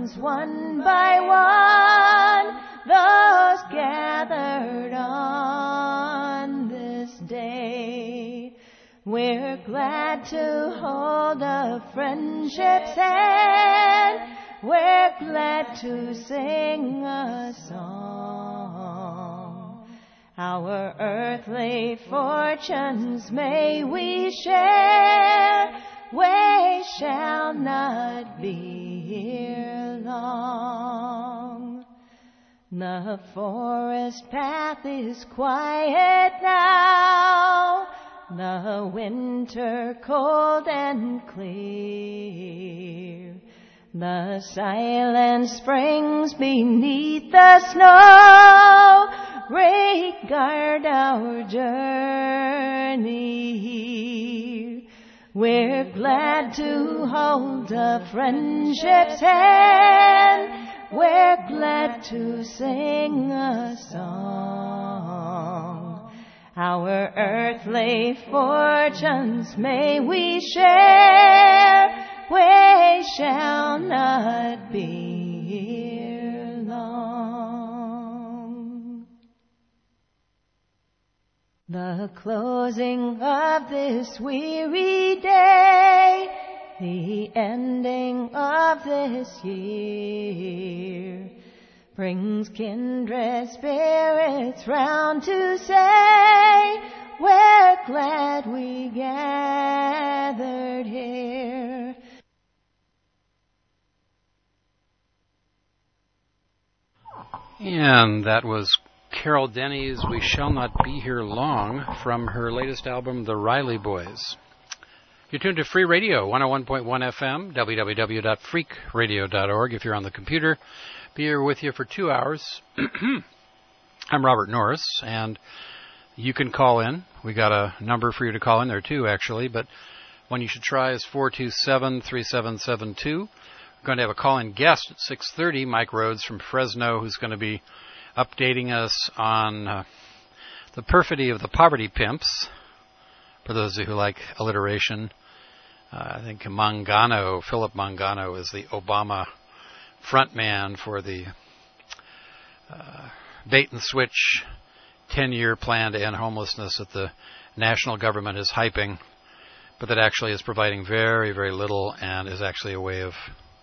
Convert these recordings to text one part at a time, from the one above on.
fortunes one by one, those gathered on this day. We're glad to hold a friendship's hand. We're glad to sing a song. Our earthly fortunes may we share. We shall not be here long. The forest path is quiet now. The winter cold and clear. The silent springs beneath the snow regard our journey here. We're glad to hold a friendship's hand. We're glad to sing a song. Our earthly fortunes may we share. We shall not be here long. The closing of this weary day, the ending of this year, brings kindred spirits round to say, we're glad we gathered here. And that was Carol Denny's We Shall Not Be Here Long from her latest album, The Riley Boys. You're tuned to Free Radio, 101.1 FM, www.freakradio.org. If you're on the computer, be here with you for 2 hours. I'm Robert Norris, and you can call in. We got a number for you to call in. There are two, actually, but one you should try is 427-3772. We're going to have a call-in guest at 6:30, Mike Rhodes from Fresno, who's going to be updating us on the perfidy of the poverty pimps. For those of you who like alliteration, I think Philip Mangano is the Obama frontman for the bait-and-switch 10-year plan to end homelessness that the national government is hyping, but that actually is providing very, very little and is actually a way of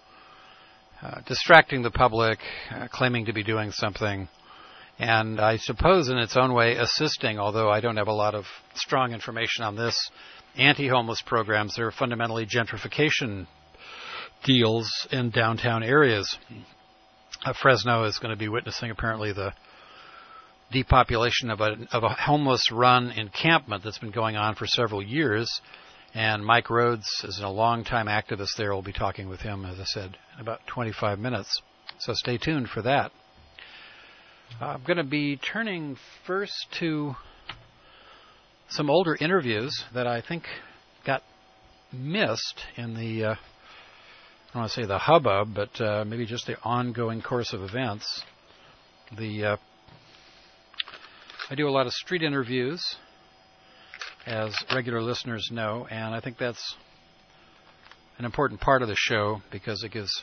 distracting the public, claiming to be doing something, and I suppose in its own way assisting, although I don't have a lot of strong information on this, anti-homeless programs. They're fundamentally gentrification deals in downtown areas. Fresno is going to be witnessing apparently the depopulation of a homeless run encampment that's been going on for several years. And Mike Rhodes is a long-time activist there. We'll be talking with him, as I said, in about 25 minutes. So stay tuned for that. I'm going to be turning first to some older interviews that I think got missed in the, I don't want to say the hubbub, but maybe just the ongoing course of events. I do a lot of street interviews, as regular listeners know, and I think that's an important part of the show because it gives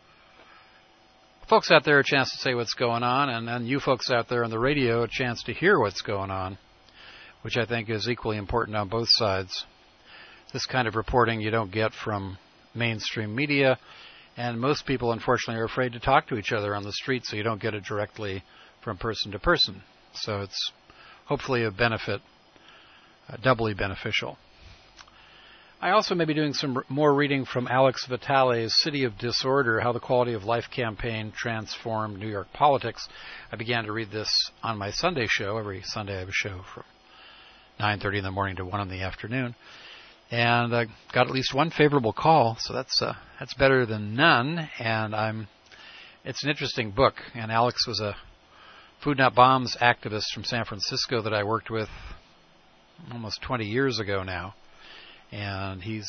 folks out there a chance to say what's going on, and then you folks out there on the radio a chance to hear what's going on, which I think is equally important on both sides. This kind of reporting you don't get from mainstream media, and most people, unfortunately, are afraid to talk to each other on the street, so you don't get it directly from person to person. So it's hopefully a benefit, doubly beneficial. I also may be doing some more reading from Alex Vitale's City of Disorder, How the Quality of Life campaign transformed New York politics. I began to read this on my Sunday show. Every Sunday I have a show from 9:30 in the morning to 1 in the afternoon. And I got at least one favorable call, so that's better than none. And it's an interesting book. And Alex was a Food Not Bombs activist from San Francisco that I worked with almost 20 years ago now. And he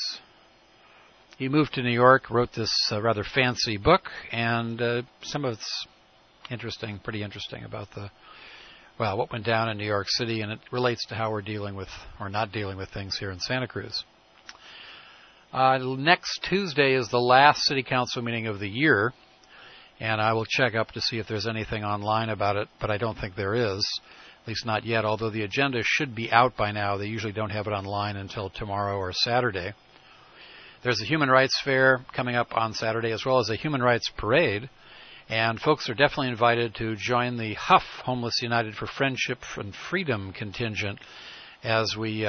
moved to New York, wrote this rather fancy book, and some of it's interesting, pretty interesting about what went down in New York City, and it relates to how we're dealing with, or not dealing with, things here in Santa Cruz. Next Tuesday is the last City Council meeting of the year. And I will check up to see if there's anything online about it, but I don't think there is, at least not yet, although the agenda should be out by now. They usually don't have it online until tomorrow or Saturday. There's a Human Rights Fair coming up on Saturday, as well as a Human Rights Parade. And folks are definitely invited to join the HUF, Homeless United for Friendship and Freedom contingent, as we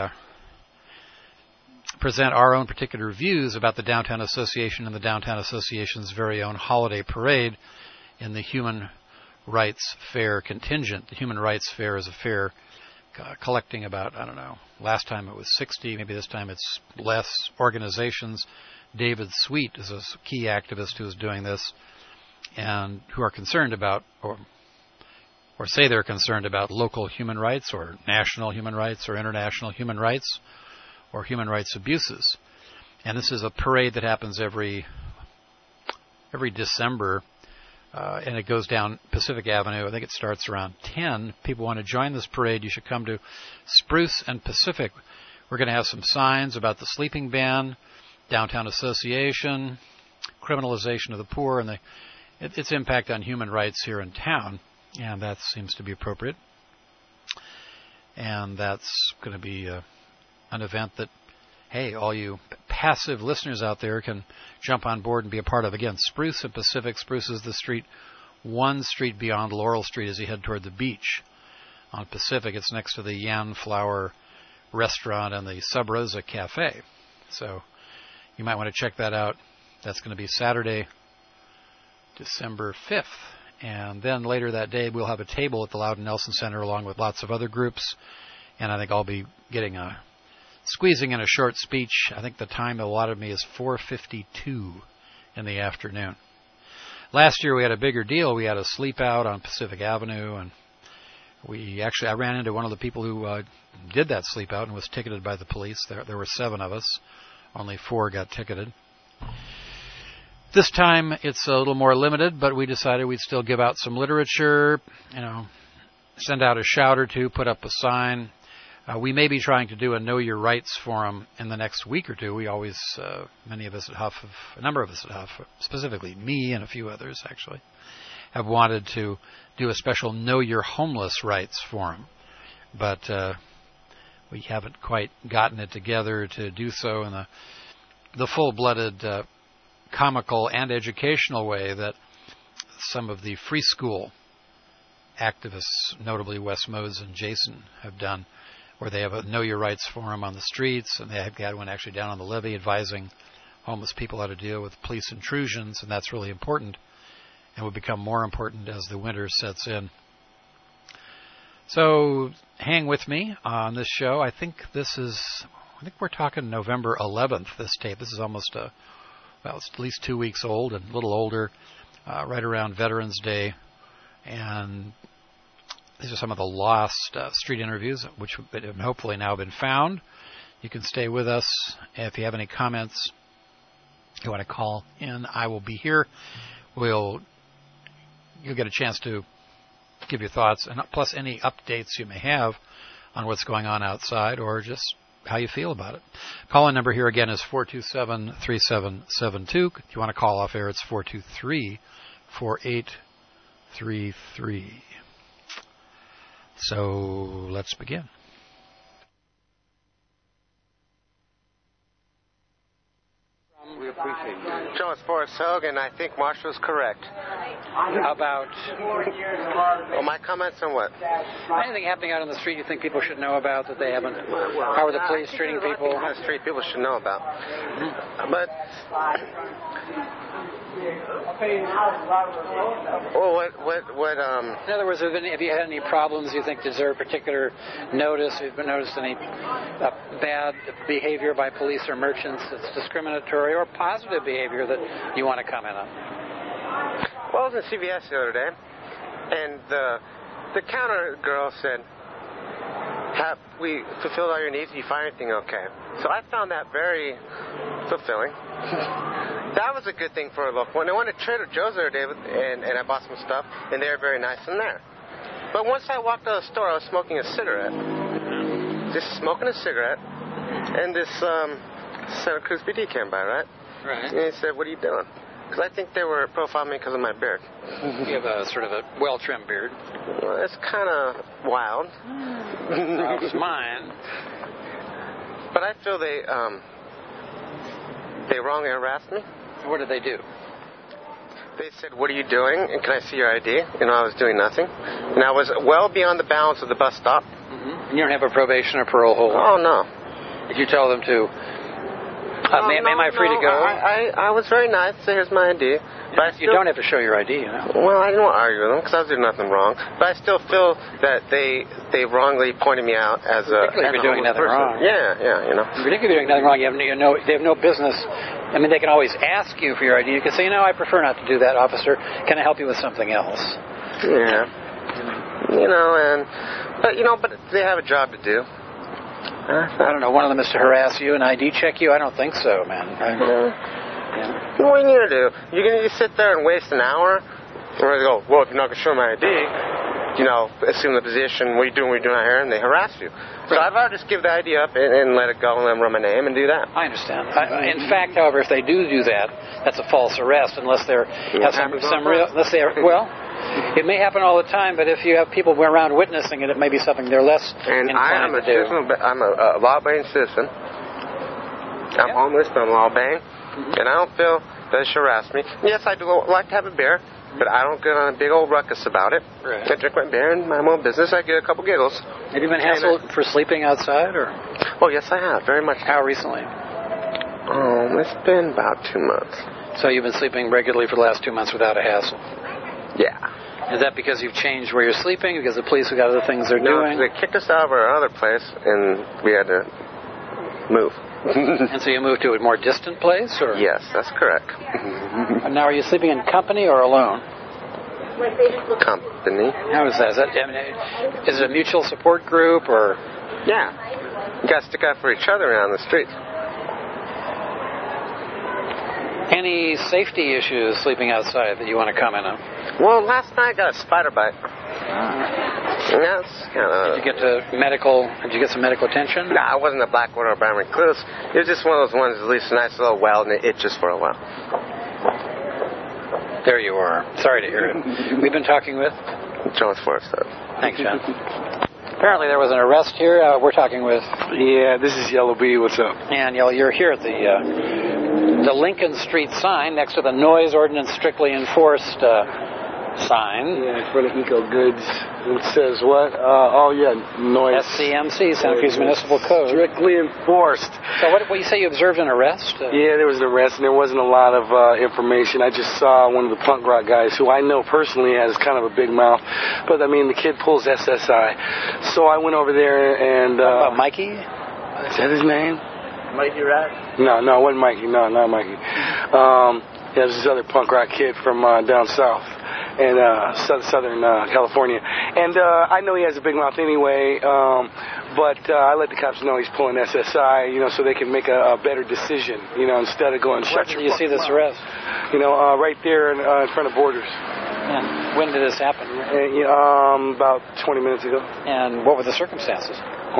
present our own particular views about the Downtown Association and the Downtown Association's very own holiday parade in the Human Rights Fair contingent. The Human Rights Fair is a fair collecting about, I don't know, last time it was 60, maybe this time it's less organizations. David Sweet is a key activist who is doing this and who are concerned about, or say they're concerned about local human rights or national human rights or international human rights or human rights abuses. And this is a parade that happens every December, and it goes down Pacific Avenue. I think it starts around 10. If people want to join this parade, you should come to Spruce and Pacific. We're going to have some signs about the sleeping ban, Downtown Association, criminalization of the poor, and its impact on human rights here in town, and that seems to be appropriate. And that's going to be an event that, hey, all you passive listeners out there can jump on board and be a part of. Again, Spruce and Pacific. Spruce is the street, one street beyond Laurel Street as you head toward the beach. On Pacific, it's next to the Yan Flower restaurant and the Sub Rosa Cafe. So you might want to check that out. That's going to be Saturday, December 5th. And then later that day, we'll have a table at the Loudon Nelson Center along with lots of other groups. And I think I'll be squeezing in a short speech. I think the time allotted me is 4:52 in the afternoon. Last year we had a bigger deal. We had a sleep out on Pacific Avenue, and I ran into one of the people who did that sleep out and was ticketed by the police. There were 7 of us. Only 4 got ticketed. This time it's a little more limited, but we decided we'd still give out some literature, send out a shout or two, put up a sign. We may be trying to do a Know Your Rights forum in the next week or two. We always, many of us at HUF, a number of us at HUF, specifically me and a few others actually, have wanted to do a special Know Your Homeless Rights forum. But we haven't quite gotten it together to do so in the full-blooded, comical and educational way that some of the free school activists, notably Wes Modes and Jason, have done, where they have a Know Your Rights forum on the streets, and they have got one actually down on the levee advising homeless people how to deal with police intrusions, and that's really important and will become more important as the winter sets in. So hang with me on this show. I think we're talking November 11th, this tape. This is almost it's at least 2 weeks old and a little older, right around Veterans Day. And these are some of the lost street interviews, which have hopefully now been found. You can stay with us. If you have any comments, you want to call in, I will be here. You'll get a chance to give your thoughts, and plus any updates you may have on what's going on outside or just how you feel about it. Call-in number here again is 427-3772. If you want to call off air, it's 423-4833. So let's begin. We appreciate you. Joe, it's Forrest Hogan. I think Marshall's correct. About my comments on what? Anything happening out on the street you think people should know about that they haven't? How are the police treating people? On the street, people should know about. But in other words, have you had any problems you think deserve particular notice? Have you noticed any bad behavior by police or merchants that's discriminatory, or positive behavior that you want to comment on? Well, I was in CVS the other day, and the counter girl said, "Have we fulfilled all your needs? Did you find anything okay?" So I found that very fulfilling. That was a good thing for a local one. I went to Trader Joe's the other day, and I bought some stuff, and they were very nice in there. But once I walked out of the store, I was smoking a cigarette. Just smoking a cigarette, and this Santa Cruz PD came by, right? Right. And he said, "What are you doing?" Because I think they were profiling me because of my beard. You have a sort of a well-trimmed beard. Well, it's kind of wild. That was mine. But I feel they wrongly harassed me. What did they do? They said, "What are you doing? And can I see your ID?" You know, I was doing nothing. And I was well beyond the bounds of the bus stop. Mm-hmm. And you don't have a probation or parole holder? Oh, no. Did you tell them to... am I free to go? I was very nice. So here's my ID. But you don't have to show your ID, you know. Well, I didn't want to argue with them because I was doing nothing wrong. But I still feel that they wrongly pointed me out as a... Particularly if you're doing nothing wrong. Yeah, you know. Particularly if you're doing nothing wrong, they have no business. I mean, they can always ask you for your ID. You can say, I prefer not to do that, officer. Can I help you with something else? Yeah. But they have a job to do. I don't know. One of them is to harass you and ID check you? I don't think so, man. What are you going to do? You're going to just sit there and waste an hour? Or they go, well, if you're not going to show my ID, assume the position, what are you doing out here? And they harass you. So I'd rather just give the ID up and let it go and let them run my name and do that. I understand. In fact, however, if they do that, that's a false arrest unless they're... It may happen all the time, but if you have people around witnessing it, it may be something they're less inclined to do. I'm a law-abiding citizen. I'm homeless, but I'm law-abiding. And I don't feel that it should harass me. Yes, I do like to have a beer, but I don't get on a big old ruckus about it. Right. I drink my beer and my own business. I get a couple giggles. Have you been hassled for sleeping outside? Or? Oh, yes, I have. Very much. How recently? Oh, it's been about 2 months. So you've been sleeping regularly for the last 2 months without a hassle? Yeah. Is that because you've changed where you're sleeping? Because the police have got other things they're doing? No, they kicked us out of our other place, and we had to move. And so you moved to a more distant place? Or? Yes, that's correct. And now are you sleeping in company or alone? Company. How is that? Is it a mutual support group or? Yeah. You got to stick out for each other around the streets. Any safety issues sleeping outside that you want to comment on? Well, last night I got a spider bite. Yes. Did you get some medical attention? No, I wasn't a black widow or brown recluse. It was just one of those ones that leaves a nice little welt and it itches for a while. There you are. Sorry to hear it. We've been talking with? John Forrester. Thanks, John. Apparently there was an arrest here. We're talking with... Yeah, this is Yellow B. What's up? And you're here at the Lincoln Street sign next to the noise ordinance strictly enforced sign. Yeah, in front of Eco Goods. It says what? Noise. SCMC, Santa Cruz Municipal Code. Strictly enforced. So what you say you observed an arrest? Yeah, there was an arrest, and there wasn't a lot of information. I just saw one of the punk rock guys, who I know personally has kind of a big mouth. But, I mean, the kid pulls SSI. So I went over there and... What about Mikey? Is that his name? Mikey Rock? No, it wasn't Mikey. No, not Mikey. There's this other punk rock kid from down south in Southern California. And I know he has a big mouth anyway, but I let the cops know he's pulling SSI, so they can make a better decision, instead of going, shut your Where did you see this arrest? Right there in front of Borders. And when did this happen? About 20 minutes ago. And what were the circumstances?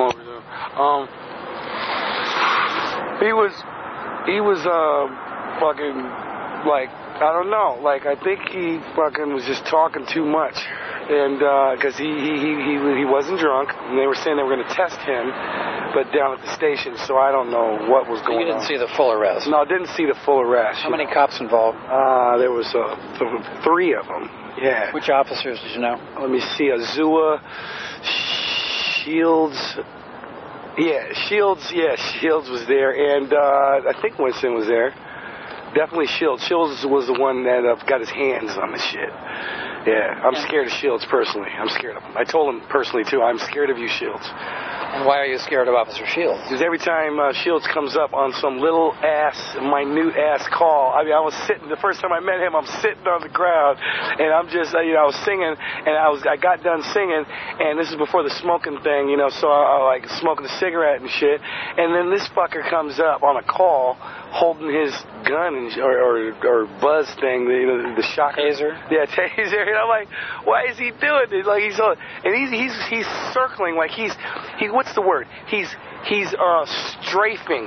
He was fucking, like, I don't know, like, I think he fucking was just talking too much, and, because he wasn't drunk, and they were saying they were going to test him, but down at the station, so I don't know what was going on. You didn't see the full arrest? No, I didn't see the full arrest. How many cops involved? There was 3 of them, yeah. Which officers did you know? Let me see, Azua, Shields... Yeah, Shields was there, and I think Winston was there. Definitely Shields. Shields was the one that got his hands on the shit. Yeah, I'm scared of Shields personally. I'm scared of him. I told him personally, too, I'm scared of you, Shields. And why are you scared of Officer Shields? Because every time Shields comes up on some minute-ass call, I mean, I was sitting, the first time I met him, I'm sitting on the ground, and I'm just, I was singing, and I got done singing, and this is before the smoking thing, so I like smoking a cigarette and shit, and then this fucker comes up on a call, holding his gun or buzz thing, the shocker. Taser? Yeah, taser. And I'm like, why is he doing it? Like he's circling like he's what's the word? He's strafing.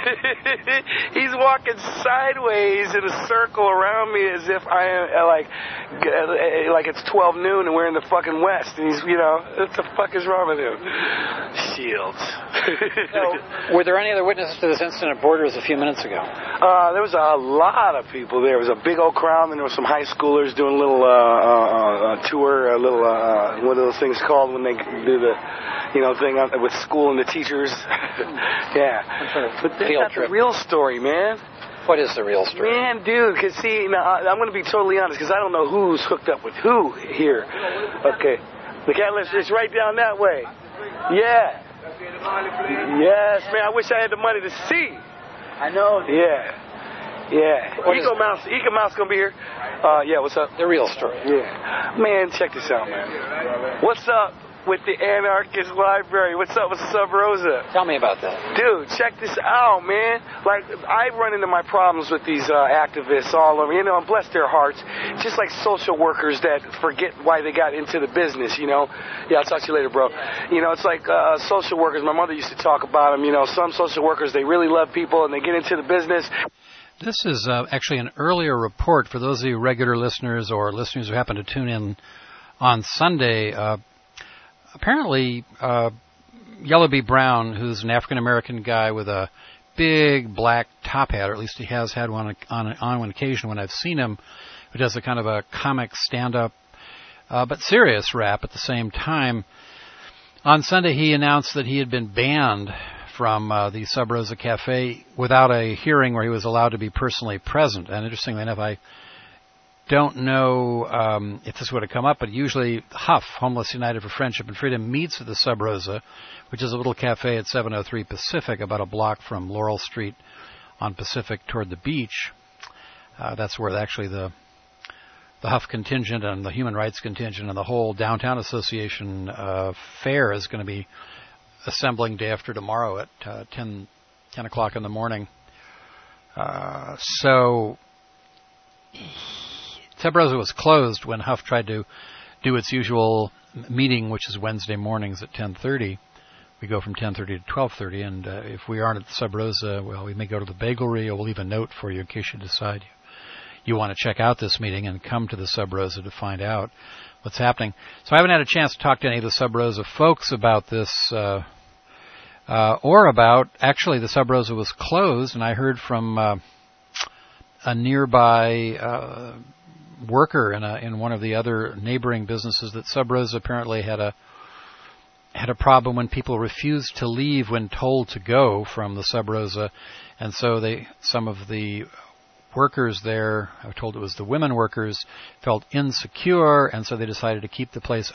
He's walking sideways in a circle around me as if I am like it's 12 noon and we're in the fucking West. And he's, what the fuck is wrong with him? Shields. So, were there any other witnesses to this incident at Borders a few minutes ago? There was a lot of people there. There was a big old crowd, and there were some high schoolers doing a little tour, what are those things called when they do the thing with school and the teachers. Yeah. But that's not the real story, man. What is the real story? Man, dude, because see, now, I'm going to be totally honest, because I don't know who's hooked up with who here. Okay. The catalyst is right down that way. Yeah. Yes, man, I wish I had the money to see. I know. Yeah. Eco Mouse going to be here. Yeah, what's up? The real story. Yeah. Man, check this out, man. What's up with the Anarchist Library? What's up with Sub Rosa? Tell me about that. Dude, check this out, man. Like, I run into my problems with these activists all over, and bless their hearts, just like social workers that forget why they got into the business, Yeah, I'll talk to you later, bro. It's like social workers. My mother used to talk about them, some social workers, they really love people, and they get into the business. This is actually an earlier report for those of you regular listeners or listeners who happen to tune in on Sunday. Apparently, Yellow B. Brown, who's an African-American guy with a big black top hat, or at least he has had one on one occasion when I've seen him, who does a kind of a comic stand-up, but serious rap at the same time. On Sunday, he announced that he had been banned from the Sub Rosa Cafe without a hearing where he was allowed to be personally present. And interestingly enough, I don't know if this would have come up, but usually HUF, Homeless United for Friendship and Freedom, meets at the Sub Rosa, which is a little cafe at 703 Pacific, about a block from Laurel Street on Pacific toward the beach. That's where actually the HUF contingent and the Human Rights contingent and the whole Downtown Association fair is going to be assembling day after tomorrow at 10 o'clock in the morning. So Sub Rosa was closed when HUF tried to do its usual meeting, which is Wednesday mornings at 10:30. We go from 10:30 to 12:30, and if we aren't at the Sub Rosa, well, we may go to the Bagelry, or we'll leave a note for you in case you decide you want to check out this meeting and come to the Sub Rosa to find out what's happening. So I haven't had a chance to talk to any of the Sub Rosa folks about this, or about, actually, the Sub Rosa was closed, and I heard from a nearby worker in one of the other neighboring businesses that Sub Rosa apparently had a problem when people refused to leave when told to go from the Sub Rosa, and so some of the workers there, I was told it was the women workers, felt insecure, and so they decided to keep the place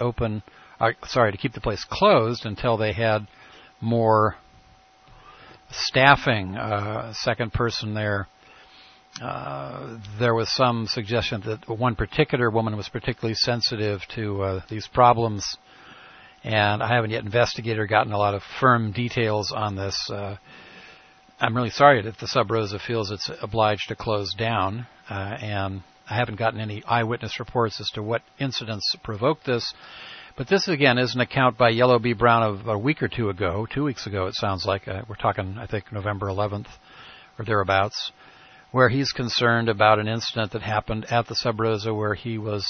closed until they had more staffing. Second person there. There was some suggestion that one particular woman was particularly sensitive to these problems, and I haven't yet investigated or gotten a lot of firm details on this. I'm really sorry that the Sub Rosa feels it's obliged to close down, and I haven't gotten any eyewitness reports as to what incidents provoked this. But this, again, is an account by Yellow B. Brown of a week or 2 weeks ago, it sounds like. We're talking, I think, November 11th or thereabouts, where he's concerned about an incident that happened at the Sub Rosa where he was,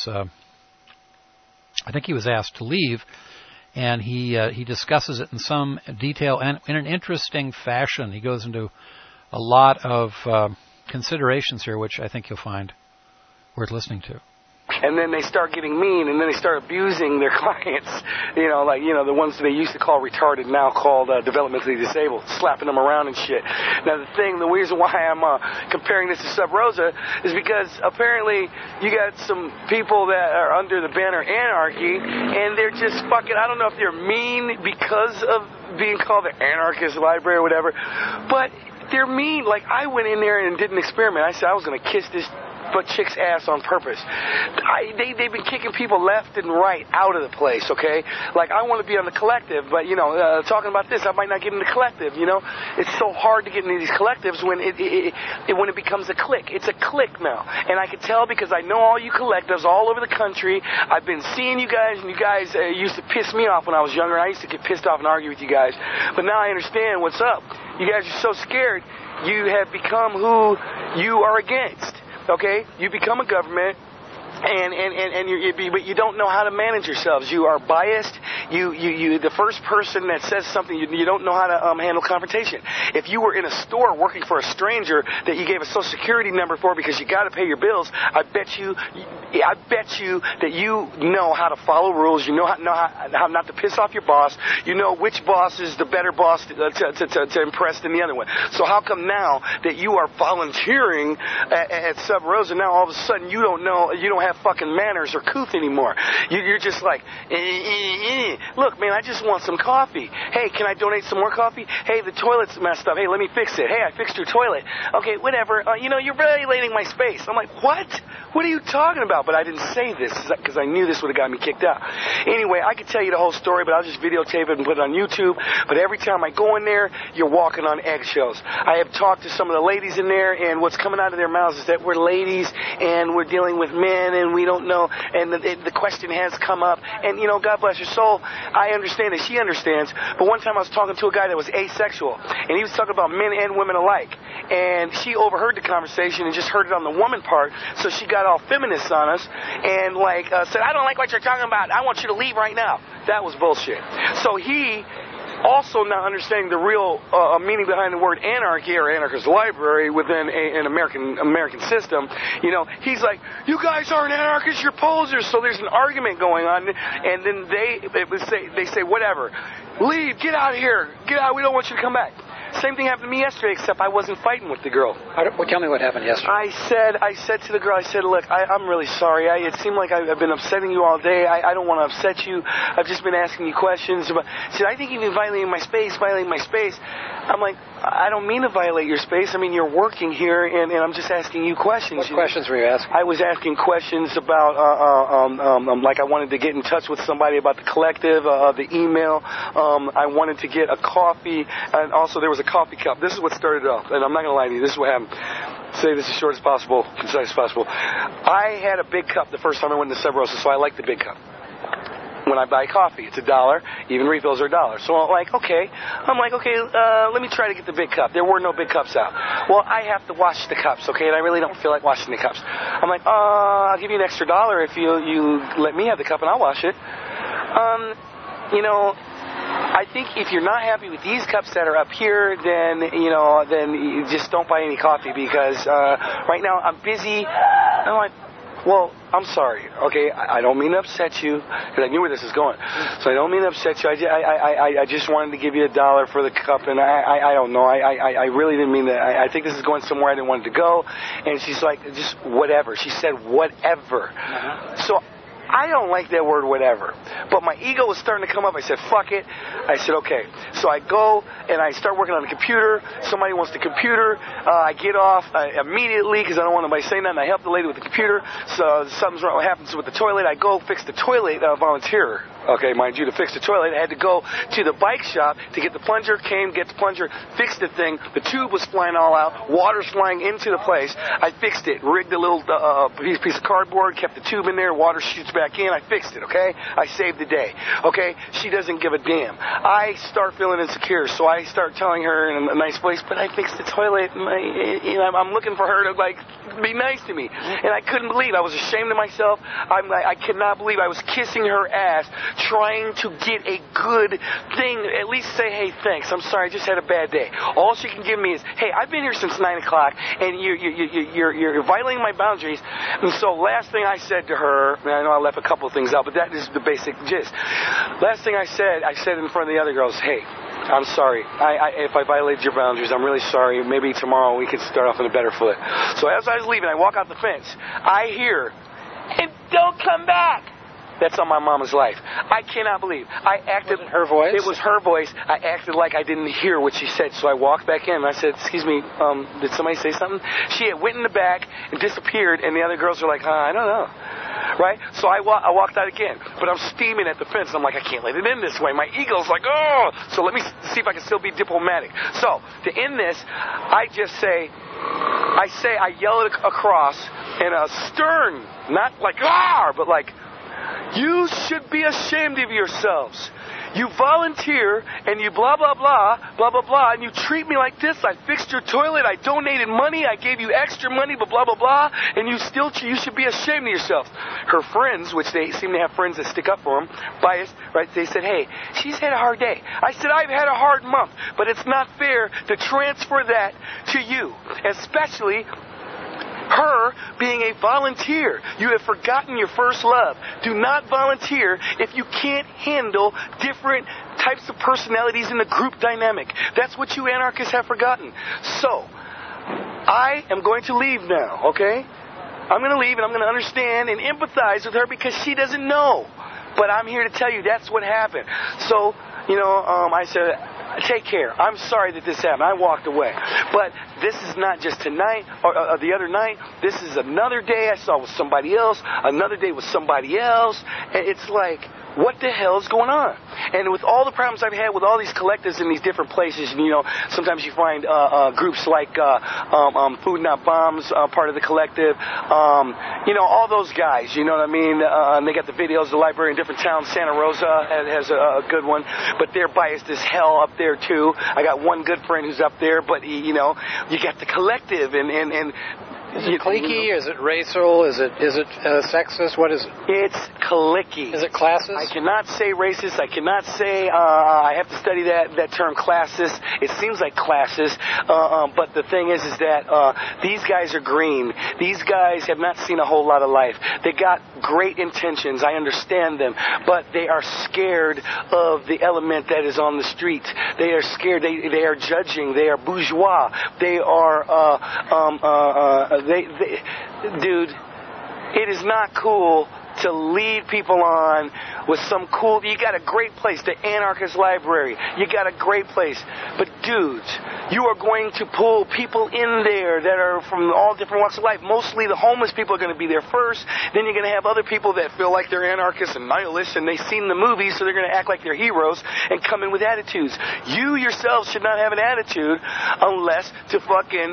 I think he was asked to leave, and he discusses it in some detail and in an interesting fashion. He goes into a lot of considerations here, which I think you'll find worth listening to. And then they start getting mean, and then they start abusing their clients. The ones they used to call retarded, now called developmentally disabled, slapping them around and shit. Now, the reason why I'm comparing this to Sub Rosa is because apparently you got some people that are under the banner anarchy, and they're just fucking, I don't know if they're mean because of being called the Anarchist Library or whatever, but they're mean. Like, I went in there and did an experiment. I said I was going to kiss this chicks' ass on purpose. They've been kicking people left and right out of the place, okay? Like, I want to be on the collective, but, talking about this, I might not get in the collective, It's so hard to get into these collectives when it becomes a clique. It's a clique now. And I can tell because I know all you collectives all over the country. I've been seeing you guys, and you guys used to piss me off when I was younger. I used to get pissed off and argue with you guys. But now I understand what's up. You guys are so scared. You have become who you are against. Okay? You become a government. But you don't know how to manage yourselves. You are biased. You the first person that says something, you don't know how to handle confrontation. If you were in a store working for a stranger that you gave a social security number for because you got to pay your bills, I bet you that you know how to follow rules. You know how not to piss off your boss. You know which boss is the better boss to impress than the other one. So how come now that you are volunteering at Sub Rosa, now all of a sudden you don't have fucking manners or couth anymore? You're just like, look, man, I just want some coffee. Hey, can I donate some more coffee? Hey, the toilet's messed up. Hey, let me fix it. Hey, I fixed your toilet. Okay, whatever. You're violating my space. I'm like, what? What are you talking about? But I didn't say this because I knew this would have got me kicked out. Anyway, I could tell you the whole story, but I'll just videotape it and put it on YouTube. But every time I go in there, you're walking on eggshells. I have talked to some of the ladies in there, and what's coming out of their mouths is that we're ladies and we're dealing with men and we don't know. And the question has come up. And, God bless her soul, I understand that she understands. But one time I was talking to a guy that was asexual, and he was talking about men and women alike. And she overheard the conversation and just heard it on the woman part, so she got all feminist on us and said, I don't like what you're talking about. I want you to leave right now. That was bullshit. So he, also not understanding the real meaning behind the word anarchy or anarchist library within an American system, he's like, you guys aren't anarchists, you're posers. So there's an argument going on, and then they say whatever, leave, get out of here, get out, we don't want you to come back. Same thing happened to me yesterday, except I wasn't fighting with the girl. Tell me what happened yesterday. I said to the girl, look, I'm really sorry. It seemed like I've been upsetting you all day. I don't want to upset you. I've just been asking you questions. She said, I think you've been violating my space. I'm like, I don't mean to violate your space. I mean, you're working here, and I'm just asking you questions. What questions were you asking? I was asking questions about, like I wanted to get in touch with somebody about the collective, the email. I wanted to get a coffee, and also there was a coffee cup. This is what started it off, and I'm not going to lie to you. This is what happened. Say this as short as possible, concise as possible. I had a big cup the first time I went to Sub Rosa, so I like the big cup. When I buy coffee, it's $1. Even refills are $1. So I'm like, okay, let me try to get the big cup. There were no big cups out. Well, I have to wash the cups, okay, and I really don't feel like washing the cups. I'm like, I'll give you an extra $1 if you let me have the cup and I'll wash it. I think if you're not happy with these cups that are up here, then you just don't buy any coffee because right now I'm busy. I'm like, well, I'm sorry, okay? I don't mean to upset you, because I knew where this is going. So I don't mean to upset you. I just wanted to give you $1 for the cup, and I don't know. I really didn't mean that. I think this is going somewhere I didn't want it to go. And she's like, just whatever. She said whatever. Uh-huh. So I don't like that word whatever. But my ego was starting to come up. I said, fuck it. I said, okay. So I go and I start working on the computer. Somebody wants the computer. I get off immediately because I don't want anybody saying that. And I help the lady with the computer. So something's wrong. What happens with the toilet? I go fix the toilet, volunteer. Okay, mind you, to fix the toilet, I had to go to the bike shop to get the plunger, get the plunger, fixed the thing. The tube was flying all out. Water's flying into the place. I fixed it, rigged a little piece of cardboard, kept the tube in there, water shoots back in. I fixed it, okay? I saved the day, okay? She doesn't give a damn. I start feeling insecure, so I start telling her in a nice voice, but I fixed the toilet. I'm looking for her to, be nice to me. And I couldn't believe. I was ashamed of myself. I could not believe I was kissing her ass, trying to get a good thing, at least say, hey, thanks, I'm sorry, I just had a bad day. All she can give me is, hey, I've been here since 9 o'clock, and you're violating my boundaries. And so last thing I said to her, and I know I left a couple of things out, but that is the basic gist. Last thing I said in front of the other girls, hey, I'm sorry. If I violated your boundaries, I'm really sorry. Maybe tomorrow we can start off on a better foot. So as I was leaving, I walk out the fence. I hear, and don't come back. that's on my mama's life. I cannot believe. I acted. Was it her voice? It was her voice. I acted like I didn't hear what she said, so I walked back in and I said, excuse me, did somebody say something? She had went in the back and disappeared, and the other girls were like, I don't know. Right? So I walked out again, but I'm steaming at the fence. I'm like, I can't let it in this way. My ego's like, oh! So let me see if I can still be diplomatic. So, to end this, I yell it across in a stern, not like, but like, you should be ashamed of yourselves. You volunteer and you blah, blah, blah, blah, blah, blah, and you treat me like this. I fixed your toilet. I donated money. I gave you extra money, but blah, blah, blah, and you should be ashamed of yourself. Her friends, which they seem to have friends that stick up for them, biased, right? They said, hey, she's had a hard day. I said, I've had a hard month, but it's not fair to transfer that to you, especially her being a volunteer. You have forgotten your first love. Do not volunteer if you can't handle different types of personalities in the group dynamic. That's what you anarchists have forgotten. So, I am going to leave now, okay? I'm going to leave and I'm going to understand and empathize with her because she doesn't know. But I'm here to tell you that's what happened. So, I said, take care. I'm sorry that this happened. I walked away. But this is not just tonight or the other night. This is another day I saw with somebody else, another day with somebody else. And it's like, what the hell is going on? And with all the problems I've had with all these collectives in these different places, sometimes you find groups like Food Not Bombs, part of the collective, all those guys, you know what I mean? And they got the videos of the library in different towns. Santa Rosa has a good one, but they're biased as hell up there too. I got one good friend who's up there, but you got the collective and is it cliquey? Is it racial? Is it sexist? What is it? It's cliquey. Is it classist? I cannot say racist. I cannot say, I have to study that term classist. It seems like classist. But the thing is that these guys are green. These guys have not seen a whole lot of life. They got great intentions. I understand them. But they are scared of the element that is on the street. They are scared. They are judging. They are bourgeois. They are, dude, it is not cool to lead people on with some cool... You got a great place, the Anarchist Library. You got a great place. But, dudes, you are going to pull people in there that are from all different walks of life. Mostly the homeless people are going to be there first. Then you're going to have other people that feel like they're anarchists and nihilists, and they've seen the movies, so they're going to act like they're heroes and come in with attitudes. You yourselves should not have an attitude unless to fucking...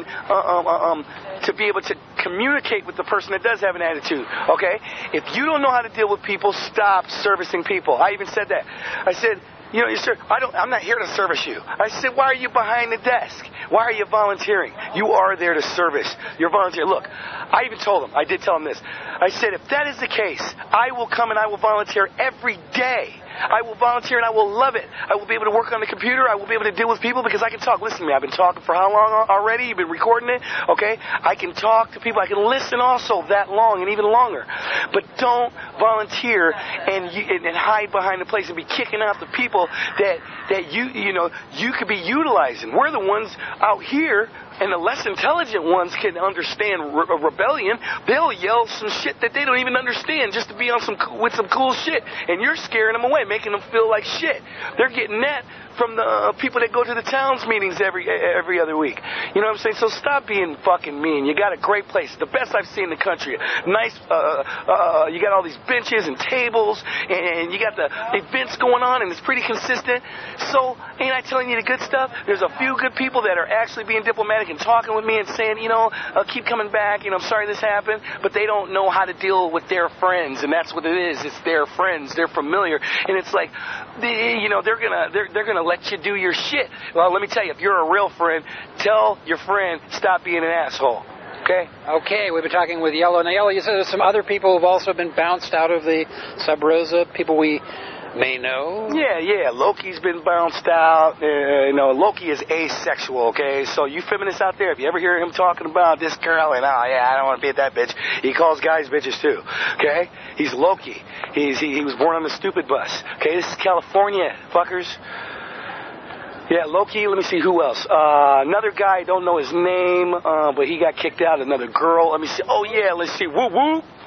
to be able to communicate with the person that does have an attitude, okay? If you don't know how to deal with people, stop servicing people. I even said that. I said, sir, I'm not here to service you. I said, why are you behind the desk? Why are you volunteering? You are there to service. You're volunteering. Look, I even told him, I did tell him this. I said, if that is the case, I will come and I will volunteer every day. I will volunteer and I will love it. I will be able to work on the computer. I will be able to deal with people because I can talk. Listen to me. I've been talking for how long already? You've been recording it? Okay? I can talk to people. I can listen also that long and even longer. But don't volunteer and hide behind the place and be kicking out the people that you could be utilizing. We're the ones out here, and the less intelligent ones can understand rebellion. They'll yell some shit that they don't even understand just to be on with some cool shit. And you're scaring them away, making them feel like shit. They're getting that from the people that go to the towns meetings every other week. You know what I'm saying? So stop being fucking mean. You got a great place. The best I've seen in the country. Nice, you got all these benches and tables, and you got the events going on, and it's pretty consistent. So, ain't I telling you the good stuff? There's a few good people that are actually being diplomatic and talking with me and saying, keep coming back, I'm sorry this happened, but they don't know how to deal with their friends, and that's what it is. It's their friends. They're familiar, and it's like, they're gonna let you do your shit. Well, let me tell you, if you're a real friend, tell your friend, stop being an asshole. Okay, we've been talking with Yellow. Now, Yellow, you said there's some other people who've also been bounced out of the Sub Rosa, people we may know. Yeah, Loki's been bounced out. Loki is asexual, okay? So you feminists out there, if you ever hear him talking about this girl and, I don't want to be that bitch, he calls guys bitches too, okay? He's Loki. He was born on the stupid bus, okay? This is California, fuckers. Yeah, Loki, let me see who else. Another guy, I don't know his name, but he got kicked out. Another girl, let me see. Oh, yeah, let's see. Whoop, whoop.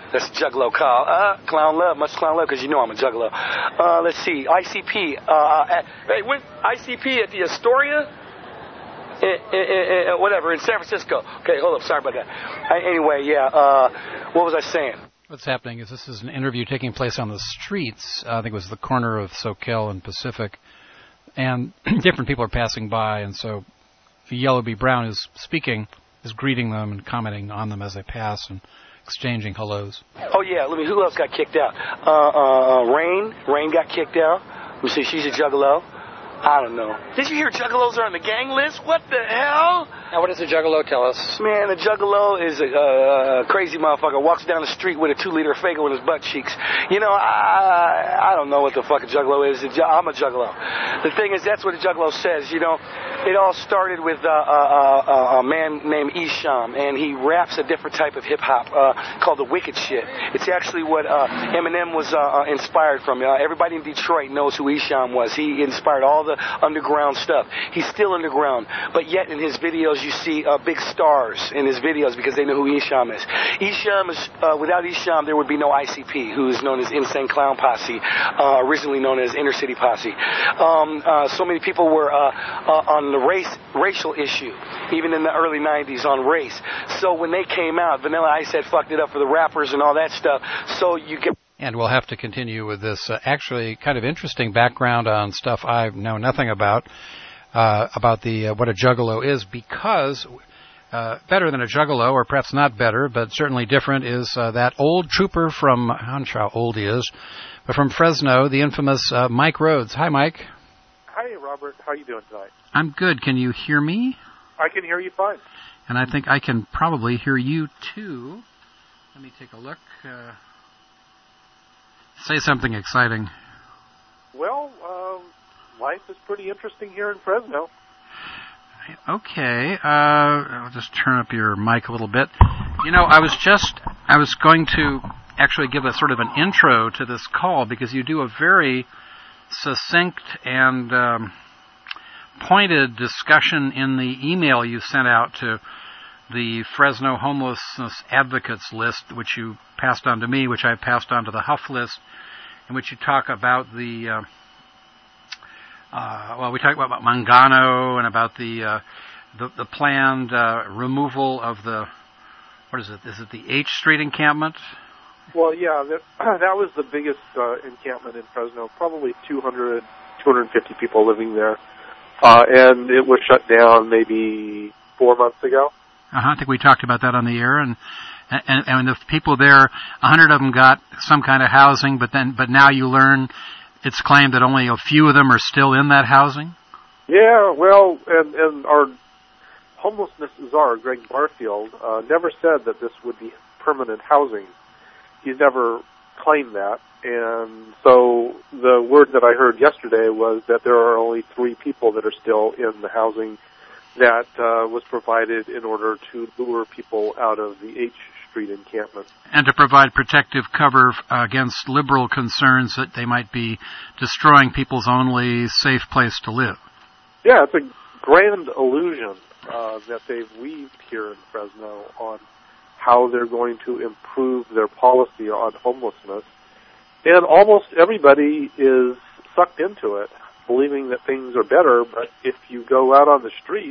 That's a juggalo call. Clown love, much clown love, because you know I'm a juggalo. Let's see, ICP. Hey, when ICP at the Astoria? Whatever, in San Francisco. Okay, hold up, sorry about that. Anyway, what was I saying? What's happening is this is an interview taking place on the streets. I think it was the corner of Soquel and Pacific. And different people are passing by, and so Yellow B. Brown is speaking, is greeting them and commenting on them as they pass and exchanging hellos. Oh, yeah, who else got kicked out? Rain got kicked out. Let me see, she's a juggalo. I don't know. Did you hear juggalos are on the gang list? What the hell? Now, what does a juggalo tell us? Man, a juggalo is a crazy motherfucker. Walks down the street with a 2-liter Fago in his butt cheeks. You know, I don't know what the fuck a juggalo is. I'm a juggalo. The thing is, that's what a juggalo says. You know, it all started with a man named Esham, and he raps a different type of hip-hop called the wicked shit. It's actually what Eminem was inspired from. Everybody in Detroit knows who Esham was. He inspired all the underground stuff. He's still underground, but yet in his videos you see big stars in his videos because they know who Esham is. Esham is, without Esham there would be no ICP, who is known as Insane Clown Posse, originally known as Inner City Posse. So many people were on the racial issue, even in the early 90s on race. So when they came out, Vanilla Ice had fucked it up for the rappers and all that stuff. So you get... And we'll have to continue with this actually kind of interesting background on stuff I know nothing about the what a juggalo is, because better than a juggalo, or perhaps not better, but certainly different, is that old trooper from, I'm not sure how old he is, but from Fresno, the infamous Mike Rhodes. Hi, Mike. Hi, Robert. How are you doing tonight? I'm good. Can you hear me? I can hear you fine. And I think I can probably hear you, too. Let me take a look. Say something exciting. Well, life is pretty interesting here in Fresno. Okay. I'll just turn up your mic a little bit. You know, I was going to actually give a sort of an intro to this call, because you do a very succinct and pointed discussion in the email you sent out to the Fresno Homelessness Advocates list, which you passed on to me, which I passed on to the Huff list, in which you talk about the, we talk about Mangano and about the planned removal of the, what is it? Is it the H Street encampment? Well, yeah, that was the biggest encampment in Fresno, probably 200, 250 people living there, and it was shut down maybe 4 months ago. I think we talked about that on the air, and the people there, 100 of them got some kind of housing, but now you learn it's claimed that only a few of them are still in that housing. Yeah, well, and our homelessness czar, Greg Barfield, never said that this would be permanent housing. He's never claimed that, and so the word that I heard yesterday was that there are only 3 people that are still in the housing that was provided in order to lure people out of the H Street encampment. And to provide protective cover against liberal concerns that they might be destroying people's only safe place to live. Yeah, it's a grand illusion that they've weaved here in Fresno on how they're going to improve their policy on homelessness. And almost everybody is sucked into it, believing that things are better, but if you go out on the streets,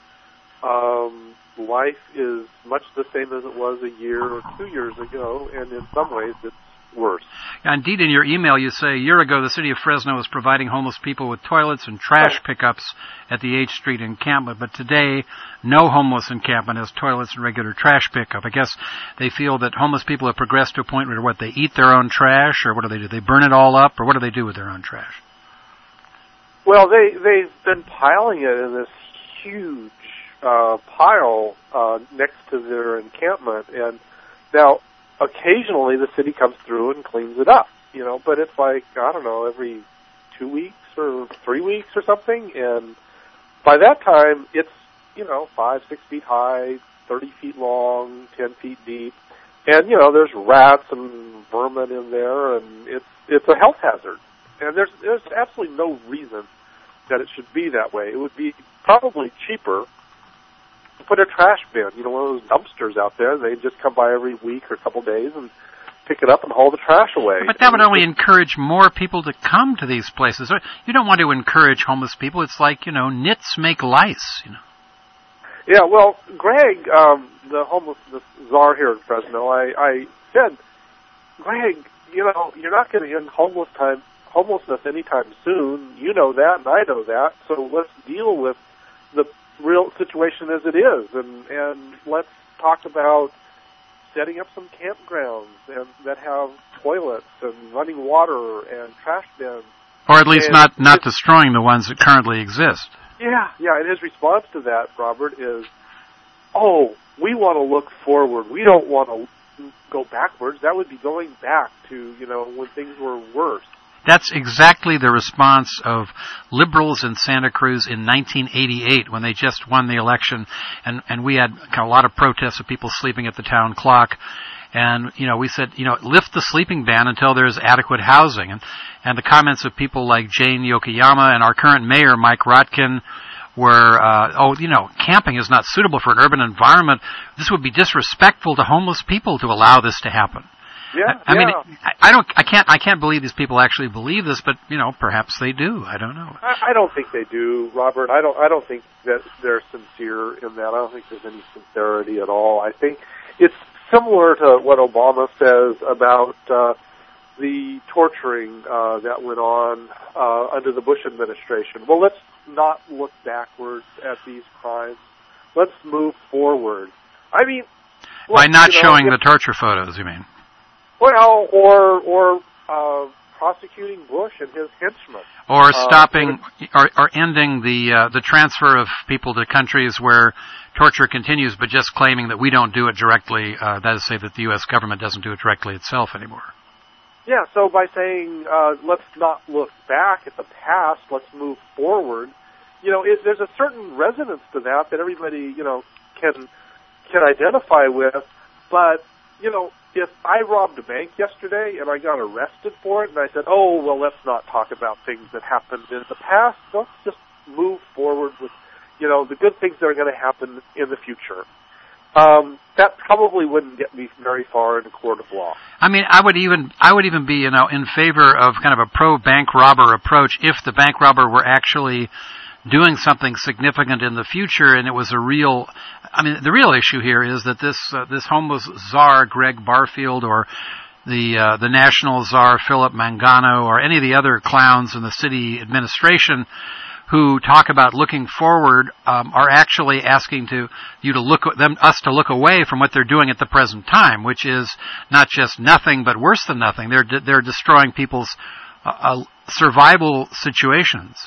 life is much the same as it was a year or 2 years ago, and in some ways it's worse. Indeed, in your email you say, a year ago the city of Fresno was providing homeless people with toilets and trash pickups at the H Street encampment, but today no homeless encampment has toilets and regular trash pickup. I guess they feel that homeless people have progressed to a point where they eat their own trash, or what do? They burn it all up, or what do they do with their own trash? Well, they've been piling it in this huge pile next to their encampment, and now occasionally the city comes through and cleans it up, but it's like, I don't know, every 2 weeks or 3 weeks or something, and by that time it's 5-6 feet high, 30 feet long, 10 feet deep, and there's rats and vermin in there, and it's a health hazard, and there's absolutely no reason that it should be that way. It would be probably cheaper to put a trash bin, one of those dumpsters out there. They just come by every week or a couple days and pick it up and haul the trash away. But that would only encourage more people to come to these places. You don't want to encourage homeless people. It's like, nits make lice, Yeah, well, Greg, the homelessness czar here in Fresno, I said, Greg, you're not going to end homelessness anytime soon. You know that, and I know that. So let's deal with the real situation as it is, and let's talk about setting up some campgrounds and that have toilets and running water and trash bins. Or at least not destroying the ones that currently exist. Yeah, and his response to that, Robert, is, we want to look forward. We don't want to go backwards. That would be going back to, when things were worse. That's exactly the response of liberals in Santa Cruz in 1988 when they just won the election, and we had a lot of protests of people sleeping at the town clock. And, we said, lift the sleeping ban until there's adequate housing. And the comments of people like Jane Yokoyama and our current mayor, Mike Rotkin, were, camping is not suitable for an urban environment. This would be disrespectful to homeless people to allow this to happen. Yeah, I mean, I can't believe these people actually believe this, but, perhaps they do. I don't know. I don't think they do, Robert. I don't think that they're sincere in that. I don't think there's any sincerity at all. I think it's similar to what Obama says about the torturing that went on under the Bush administration. Well, let's not look backwards at these crimes. Let's move forward. I mean, by not showing the torture photos, you mean? Well, or prosecuting Bush and his henchmen, or stopping or ending the transfer of people to countries where torture continues, but just claiming that we don't do it directly. That is, to say that the U.S. government doesn't do it directly itself anymore. Yeah. So by saying let's not look back at the past, let's move forward. There's a certain resonance to that everybody can identify with, but if I robbed a bank yesterday and I got arrested for it and I said, let's not talk about things that happened in the past. Let's just move forward with, the good things that are going to happen in the future. That probably wouldn't get me very far in a court of law. I mean, I would even be, in favor of kind of a pro-bank robber approach if the bank robber were actually doing something significant in the future, and it was the real issue here is that this homeless czar, Greg Barfield, or the national czar, Philip Mangano, or any of the other clowns in the city administration who talk about looking forward, are actually asking us to look away from what they're doing at the present time, which is not just nothing, but worse than nothing. They're destroying people's survival situations.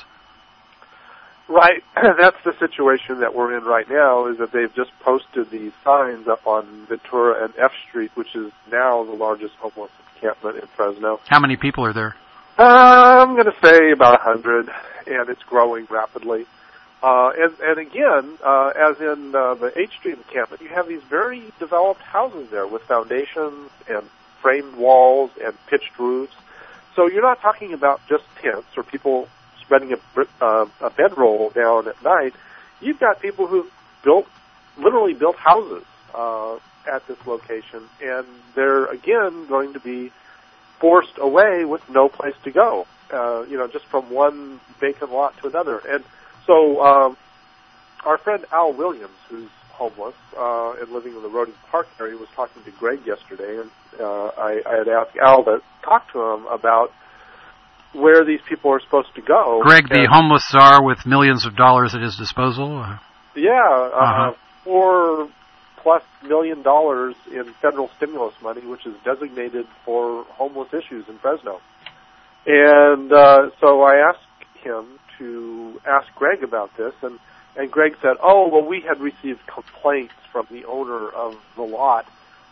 Right, that's the situation that we're in right now, is that they've just posted these signs up on Ventura and F Street, which is now the largest homeless encampment in Fresno. How many people are there? I'm going to say about 100, and it's growing rapidly. And again, as in the H Street encampment, you have these very developed houses there with foundations and framed walls and pitched roofs. So you're not talking about just tents or people spreading a bedroll down at night. You've got people who've literally built houses at this location, and they're again going to be forced away with no place to go. Just from one vacant lot to another. And so our friend Al Williams, who's homeless and living in the Roding Park area, was talking to Greg yesterday, and I had asked Al to talk to him about where these people are supposed to go. Greg, the homeless czar with millions of dollars at his disposal? Yeah, $4+ million in federal stimulus money, which is designated for homeless issues in Fresno. And so I asked him to ask Greg about this, and Greg said, we had received complaints from the owner of the lot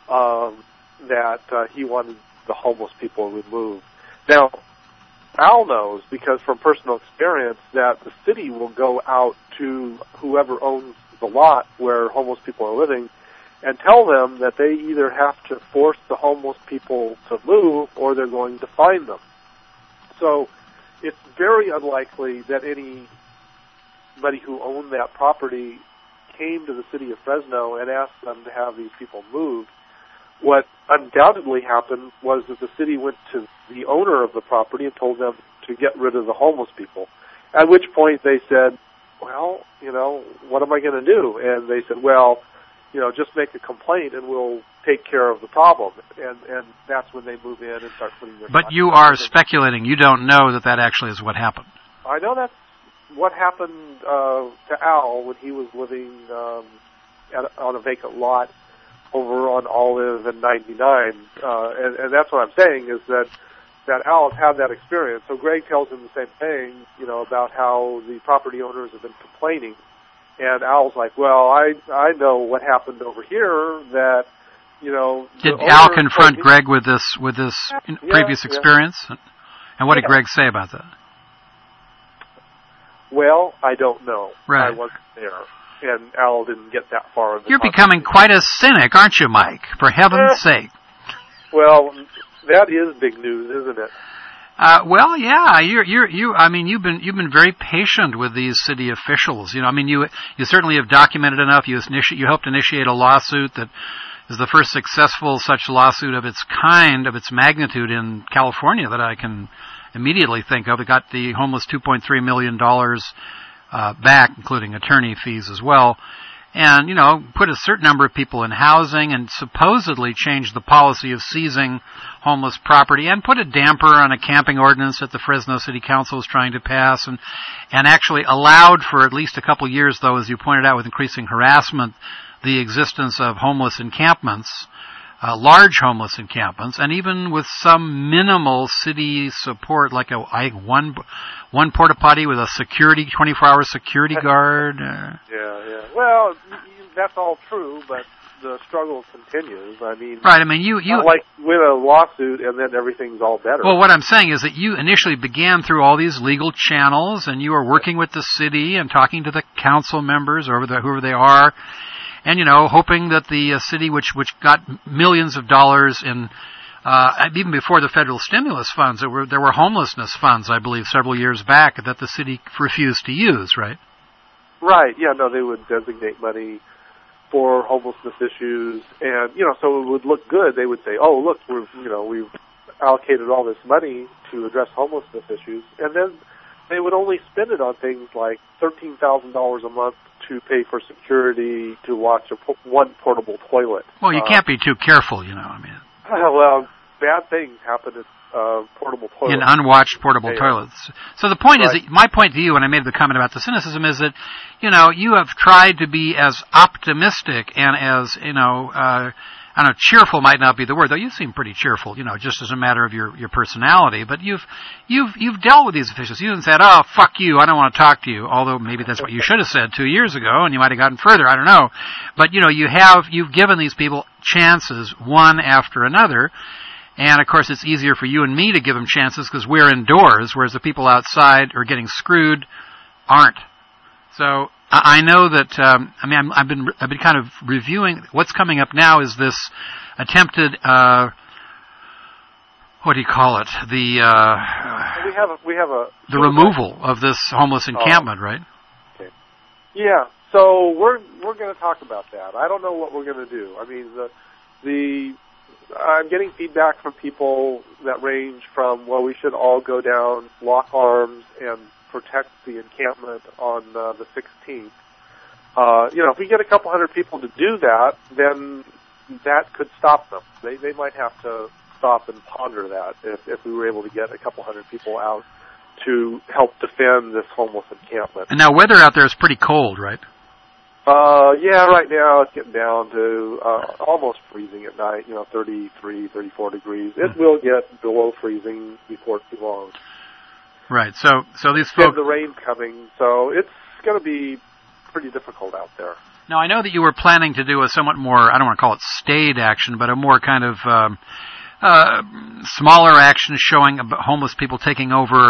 that he wanted the homeless people removed. Now, Al knows, because from personal experience, that the city will go out to whoever owns the lot where homeless people are living and tell them that they either have to force the homeless people to move or they're going to fine them. So it's very unlikely that anybody who owned that property came to the city of Fresno and asked them to have these people moved. what undoubtedly happened was that the city went to the owner of the property and told them to get rid of the homeless people, at which point they said, well, what am I going to do? And they said, well, just make a complaint and we'll take care of the problem. And that's when they move in and start putting their... But you are speculating. You don't know that actually is what happened. I know that's what happened to Al when he was living on a vacant lot over on Olive and 99. And that's what I'm saying is that Al has had that experience. So Greg tells him the same thing, about how the property owners have been complaining. And Al's like, well, I know what happened over here that, Did Al confront Greg with this previous experience? And what did Greg say about that? Well, I don't know. Right. I wasn't there. And Al didn't get that far in the You're becoming quite a cynic, aren't you, Mike? For heaven's sake. Well, that is big news, isn't it? Well, yeah, you've been very patient with these city officials. You certainly have documented enough. You helped initiate a lawsuit that is the first successful such lawsuit of its kind, of its magnitude in California that I can immediately think of. It got the homeless $2.3 million back, including attorney fees as well. And, put a certain number of people in housing and supposedly changed the policy of seizing homeless property and put a damper on a camping ordinance that the Fresno City Council was trying to pass and actually allowed for at least a couple years, though, as you pointed out, with increasing harassment, the existence of homeless encampments, large homeless encampments, and even with some minimal city support, like one porta potty with a 24-hour security guard. Yeah. Well, that's all true, but the struggle continues. Right. You not like win a lawsuit and then everything's all better. Well, what I'm saying is that you initially began through all these legal channels, and you were working with the city and talking to the council members or whoever they are. And, hoping that the city, which got millions of dollars in, even before the federal stimulus funds, there were homelessness funds, I believe, several years back that the city refused to use, right? Right. Yeah. No, they would designate money for homelessness issues, and so it would look good. They would say, "Oh, look, we've allocated all this money to address homelessness issues," and then they would only spend it on things like $13,000 a month to pay for security to watch one portable toilet. Well, you can't be too careful, Well, bad things happen at portable toilets. In unwatched portable toilets. So the point is, that my point to you when I made the comment about the cynicism is that, you have tried to be as optimistic and as, I don't know, cheerful might not be the word, though you seem pretty cheerful, just as a matter of your personality. But you've dealt with these officials. You haven't said, "Oh, fuck you, I don't want to talk to you." Although maybe that's what you should have said 2 years ago, and you might have gotten further. I don't know. But you've given these people chances one after another. And of course, it's easier for you and me to give them chances because we're indoors, whereas the people outside are getting screwed aren't. So I know that. I've been kind of reviewing what's coming up now. Is this attempted? What do you call it? We have the removal of this homeless encampment, right? Okay. Yeah. So we're going to talk about that. I don't know what we're going to do. I'm getting feedback from people that range from, well, we should all go down, lock arms, and protect the encampment on the 16th. If we get a couple hundred people to do that, then that could stop them. They might have to stop and ponder that if we were able to get a couple hundred people out to help defend this homeless encampment. And now weather out there is pretty cold, right? Yeah, right now it's getting down to almost freezing at night, 33, 34 degrees. It will get below freezing before too long. Right, so these folks... And the rain's coming, so it's going to be pretty difficult out there. Now, I know that you were planning to do a somewhat more, I don't want to call it staid action, but a more kind of smaller action showing homeless people taking over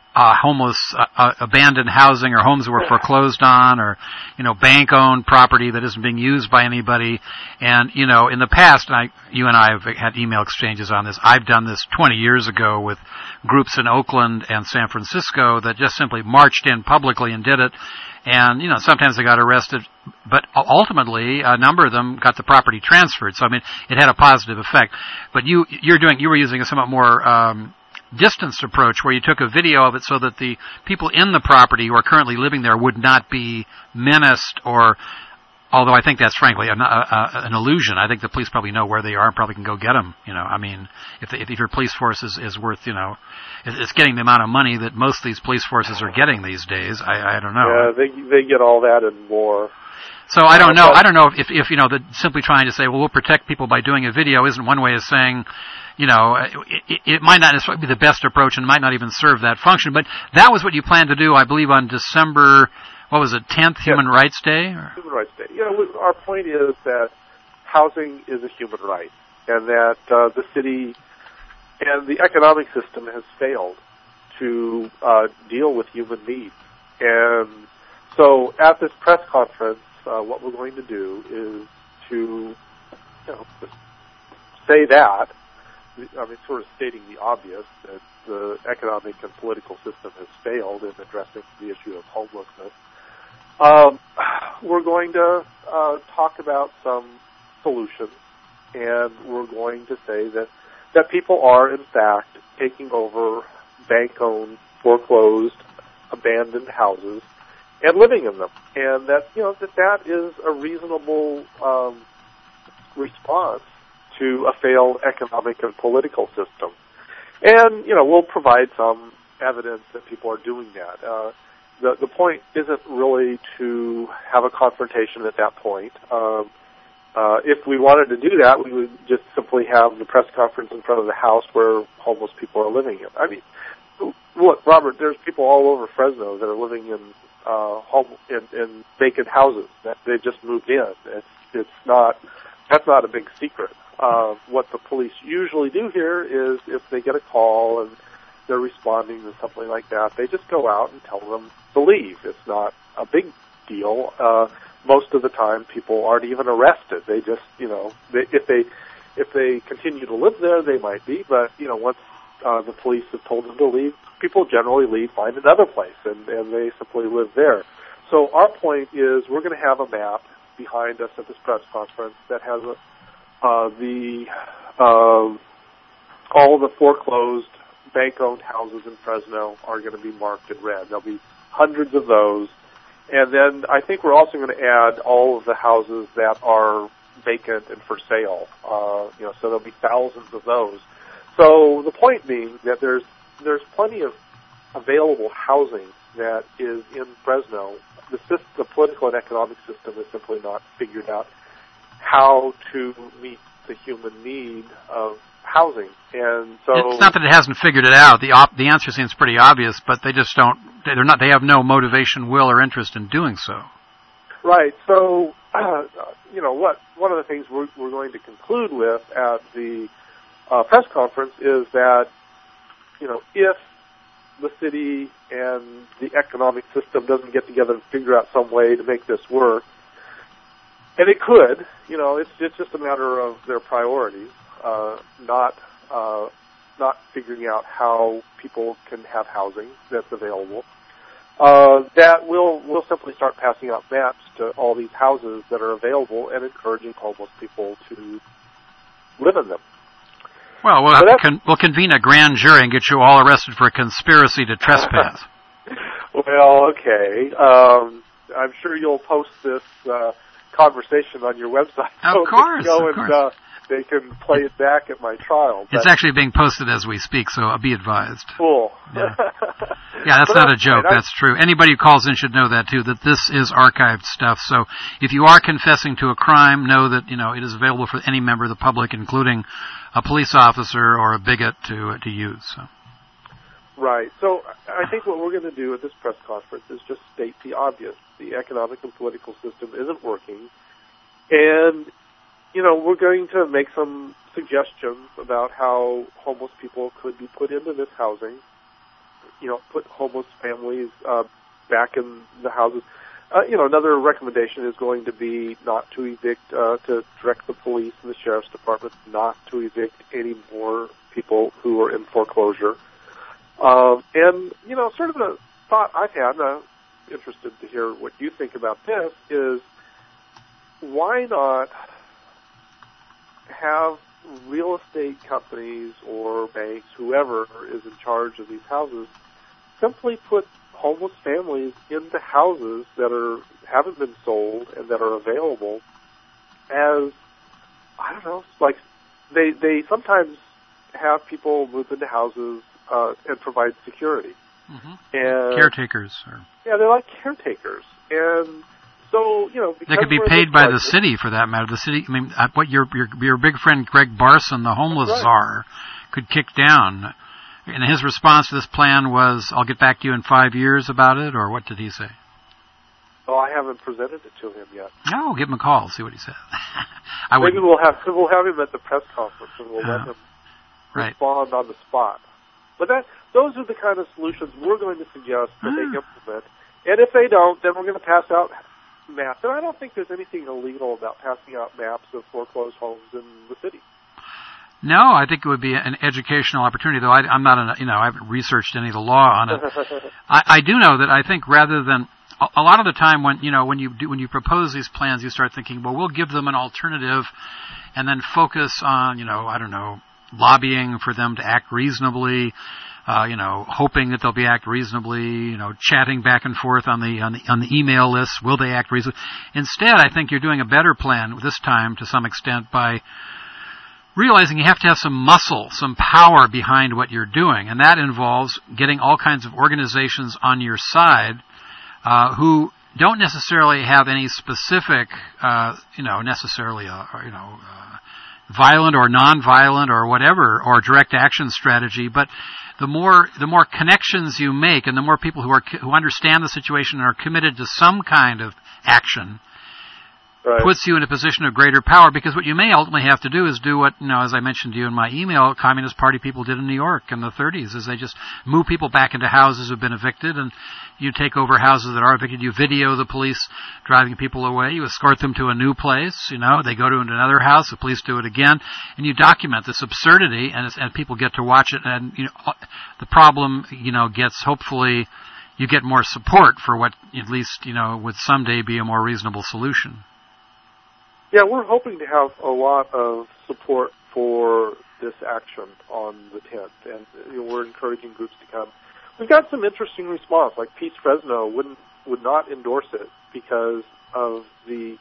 homeless, abandoned housing or homes that were foreclosed on, or, bank-owned property that isn't being used by anybody. And, in the past, you and I have had email exchanges on this. I've done this 20 years ago with groups in Oakland and San Francisco that just simply marched in publicly and did it. And, sometimes they got arrested, but ultimately a number of them got the property transferred. So, it had a positive effect. But you were using a somewhat more, distanced approach where you took a video of it so that the people in the property who are currently living there would not be menaced, or, although I think that's frankly an illusion. I think the police probably know where they are and probably can go get them. If your police force is worth, it's getting the amount of money that most of these police forces are getting these days. I don't know. Yeah, they get all that and more. So I don't know. I don't know if that simply trying to say, well, we'll protect people by doing a video isn't one way of saying, it might not necessarily be the best approach and might not even serve that function. But that was what you planned to do, I believe, on December, 10th, Human Rights Day? Human Rights Day. Our point is that housing is a human right, and that the city and the economic system has failed to deal with human needs. And so at this press conference, what we're going to do is to say that, sort of stating the obvious, that the economic and political system has failed in addressing the issue of homelessness. We're going to talk about some solutions, and we're going to say that people are, in fact, taking over bank-owned, foreclosed, abandoned houses and living in them, and that that is a reasonable response to a failed economic and political system. And we'll provide some evidence that people are doing that. The point isn't really to have a confrontation at that point. If we wanted to do that, we would just simply have the press conference in front of the house where homeless people are living in. Look, Robert, there's people all over Fresno that are living in in vacant houses that they just moved in. That's not a big secret. What the police usually do here is, if they get a call and they're responding to something like that, they just go out and tell them to leave. It's not a big deal. Most of the time, people aren't even arrested. They just, if they continue to live there, they might be. But once the police have told them to leave, people generally leave, find another place, and they simply live there. So our point is, we're going to have a map behind us at this press conference that has all the foreclosed bank-owned houses in Fresno are going to be marked in red. There'll be hundreds of those. And then I think we're also going to add all of the houses that are vacant and for sale. So there'll be thousands of those. So the point being that there's plenty of available housing that is in Fresno. The political and economic system has simply not figured out how to meet the human need of housing. And so it's not that it hasn't figured it out. The answer seems pretty obvious, but they just don't. They have no motivation, will, or interest in doing so. Right. So one of the things we're going to conclude with at the press conference is that if the city and the economic system doesn't get together and figure out some way to make this work, and it could, it's just a matter of their priorities, not figuring out how people can have housing that's available. That we'll simply start passing out maps to all these houses that are available and encouraging homeless people to live in them. Well, we'll convene a grand jury and get you all arrested for a conspiracy to trespass. Well, okay. I'm sure you'll post this conversation on your website. Of course. And they can play it back at my trial. It's actually being posted as we speak, so be advised. Cool. Yeah, that's not a joke. That's true. Anybody who calls in should know that, too, that this is archived stuff. So if you are confessing to a crime, know that, it is available for any member of the public, including a police officer or a bigot to use. So. Right. So I think what we're going to do at this press conference is just state the obvious. The economic and political system isn't working. And, we're going to make some suggestions about how homeless people could be put into this housing. put homeless families back in the houses. Another recommendation is going to be not to evict, to direct the police and the sheriff's department not to evict any more people who are in foreclosure. And sort of a thought I've had, and I'm interested to hear what you think about this, is why not have real estate companies or banks, whoever is in charge of these houses, simply put homeless families into houses that haven't been sold and that are available as, I don't know, like they sometimes have people move into houses and provide security. Mm-hmm. And caretakers. Yeah, they're like caretakers. And so, because they could be paid by the city, for that matter. The city, I mean, what your big friend Greg Barson, the homeless czar, could kick down. And his response to this plan was, "I'll get back to you in 5 years about it," or what did he say? Oh, I haven't presented it to him yet. No, give him a call, see what he says. Maybe we'll have him at the press conference, and we'll let him respond on the spot. But those are the kind of solutions we're going to suggest that they implement. And if they don't, then we're going to pass out maps. And I don't think there's anything illegal about passing out maps of foreclosed homes in the city. No, I think it would be an educational opportunity, though I'm not I haven't researched any of the law on it. I do know that I think rather than a lot of the time when you propose these plans, you start thinking, well, we'll give them an alternative, and then focus on lobbying for them to act reasonably, hoping that they'll act reasonably, chatting back and forth on the email list. Will they act reasonably? Instead, I think you're doing a better plan this time to some extent by realizing you have to have some muscle, some power behind what you're doing, and that involves getting all kinds of organizations on your side who don't necessarily have any specific, necessarily violent or non-violent or whatever, or direct action strategy, but the more connections you make, and the more people who understand the situation and are committed to some kind of action, puts you in a position of greater power. Because what you may ultimately have to do is do what, as I mentioned to you in my email, Communist Party people did in New York in the 30s, is they just move people back into houses who've been evicted, and you take over houses that are evicted. You video the police driving people away. You escort them to a new place. They go to another house. The police do it again, and you document this absurdity, and people get to watch it. And the problem, gets, hopefully, you get more support for what at least would someday be a more reasonable solution. Yeah, we're hoping to have a lot of support for this action on the 10th, and we're encouraging groups to come. We've got some interesting response, like Peace Fresno would not endorse it because of the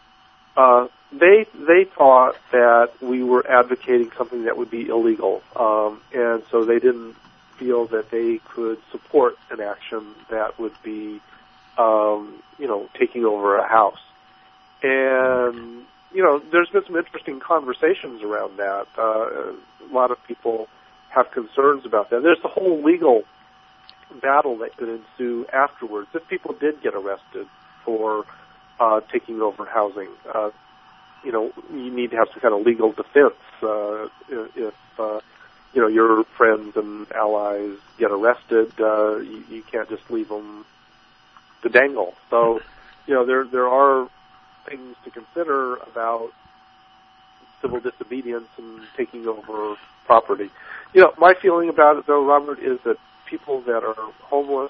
they thought that we were advocating something that would be illegal, and so they didn't feel that they could support an action that would be taking over a house. And, there's been some interesting conversations around that. A lot of people have concerns about that. There's the whole legal battle that could ensue afterwards if people did get arrested for taking over housing. You need to have some kind of legal defense if your friends and allies get arrested. You can't just leave them to dangle. So, there are things to consider about civil disobedience and taking over property. My feeling about it, though, Robert, is that people that are homeless,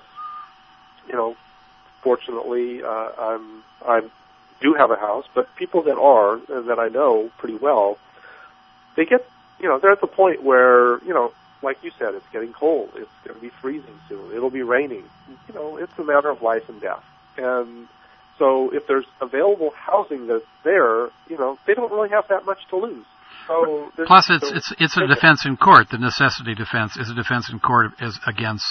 fortunately, I do have a house, but people that are, and that I know pretty well, they get, they're at the point where, like you said, it's getting cold. It's going to be freezing soon. It'll be raining. It's a matter of life and death. And so if there's available housing that's there, they don't really have that much to lose. So plus, it's a defense in court. The necessity defense is a defense in court against,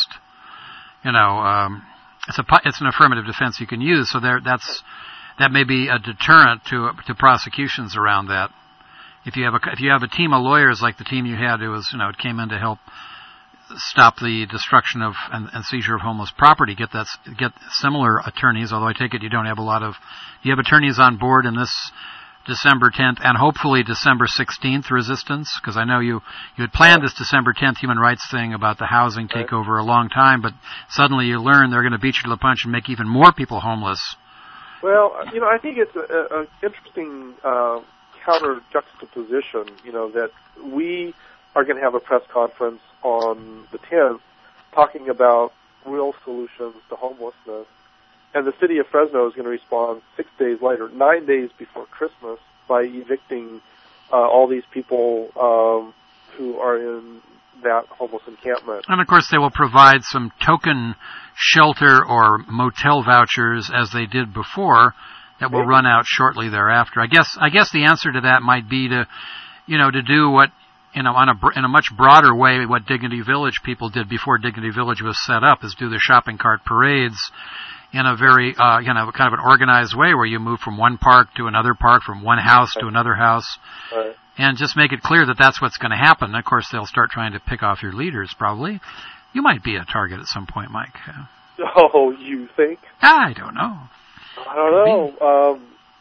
it's an affirmative defense you can use. So that may be a deterrent to prosecutions around that. If you have a team of lawyers like the team you had, it came in to help stop the destruction of and seizure of homeless property. Get similar attorneys. Although I take it you don't have a lot of. Do you have attorneys on board in this December 10th and hopefully December 16th resistance? Because I know you had planned this December 10th human rights thing about the housing takeover a long time, but suddenly you learn they're going to beat you to the punch and make even more people homeless. Well, I think it's an interesting counter juxtaposition, that we are going to have a press conference on the 10th talking about real solutions to homelessness, and the city of Fresno is going to respond 6 days later, 9 days before Christmas, by evicting all these people who are in that homeless encampment. And of course they will provide some token shelter or motel vouchers as they did before that will run out shortly thereafter. I guess the answer to that might be to do what, in a much broader way, what Dignity Village people did before Dignity Village was set up, is do the shopping cart parades in a very, kind of an organized way where you move from one park to another park, from one house to another house. Right. And just make it clear that that's what's going to happen. Of course, they'll start trying to pick off your leaders, probably. You might be a target at some point, Mike. Oh, you think? I don't know. I don't know.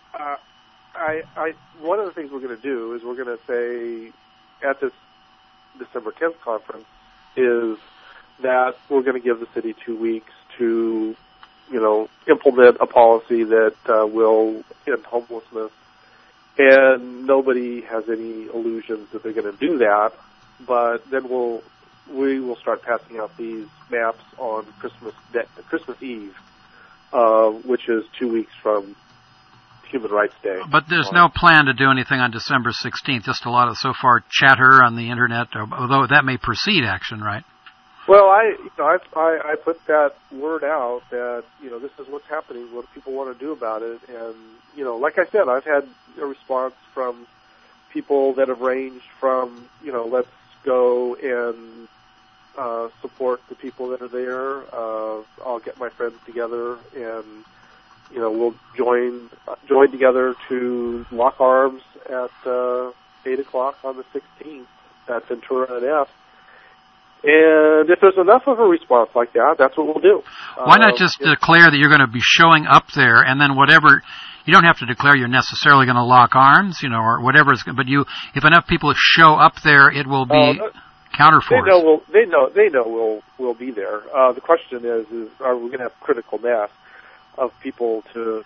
One of the things we're going to do is we're going to say at this December 10th conference is that we're going to give the city 2 weeks to, implement a policy that will end homelessness. And nobody has any illusions that they're going to do that, but then we will start passing out these maps on Christmas Eve, which is 2 weeks from Human Rights Day. But there's no plan to do anything on December 16th. Just a lot of so far chatter on the internet, although that may precede action, right? Well, I put that word out that this is what's happening, what people want to do about it, and like I said, I've had a response from people that have ranged from let's go and support the people that are there. I'll get my friends together and we'll join together to lock arms at 8:00 on the 16th at Ventura and F. And if there's enough of a response like that, that's what we'll do. Why not just declare that you're going to be showing up there, and then whatever, you don't have to declare you're necessarily going to lock arms, or whatever, but if enough people show up there, it will be counterforce. They know we'll be there. The question is are we going to have critical mass of people to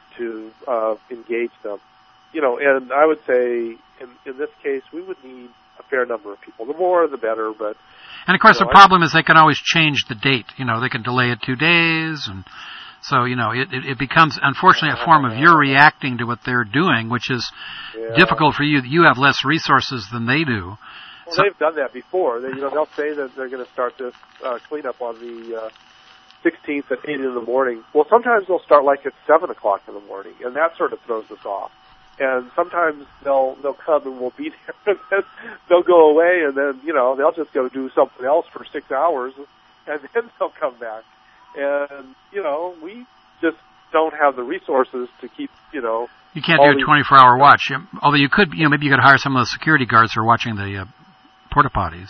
engage them? And I would say in this case we would need a fair number of people. The more, the better, but... And of course the problem is they can always change the date. They can delay it 2 days, and so, it becomes, unfortunately, a form of you're reacting to what they're doing, which is difficult for you. You have less resources than they do. Well, they've done that before. They'll say that they're going to start this cleanup on the 16th at 8 in the morning. Well, sometimes they'll start like at 7 o'clock in the morning, and that sort of throws us off. And sometimes they'll come and we'll be there, and then they'll go away, and then, they'll just go do something else for 6 hours, and then they'll come back. And, we just don't have the resources to keep, You can't do a 24-hour watch. Although you could, maybe you could hire some of the security guards who are watching the porta potties.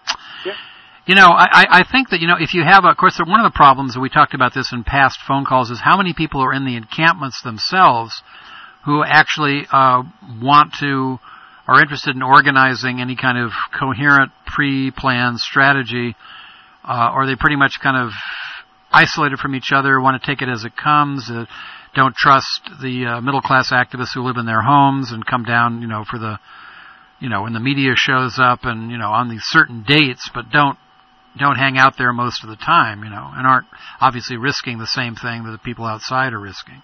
Yeah. I think that, if you have, of course, one of the problems, and we talked about this in past phone calls, is how many people are in the encampments themselves who actually are interested in organizing any kind of coherent pre-planned strategy, or they pretty much kind of isolated from each other, want to take it as it comes, don't trust the middle-class activists who live in their homes and come down, for the, when the media shows up and, on these certain dates, but don't hang out there most of the time, and aren't obviously risking the same thing that the people outside are risking.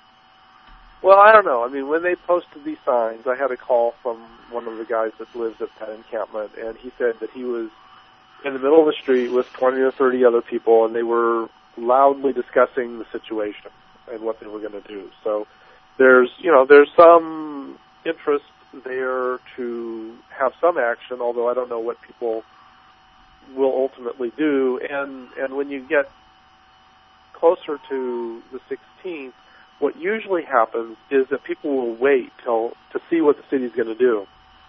Well, I don't know. I mean, when they posted these signs, I had a call from one of the guys that lives at that encampment, and he said that he was in the middle of the street with 20 or 30 other people, and they were loudly discussing the situation and what they were going to do. So there's some interest there to have some action, although I don't know what people will ultimately do. And when you get closer to the 16th, what usually happens is that people will wait to see what the city's going to do.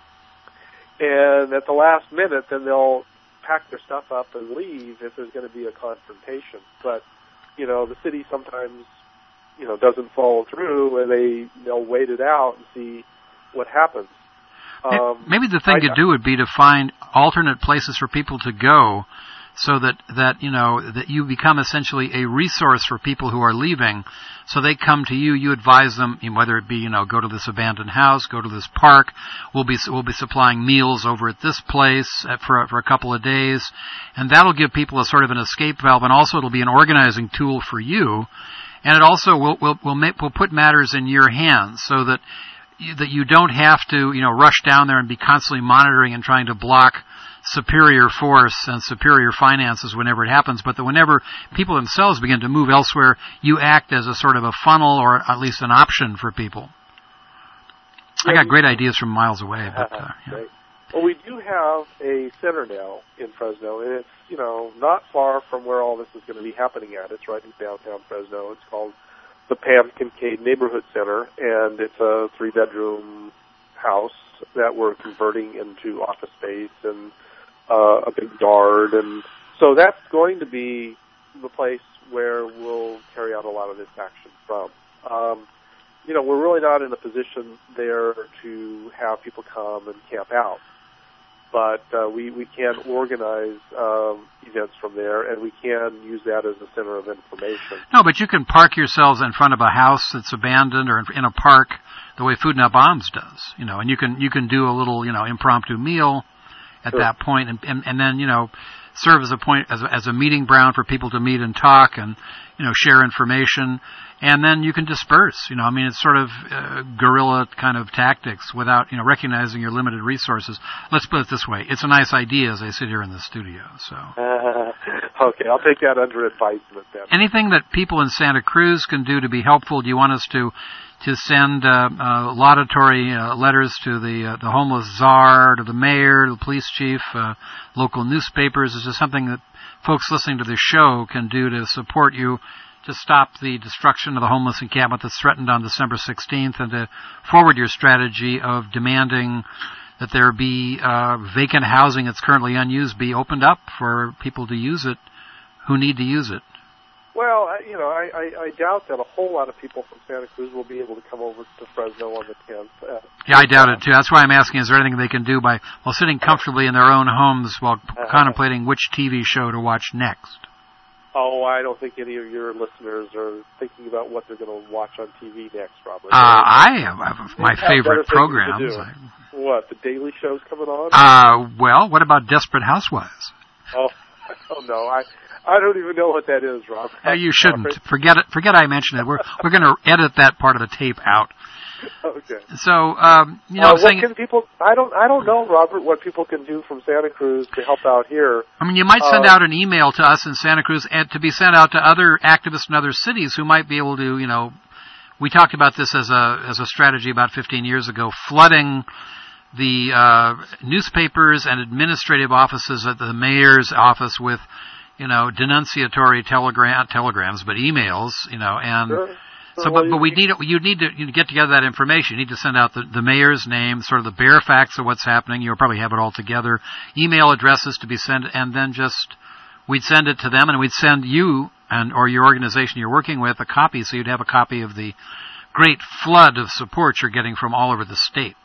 And at the last minute, then they'll pack their stuff up and leave if there's going to be a confrontation. But, the city sometimes, doesn't follow through, and they'll wait it out and see what happens. Maybe the thing to do would be to find alternate places for people to go, so that you become essentially a resource for people who are leaving. So they come to you, you advise them, whether it be, go to this abandoned house, go to this park. We'll be supplying meals over at this place for a couple of days, and that'll give people a sort of an escape valve, and also it'll be an organizing tool for you, and it also will put matters in your hands, so that you don't have to, rush down there and be constantly monitoring and trying to block superior force and superior finances whenever it happens, but that whenever people themselves begin to move elsewhere, you act as a sort of a funnel, or at least an option for people. I got great ideas from miles away. But, Great. Well, we do have a center now in Fresno, and it's, not far from where all this is going to be happening at. It's right in downtown Fresno. It's called the Pam Kincaid Neighborhood Center, and it's a 3-bedroom house that we're converting into office space and a big yard, and so that's going to be the place where we'll carry out a lot of this action from. We're really not in a position there to have people come and camp out, but we can organize events from there, and we can use that as a center of information. No, but you can park yourselves in front of a house that's abandoned, or in a park, the way Food Not Bombs does, and you can do a little, impromptu meal at that point, and then, serve as a point, as a meeting ground for people to meet and talk and, share information, and then you can disperse, it's sort of guerrilla kind of tactics without, recognizing your limited resources. Let's put it this way. It's a nice idea as I sit here in the studio, so. Okay, I'll take that under advisement then. Anything that people in Santa Cruz can do to be helpful? Do you want us to send laudatory letters to the homeless czar, to the mayor, to the police chief, local newspapers? Is there something that folks listening to this show can do to support you to stop the destruction of the homeless encampment that's threatened on December 16th, and to forward your strategy of demanding that there be vacant housing that's currently unused be opened up for people to use it who need to use it? Well, I doubt that a whole lot of people from Santa Cruz will be able to come over to Fresno on the 10th. Yeah, I doubt it, too. That's why I'm asking, is there anything they can do while sitting comfortably in their own homes while contemplating which TV show to watch next? Oh, I don't think any of your listeners are thinking about what they're going to watch on TV next, Robert. I have my favorite programs. What, the Daily Show's coming on? Well, what about Desperate Housewives? Oh, I don't know. I don't even know what that is, Rob. You shouldn't. Forget it. Forget I mentioned it. We're going to edit that part of the tape out. Okay. So, what can people? I don't know, Robert, what people can do from Santa Cruz to help out here. You might send out an email to us in Santa Cruz, and to be sent out to other activists in other cities who might be able to, we talked about this as a strategy about 15 years ago, flooding the newspapers and administrative offices at the mayor's office with, denunciatory telegrams, but emails, and sure. so, but you need to get together that information. You need to send out the mayor's name, sort of the bare facts of what's happening. You'll probably have it all together, email addresses to be sent, and then we'd send it to them, and we'd send you or your organization you're working with a copy, so you'd have a copy of the great flood of support you're getting from all over the state.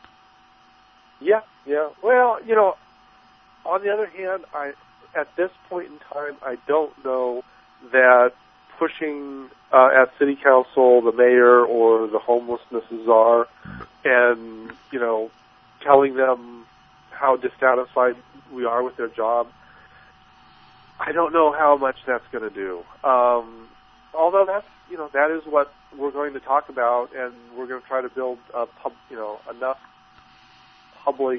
Yeah. Well, on the other hand, at this point in time, I don't know that pushing at City Council, the mayor, or the homelessness czar, and, telling them how dissatisfied we are with their job, I don't know how much that's going to do. Although that is what we're going to talk about, and we're going to try to build enough public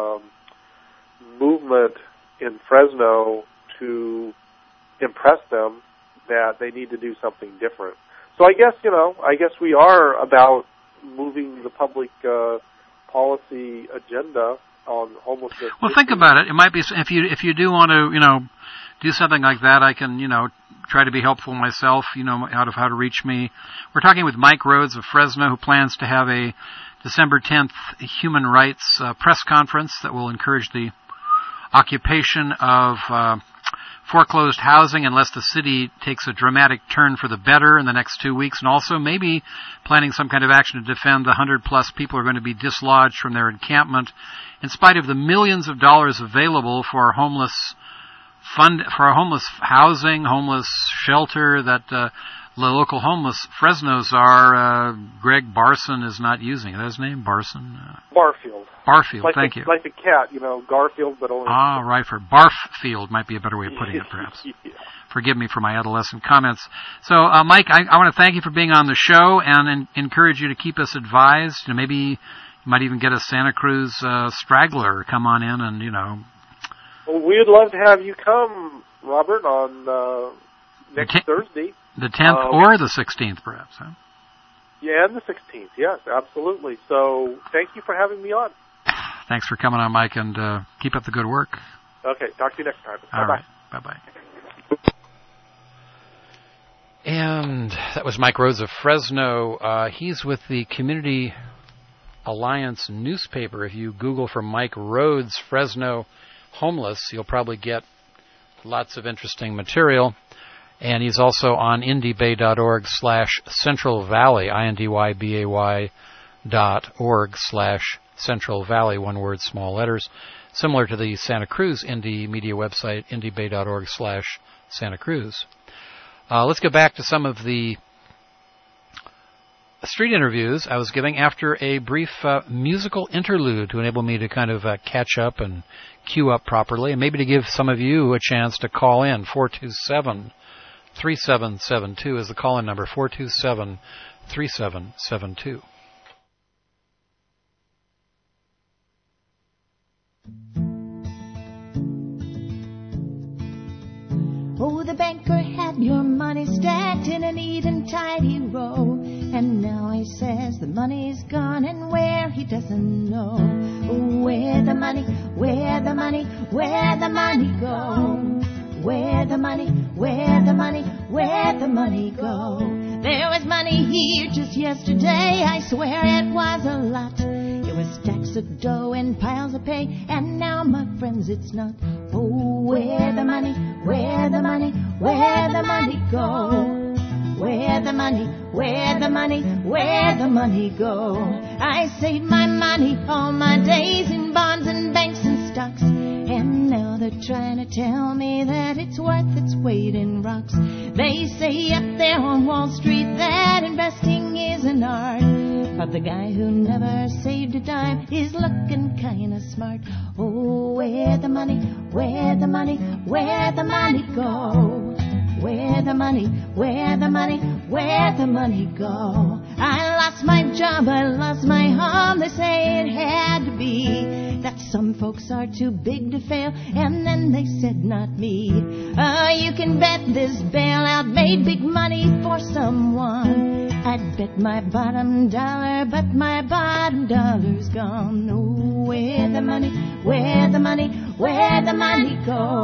movement in Fresno to impress them that they need to do something different. So I guess we are about moving the public policy agenda on homelessness. Well, think about it. It might be, if you do want to, do something like that, I can, try to be helpful myself, out of how to reach me. We're talking with Mike Rhodes of Fresno, who plans to have a December 10th human rights press conference that will encourage the occupation of foreclosed housing unless the city takes a dramatic turn for the better in the next 2 weeks, and also maybe planning some kind of action to defend the 100-plus people who are going to be dislodged from their encampment, in spite of the millions of dollars available for homeless housing, homeless shelter that the local homeless Fresno czar, Greg Barson, is not using. Is that his name? Barson? Barfield. Barfield, like thank you. Like the cat, Garfield, but only... Ah, right, for Barfield might be a better way of putting it, perhaps. Yeah. Forgive me for my adolescent comments. So, Mike, I want to thank you for being on the show and encourage you to keep us advised. Maybe you might even get a Santa Cruz straggler come on in and, Well, we'd love to have you come, Robert, on next Thursday. The 10th or the 16th, perhaps, huh? Yeah, and the 16th, yes, absolutely. So thank you for having me on. Thanks for coming on, Mike, and keep up the good work. Okay, talk to you next time. All right, bye-bye. And that was Mike Rhodes of Fresno. He's with the Community Alliance newspaper. If you Google for Mike Rhodes, Fresno homeless, you'll probably get lots of interesting material. And he's also on indybay.org/Central Valley, indybay.org/Central Valley, one word, small letters, similar to the Santa Cruz Indie Media website, indybay.org/Santa Cruz. Let's go back to some of the street interviews I was giving after a brief musical interlude to enable me to kind of catch up and queue up properly, and maybe to give some of you a chance to call in. 427-3772 is the call-in number, 427-3772. Oh, the banker had your money stacked in a neat and tidy row, and now he says the money's gone and where he doesn't know. Oh, where the money, where the money, where the money go? Where the money, where the money, where the money go? There was money here just yesterday, I swear it was a lot. It was stacks of dough and piles of pay, and now, my friends, it's not. Oh, where the money, where the money, where the money go? Where the money, where the money, where the money go? I saved my money all my days in bonds and banks and stocks, and now they're trying to tell me that it's worth its weight in rocks. They say up there on Wall Street that investing is an art, but the guy who never saved a dime is looking kinda smart. Oh, where the money, where the money, where the money go? Where the money, where the money, where the money go? I lost my job, I lost my home, they say it had to be, that some folks are too big to fail, and then they said not me. You can bet this bailout made big money for someone. I'd bet my bottom dollar, but my bottom dollar's gone. Oh, where the money, where the money, where the money go?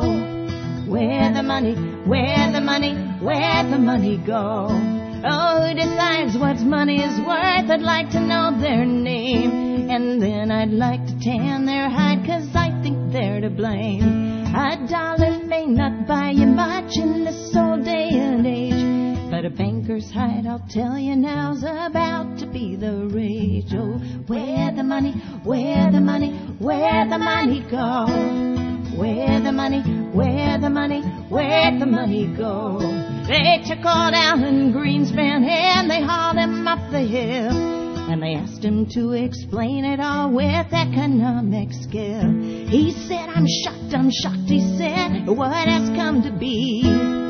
Where the money, where the money, where the money go? Oh, who decides what money is worth? I'd like to know their name, and then I'd like to tan their hide, 'cause I think they're to blame. A dollar may not buy you much in this old day and age, but a banker's hide, I'll tell you now's about to be the rage. Oh, where the money, where the money, where the money go? Where the money, where the money, where the money go? They took old Alan Greenspan and they hauled him up the hill, and they asked him to explain it all with economic skill. He said, I'm shocked, he said, what has come to be?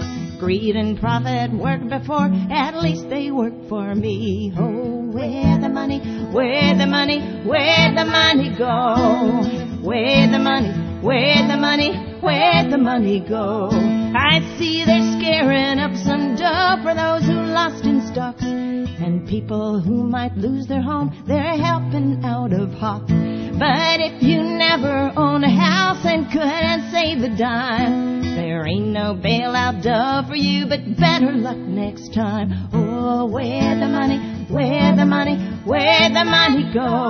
Greed and profit worked before, at least they work for me. Oh, where the money, where the money, where the money go? Where the money, where the money, where the money go? I see they're scaring up some dough for those who lost in stocks, and people who might lose their home, they're helping out of hock. But if you never own a house and couldn't save a dime, there ain't no bailout dough for you, but better luck next time. Oh, where the money, where the money, where the money go?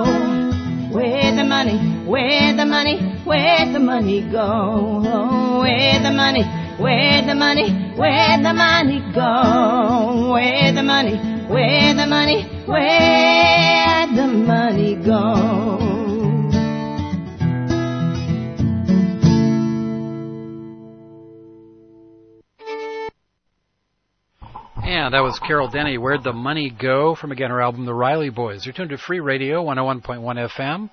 Where the money, where the money, where the money go? Oh, where the money, Where'd the money go? Where'd the money, where'd the money go? And that was Carol Denny, Where'd the Money Go? From, again, her album, The Riley Boys. You're tuned to Free Radio, 101.1 FM,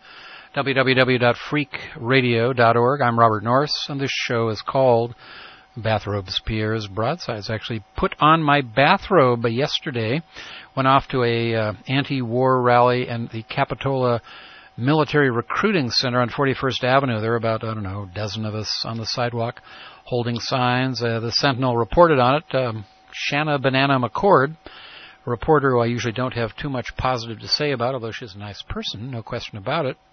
www.freakradio.org. I'm Robert Norris, and this show is called Bathrobes, Pierre's Broadsides. I actually put on my bathrobe yesterday, went off to a anti-war rally in the Capitola Military Recruiting Center on 41st Avenue. There were about, a dozen of us on the sidewalk holding signs. The Sentinel reported on it. Shanna Banana McCord, a reporter who I usually don't have too much positive to say about, although she's a nice person, no question about it.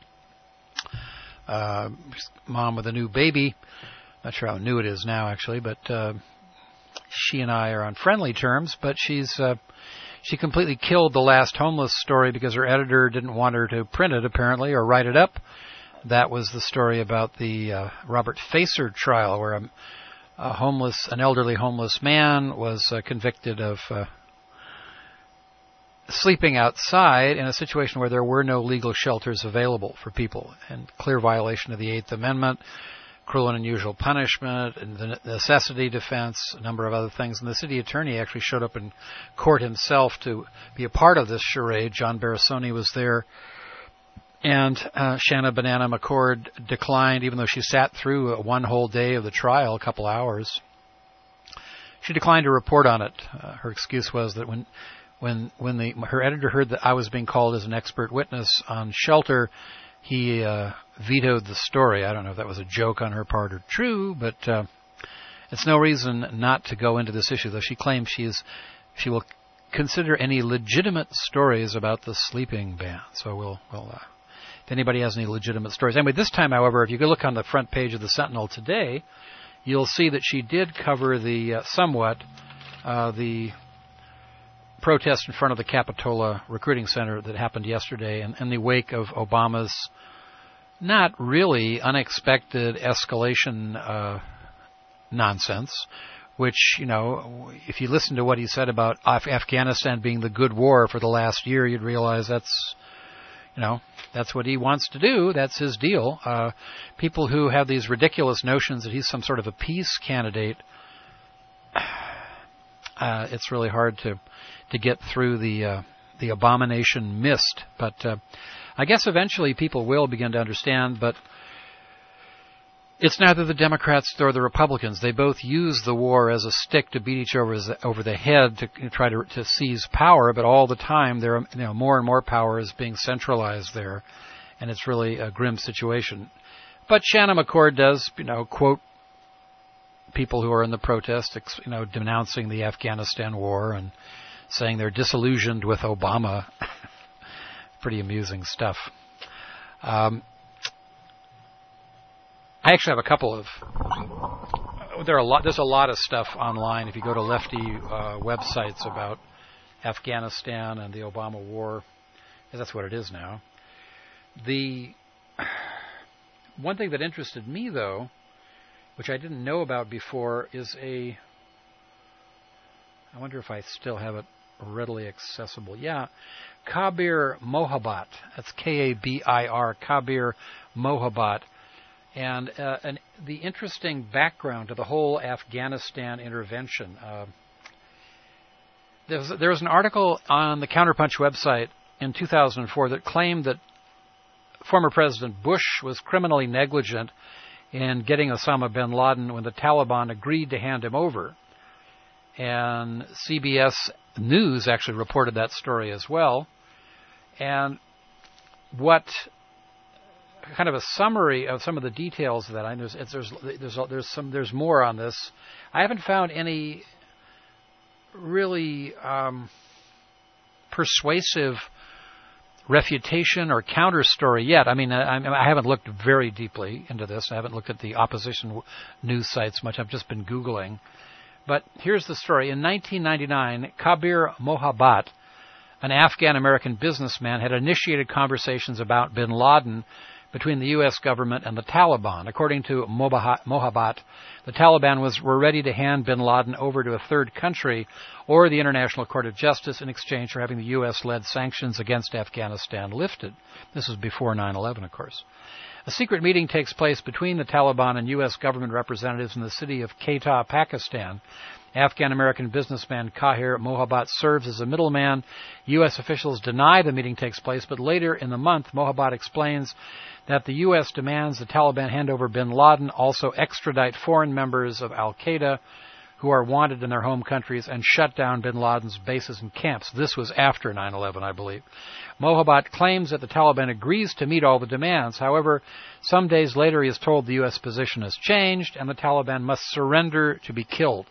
Mom with a new baby. Not sure how new it is now, actually, but she and I are on friendly terms. But she completely killed the last homeless story because her editor didn't want her to print it, apparently, or write it up. That was the story about the Robert Facer trial, where an elderly homeless man was convicted of sleeping outside in a situation where there were no legal shelters available for people, and clear violation of the Eighth Amendment, cruel and unusual punishment, and the necessity defense, a number of other things. And the city attorney actually showed up in court himself to be a part of this charade. John Barasoni was there. And Shanna Banana McCord declined, even though she sat through one whole day of the trial, a couple hours. She declined to report on it. Her excuse was that when her editor heard that I was being called as an expert witness on shelter, he vetoed the story. I don't know if that was a joke on her part or true, but it's no reason not to go into this issue, though she claims she will consider any legitimate stories about the sleeping ban. So we'll if anybody has any legitimate stories. Anyway, this time, however, if you go look on the front page of the Sentinel today, you'll see that she did cover the protest in front of the Capitola Recruiting Center that happened yesterday in the wake of Obama's not really unexpected escalation nonsense, which, if you listen to what he said about Afghanistan being the good war for the last year, you'd realize that's what he wants to do. That's his deal. People who have these ridiculous notions that he's some sort of a peace candidate, it's really hard to get through the abomination mist. But I guess eventually people will begin to understand, but it's neither the Democrats nor the Republicans. They both use the war as a stick to beat each other over the head to try to seize power, but all the time there, more and more power is being centralized there, and it's really a grim situation. But Shanna McCord does, quote people who are in the protest, denouncing the Afghanistan war and saying they're disillusioned with Obama. Pretty amusing stuff. I actually have a couple of. There's a lot of stuff online. If you go to lefty websites about Afghanistan and the Obama war, because that's what it is now. The one thing that interested me, though, which I didn't know about before, is I wonder if I still have it readily accessible. Yeah, Kabir Mohabbat. That's Kabir, Kabir Mohabbat. And the interesting background to the whole Afghanistan intervention. There was an article on the Counterpunch website in 2004 that claimed that former President Bush was criminally negligent in getting Osama bin Laden when the Taliban agreed to hand him over. And CBS News actually reported that story as well. And what kind of a summary of some of the details of that. There's more on this. I haven't found any really persuasive refutation or counter story yet. I mean, I haven't looked very deeply into this. I haven't looked at the opposition news sites much. I've just been Googling. But here's the story. In 1999, Kabir Mohabbat, an Afghan-American businessman, had initiated conversations about bin Laden between the U.S. government and the Taliban. According to Mohabbat, the Taliban were ready to hand bin Laden over to a third country or the International Court of Justice in exchange for having the U.S.-led sanctions against Afghanistan lifted. This was before 9/11, of course. A secret meeting takes place between the Taliban and U.S. government representatives in the city of Quetta, Pakistan. Afghan-American businessman Kahir Mohabbat serves as a middleman. U.S. officials deny the meeting takes place, but later in the month, Mohabbat explains that the U.S. demands the Taliban hand over bin Laden, also extradite foreign members of al-Qaeda who are wanted in their home countries, and shut down bin Laden's bases and camps. This was after 9/11, I believe. Mohabbat claims that the Taliban agrees to meet all the demands. However, some days later he is told the U.S. position has changed and the Taliban must surrender to be killed.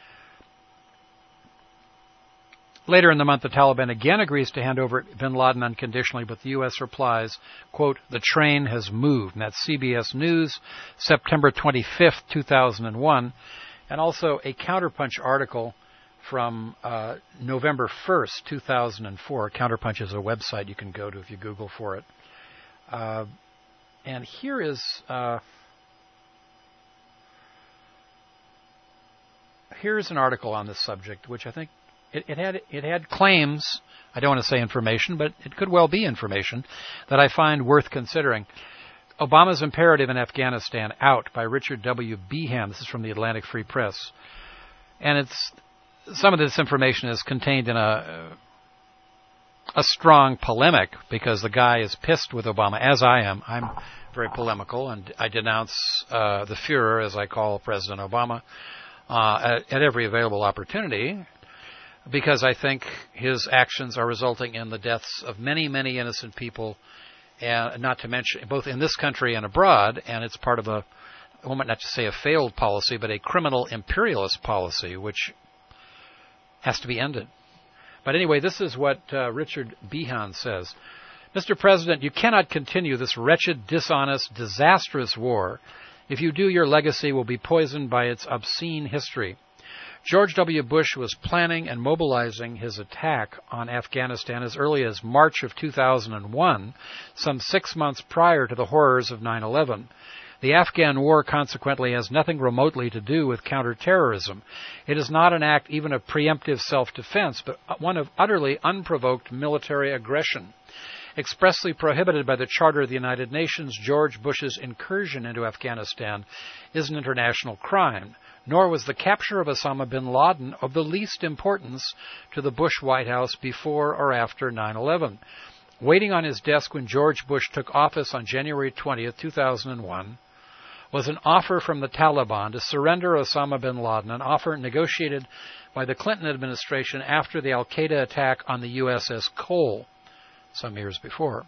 Later in the month, the Taliban again agrees to hand over bin Laden unconditionally, but the U.S. replies, quote, "The train has moved." And that's CBS News, September 25th, 2001. And also a Counterpunch article from November 1st, 2004. Counterpunch is a website you can go to if you Google for it. And here is... here's an article on this subject, which I think it had claims, I don't want to say information, but it could well be information, that I find worth considering. Obama's Imperative in Afghanistan, out, by Richard W. Behan. This is from the Atlantic Free Press. And some of this information is contained in a strong polemic, because the guy is pissed with Obama, as I am. I'm very polemical, and I denounce the Fuhrer, as I call President Obama, at every available opportunity, because I think his actions are resulting in the deaths of many, many innocent people, and not to mention both in this country and abroad, and it's part of I want not to say a failed policy, but a criminal imperialist policy, which has to be ended. But anyway, this is what Richard Behan says. Mr. President, you cannot continue this wretched, dishonest, disastrous war. If you do, your legacy will be poisoned by its obscene history. George W. Bush was planning and mobilizing his attack on Afghanistan as early as March of 2001, some 6 months prior to the horrors of 9/11. The Afghan war, consequently, has nothing remotely to do with counterterrorism. It is not an act even of preemptive self-defense, but one of utterly unprovoked military aggression. Expressly prohibited by the Charter of the United Nations, George Bush's incursion into Afghanistan is an international crime, nor was the capture of Osama bin Laden of the least importance to the Bush White House before or after 9/11. Waiting on his desk when George Bush took office on January 20th, 2001, was an offer from the Taliban to surrender Osama bin Laden, an offer negotiated by the Clinton administration after the al-Qaeda attack on the USS Cole some years before.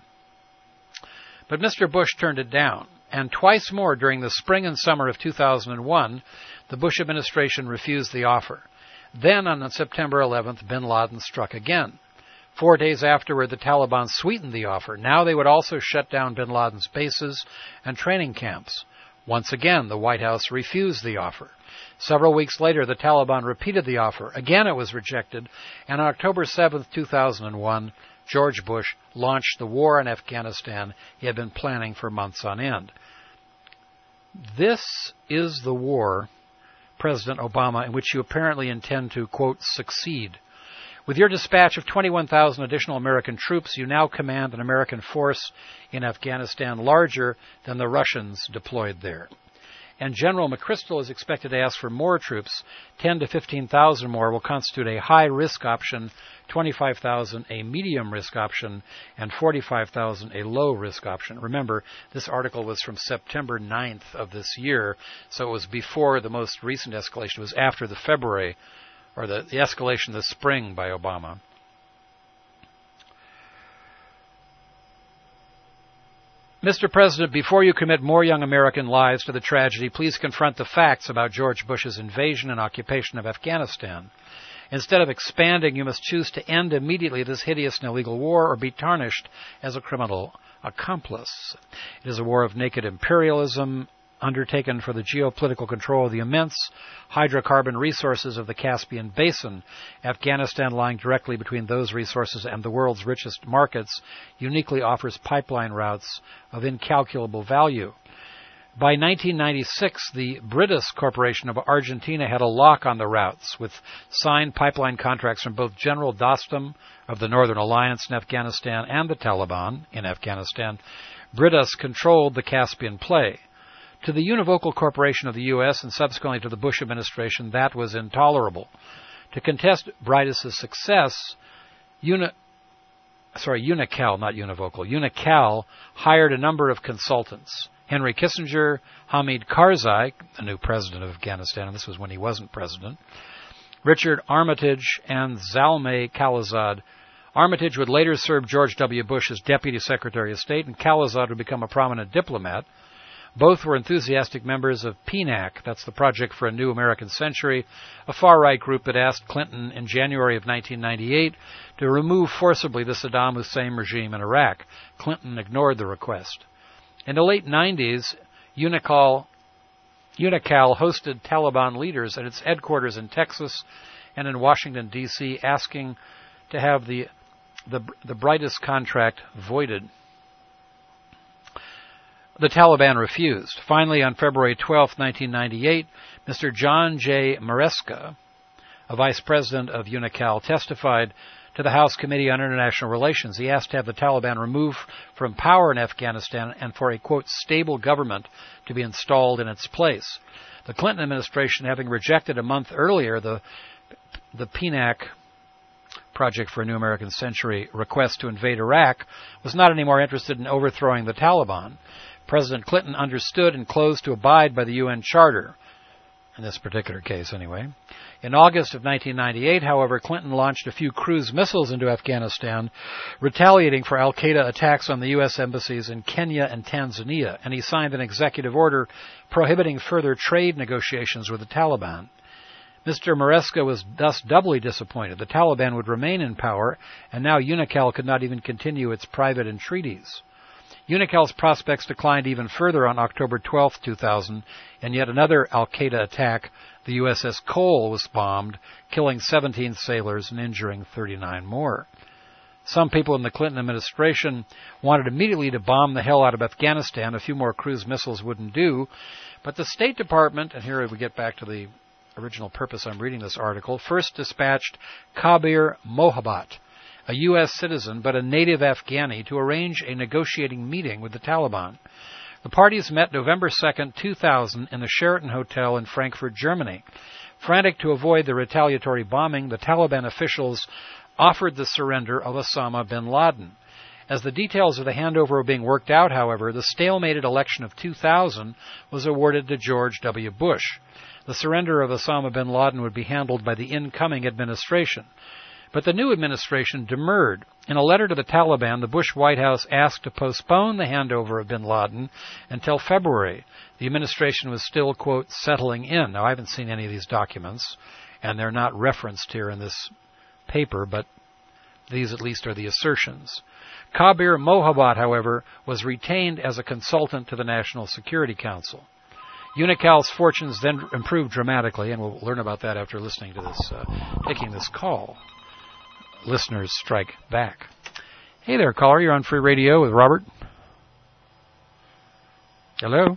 But Mr. Bush turned it down, and twice more during the spring and summer of 2001, the Bush administration refused the offer. Then, on September 11th, bin Laden struck again. 4 days afterward, the Taliban sweetened the offer. Now they would also shut down bin Laden's bases and training camps. Once again, the White House refused the offer. Several weeks later, the Taliban repeated the offer. Again, it was rejected, and on October 7th, 2001, George Bush launched the war in Afghanistan he had been planning for months on end. This is the war, President Obama, in which you apparently intend to, quote, succeed. With your dispatch of 21,000 additional American troops, you now command an American force in Afghanistan larger than the Russians deployed there. And General McChrystal is expected to ask for more troops. 10 to 15,000 more will constitute a high-risk option, 25,000 a medium-risk option, and 45,000 a low-risk option. Remember, this article was from September 9th of this year, so it was before the most recent escalation. It was after the February, or the escalation this spring by Obama. Mr. President, before you commit more young American lives to the tragedy, please confront the facts about George Bush's invasion and occupation of Afghanistan. Instead of expanding, you must choose to end immediately this hideous and illegal war or be tarnished as a criminal accomplice. It is a war of naked imperialism, undertaken for the geopolitical control of the immense hydrocarbon resources of the Caspian Basin, Afghanistan, lying directly between those resources and the world's richest markets, uniquely offers pipeline routes of incalculable value. By 1996, the Bridas Corporation of Argentina had a lock on the routes, with signed pipeline contracts from both General Dostum of the Northern Alliance in Afghanistan and the Taliban in Afghanistan. Bridas controlled the Caspian Play. To the Univocal Corporation of the U.S. and subsequently to the Bush administration, that was intolerable. To contest Bridas' success, Unical hired a number of consultants. Henry Kissinger, Hamid Karzai, the new president of Afghanistan, and this was when he wasn't president, Richard Armitage, and Zalmay Khalilzad. Armitage would later serve George W. Bush as Deputy Secretary of State, and Khalilzad would become a prominent diplomat. Both were enthusiastic members of PNAC, that's the Project for a New American Century, a far-right group that asked Clinton in January of 1998 to remove forcibly the Saddam Hussein regime in Iraq. Clinton ignored the request. In the late 90s, Unical hosted Taliban leaders at its headquarters in Texas and in Washington, D.C., asking to have the Bridas contract voided. The Taliban refused. Finally, on February 12, 1998, Mr. John J. Maresca, a vice president of Unical, testified to the House Committee on International Relations. He asked to have the Taliban removed from power in Afghanistan and for a, quote, stable government to be installed in its place. The Clinton administration, having rejected a month earlier the PNAC, Project for a New American Century, request to invade Iraq, was not any more interested in overthrowing the Taliban. President Clinton understood and closed to abide by the UN Charter, in this particular case anyway. In August of 1998, however, Clinton launched a few cruise missiles into Afghanistan, retaliating for al-Qaeda attacks on the U.S. embassies in Kenya and Tanzania, and he signed an executive order prohibiting further trade negotiations with the Taliban. Mr. Maresca was thus doubly disappointed. The Taliban would remain in power, and now Unical could not even continue its private entreaties. Unical's prospects declined even further on October 12, 2000, and yet another al-Qaeda attack, the USS Cole, was bombed, killing 17 sailors and injuring 39 more. Some people in the Clinton administration wanted immediately to bomb the hell out of Afghanistan. A few more cruise missiles wouldn't do. But the State Department, and here we get back to the original purpose I'm reading this article, first dispatched Kabir Mohabbat, a U.S. citizen but a native Afghani, to arrange a negotiating meeting with the Taliban. The parties met November 2, 2000 in the Sheraton Hotel in Frankfurt, Germany. Frantic to avoid the retaliatory bombing, the Taliban officials offered the surrender of Osama bin Laden. As the details of the handover were being worked out, however, the stalemated election of 2000 was awarded to George W. Bush. The surrender of Osama bin Laden would be handled by the incoming administration. But the new administration demurred. In a letter to the Taliban, the Bush White House asked to postpone the handover of bin Laden until February. The administration was still, quote, settling in. Now, I haven't seen any of these documents, and they're not referenced here in this paper, but these at least are the assertions. Kabir Mohabbat, however, was retained as a consultant to the National Security Council. Unical's fortunes then improved dramatically, and we'll learn about that after listening to this, taking this call. Listeners strike back. Hey there, caller. You're on Free Radio with Robert. Hello?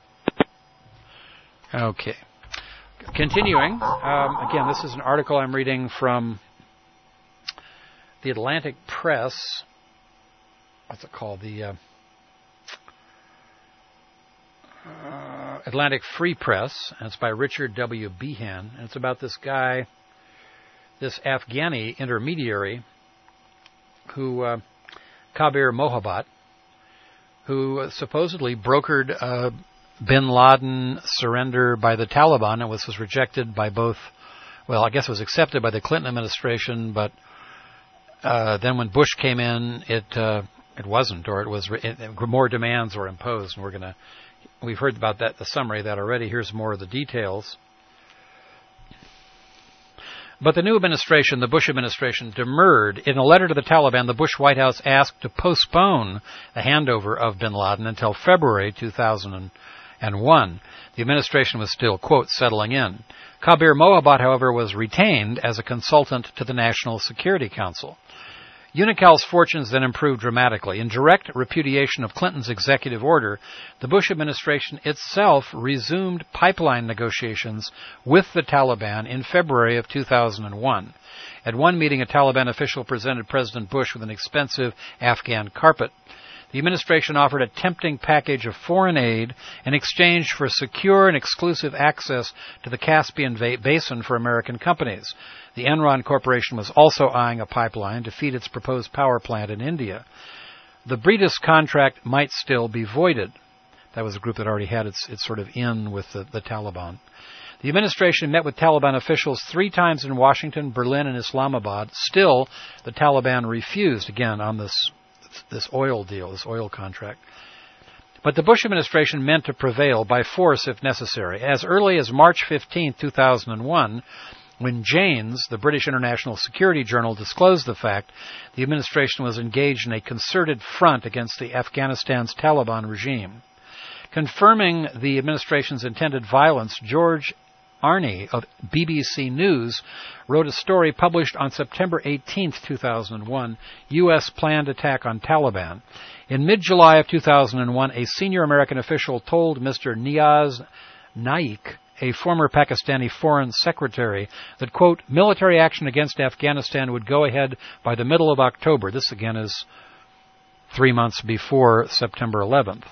Okay. Continuing. Again, this is an article I'm reading from the Atlantic Press. What's it called? The Atlantic Free Press. And it's by Richard W. Behan. And it's about this guy, this Afghani intermediary, who Kabir Mohabbat, who supposedly brokered bin Laden surrender by the Taliban, and was rejected by both. Well, I guess it was accepted by the Clinton administration, but then when Bush came in, it wasn't, or more demands were imposed. And we've heard about that, the summary of that already. Here's more of the details. But the new administration, the Bush administration, demurred. In a letter to the Taliban, the Bush White House asked to postpone the handover of bin Laden until February 2000. 2001. The administration was still, quote, settling in. Kabir Mohabbat, however, was retained as a consultant to the National Security Council. Unical's fortunes then improved dramatically. In direct repudiation of Clinton's executive order, the Bush administration itself resumed pipeline negotiations with the Taliban in February of 2001. At one meeting, a Taliban official presented President Bush with an expensive Afghan carpet. The administration offered a tempting package of foreign aid in exchange for secure and exclusive access to the Caspian Basin for American companies. The Enron Corporation was also eyeing a pipeline to feed its proposed power plant in India. The Bridas contract might still be voided. That was a group that already had its sort of in with the Taliban. The administration met with Taliban officials 3 times in Washington, Berlin, and Islamabad. Still, the Taliban refused, again, on this oil deal, this oil contract. But the Bush administration meant to prevail by force if necessary. As early as March 15, 2001, when Janes, the British International Security Journal, disclosed the fact, the administration was engaged in a concerted front against Afghanistan's Taliban regime. Confirming the administration's intended violence, George Arney of BBC News wrote a story published on September 18, 2001, U.S. planned attack on Taliban. In mid-July of 2001, a senior American official told Mr. Niaz Naik, a former Pakistani foreign secretary, that, quote, military action against Afghanistan would go ahead by the middle of October. This, again, is 3 months before September 11th.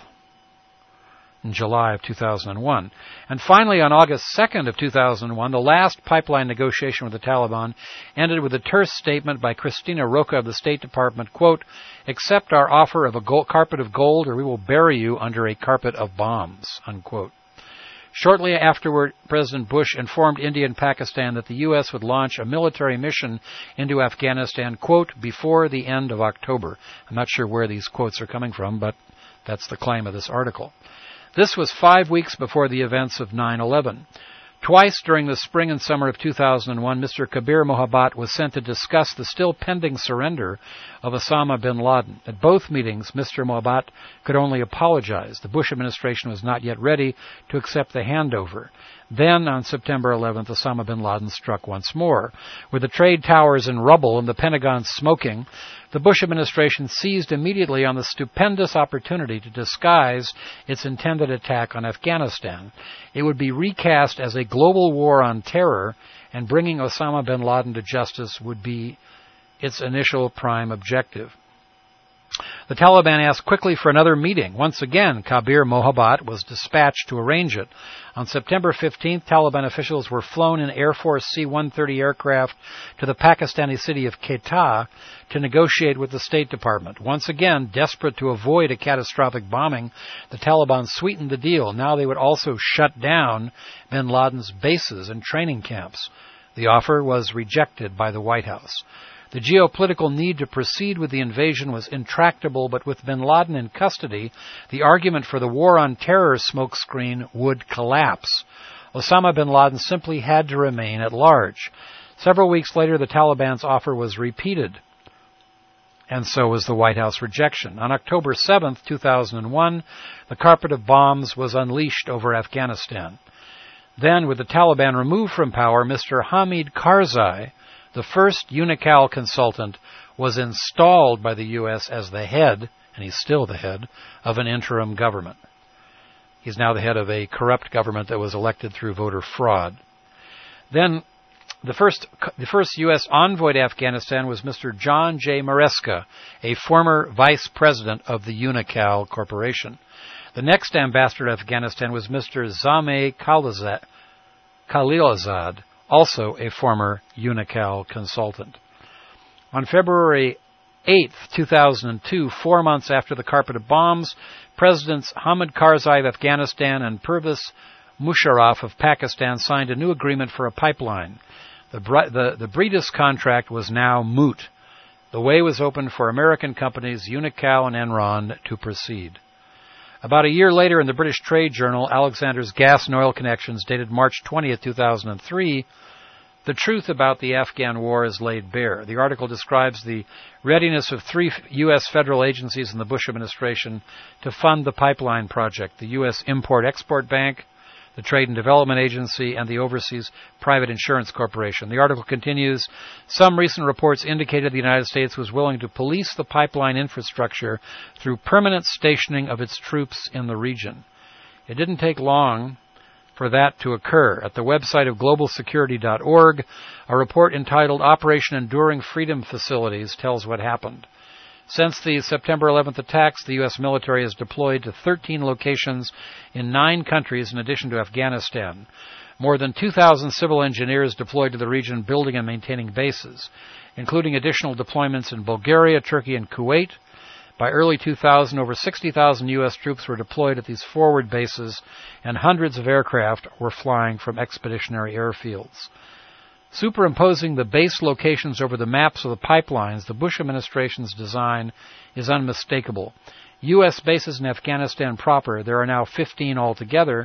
In July of 2001. And finally, on August 2nd of 2001, the last pipeline negotiation with the Taliban ended with a terse statement by Christina Roca of the State Department, quote, accept our offer of a carpet of gold or we will bury you under a carpet of bombs, unquote. Shortly afterward, President Bush informed India and Pakistan that the U.S. would launch a military mission into Afghanistan, quote, before the end of October. I'm not sure where these quotes are coming from, but that's the claim of this article. This was 5 weeks before the events of 9/11. Twice during the spring and summer of 2001, Mr. Kabir Mohabbat was sent to discuss the still pending surrender of Osama bin Laden. At both meetings, Mr. Mohabbat could only apologize. The Bush administration was not yet ready to accept the handover. Then, on September 11th, Osama bin Laden struck once more. With the trade towers in rubble and the Pentagon smoking, the Bush administration seized immediately on the stupendous opportunity to disguise its intended attack on Afghanistan. It would be recast as a global war on terror, and bringing Osama bin Laden to justice would be its initial prime objective. The Taliban asked quickly for another meeting. Once again, Kabir Mohabbat was dispatched to arrange it. On September 15th, Taliban officials were flown in Air Force C-130 aircraft to the Pakistani city of Quetta to negotiate with the State Department. Once again, desperate to avoid a catastrophic bombing, the Taliban sweetened the deal. Now they would also shut down bin Laden's bases and training camps. The offer was rejected by the White House. The geopolitical need to proceed with the invasion was intractable, but with bin Laden in custody, the argument for the war on terror smokescreen would collapse. Osama bin Laden simply had to remain at large. Several weeks later, the Taliban's offer was repeated, and so was the White House rejection. On October 7th, 2001, the carpet of bombs was unleashed over Afghanistan. Then, with the Taliban removed from power, Mr. Hamid Karzai, the first Unical consultant, was installed by the U.S. as the head, and he's still the head, of an interim government. He's now the head of a corrupt government that was elected through voter fraud. Then, the first U.S. envoy to Afghanistan was Mr. John J. Maresca, a former vice president of the Unical Corporation. The next ambassador to Afghanistan was Mr. Zameh Khalilzad, also a former Unical consultant. On February 8, 2002, 4 months after the carpet of bombs, Presidents Hamid Karzai of Afghanistan and Pervez Musharraf of Pakistan signed a new agreement for a pipeline. The Bridas contract was now moot. The way was open for American companies Unical and Enron to proceed. About a year later, in the British Trade Journal, Alexander's Gas and Oil Connections, dated March 20, 2003, The truth about the Afghan war is laid bare. The article describes the readiness of 3 U.S. federal agencies in the Bush administration to fund the pipeline project: the U.S. Import-Export Bank, the Trade and Development Agency, and the Overseas Private Insurance Corporation. The article continues, some recent reports indicated the United States was willing to police the pipeline infrastructure through permanent stationing of its troops in the region. It didn't take long for that to occur. At the website of globalsecurity.org, a report entitled Operation Enduring Freedom Facilities tells what happened. Since the September 11th attacks, the U.S. military has deployed to 13 locations in 9 countries in addition to Afghanistan. More than 2,000 civil engineers deployed to the region building and maintaining bases, including additional deployments in Bulgaria, Turkey, and Kuwait. By early 2000, over 60,000 U.S. troops were deployed at these forward bases, and hundreds of aircraft were flying from expeditionary airfields. Superimposing the base locations over the maps of the pipelines, the Bush administration's design is unmistakable. U.S. bases in Afghanistan proper, there are now 15 altogether,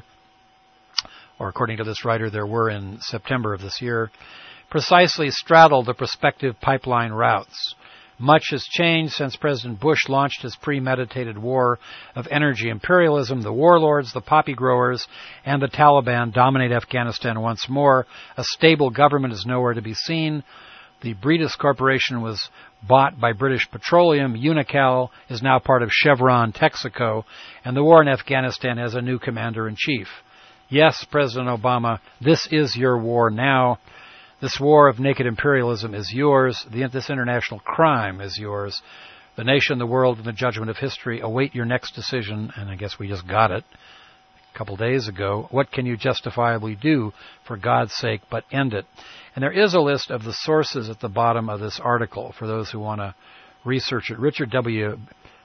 or according to this writer, there were in September of this year, precisely straddle the prospective pipeline routes. Much has changed since President Bush launched his premeditated war of energy imperialism. The warlords, the poppy growers, and the Taliban dominate Afghanistan once more. A stable government is nowhere to be seen. The Bridas Corporation was bought by British Petroleum. Unocal is now part of Chevron Texaco. And the war in Afghanistan has a new commander-in-chief. Yes, President Obama, this is your war now. This war of naked imperialism is yours. This international crime is yours. The nation, the world, and the judgment of history await your next decision, and I guess we just got it a couple days ago. What can you justifiably do, for God's sake, but end it? And there is a list of the sources at the bottom of this article for those who want to research it. Richard W.,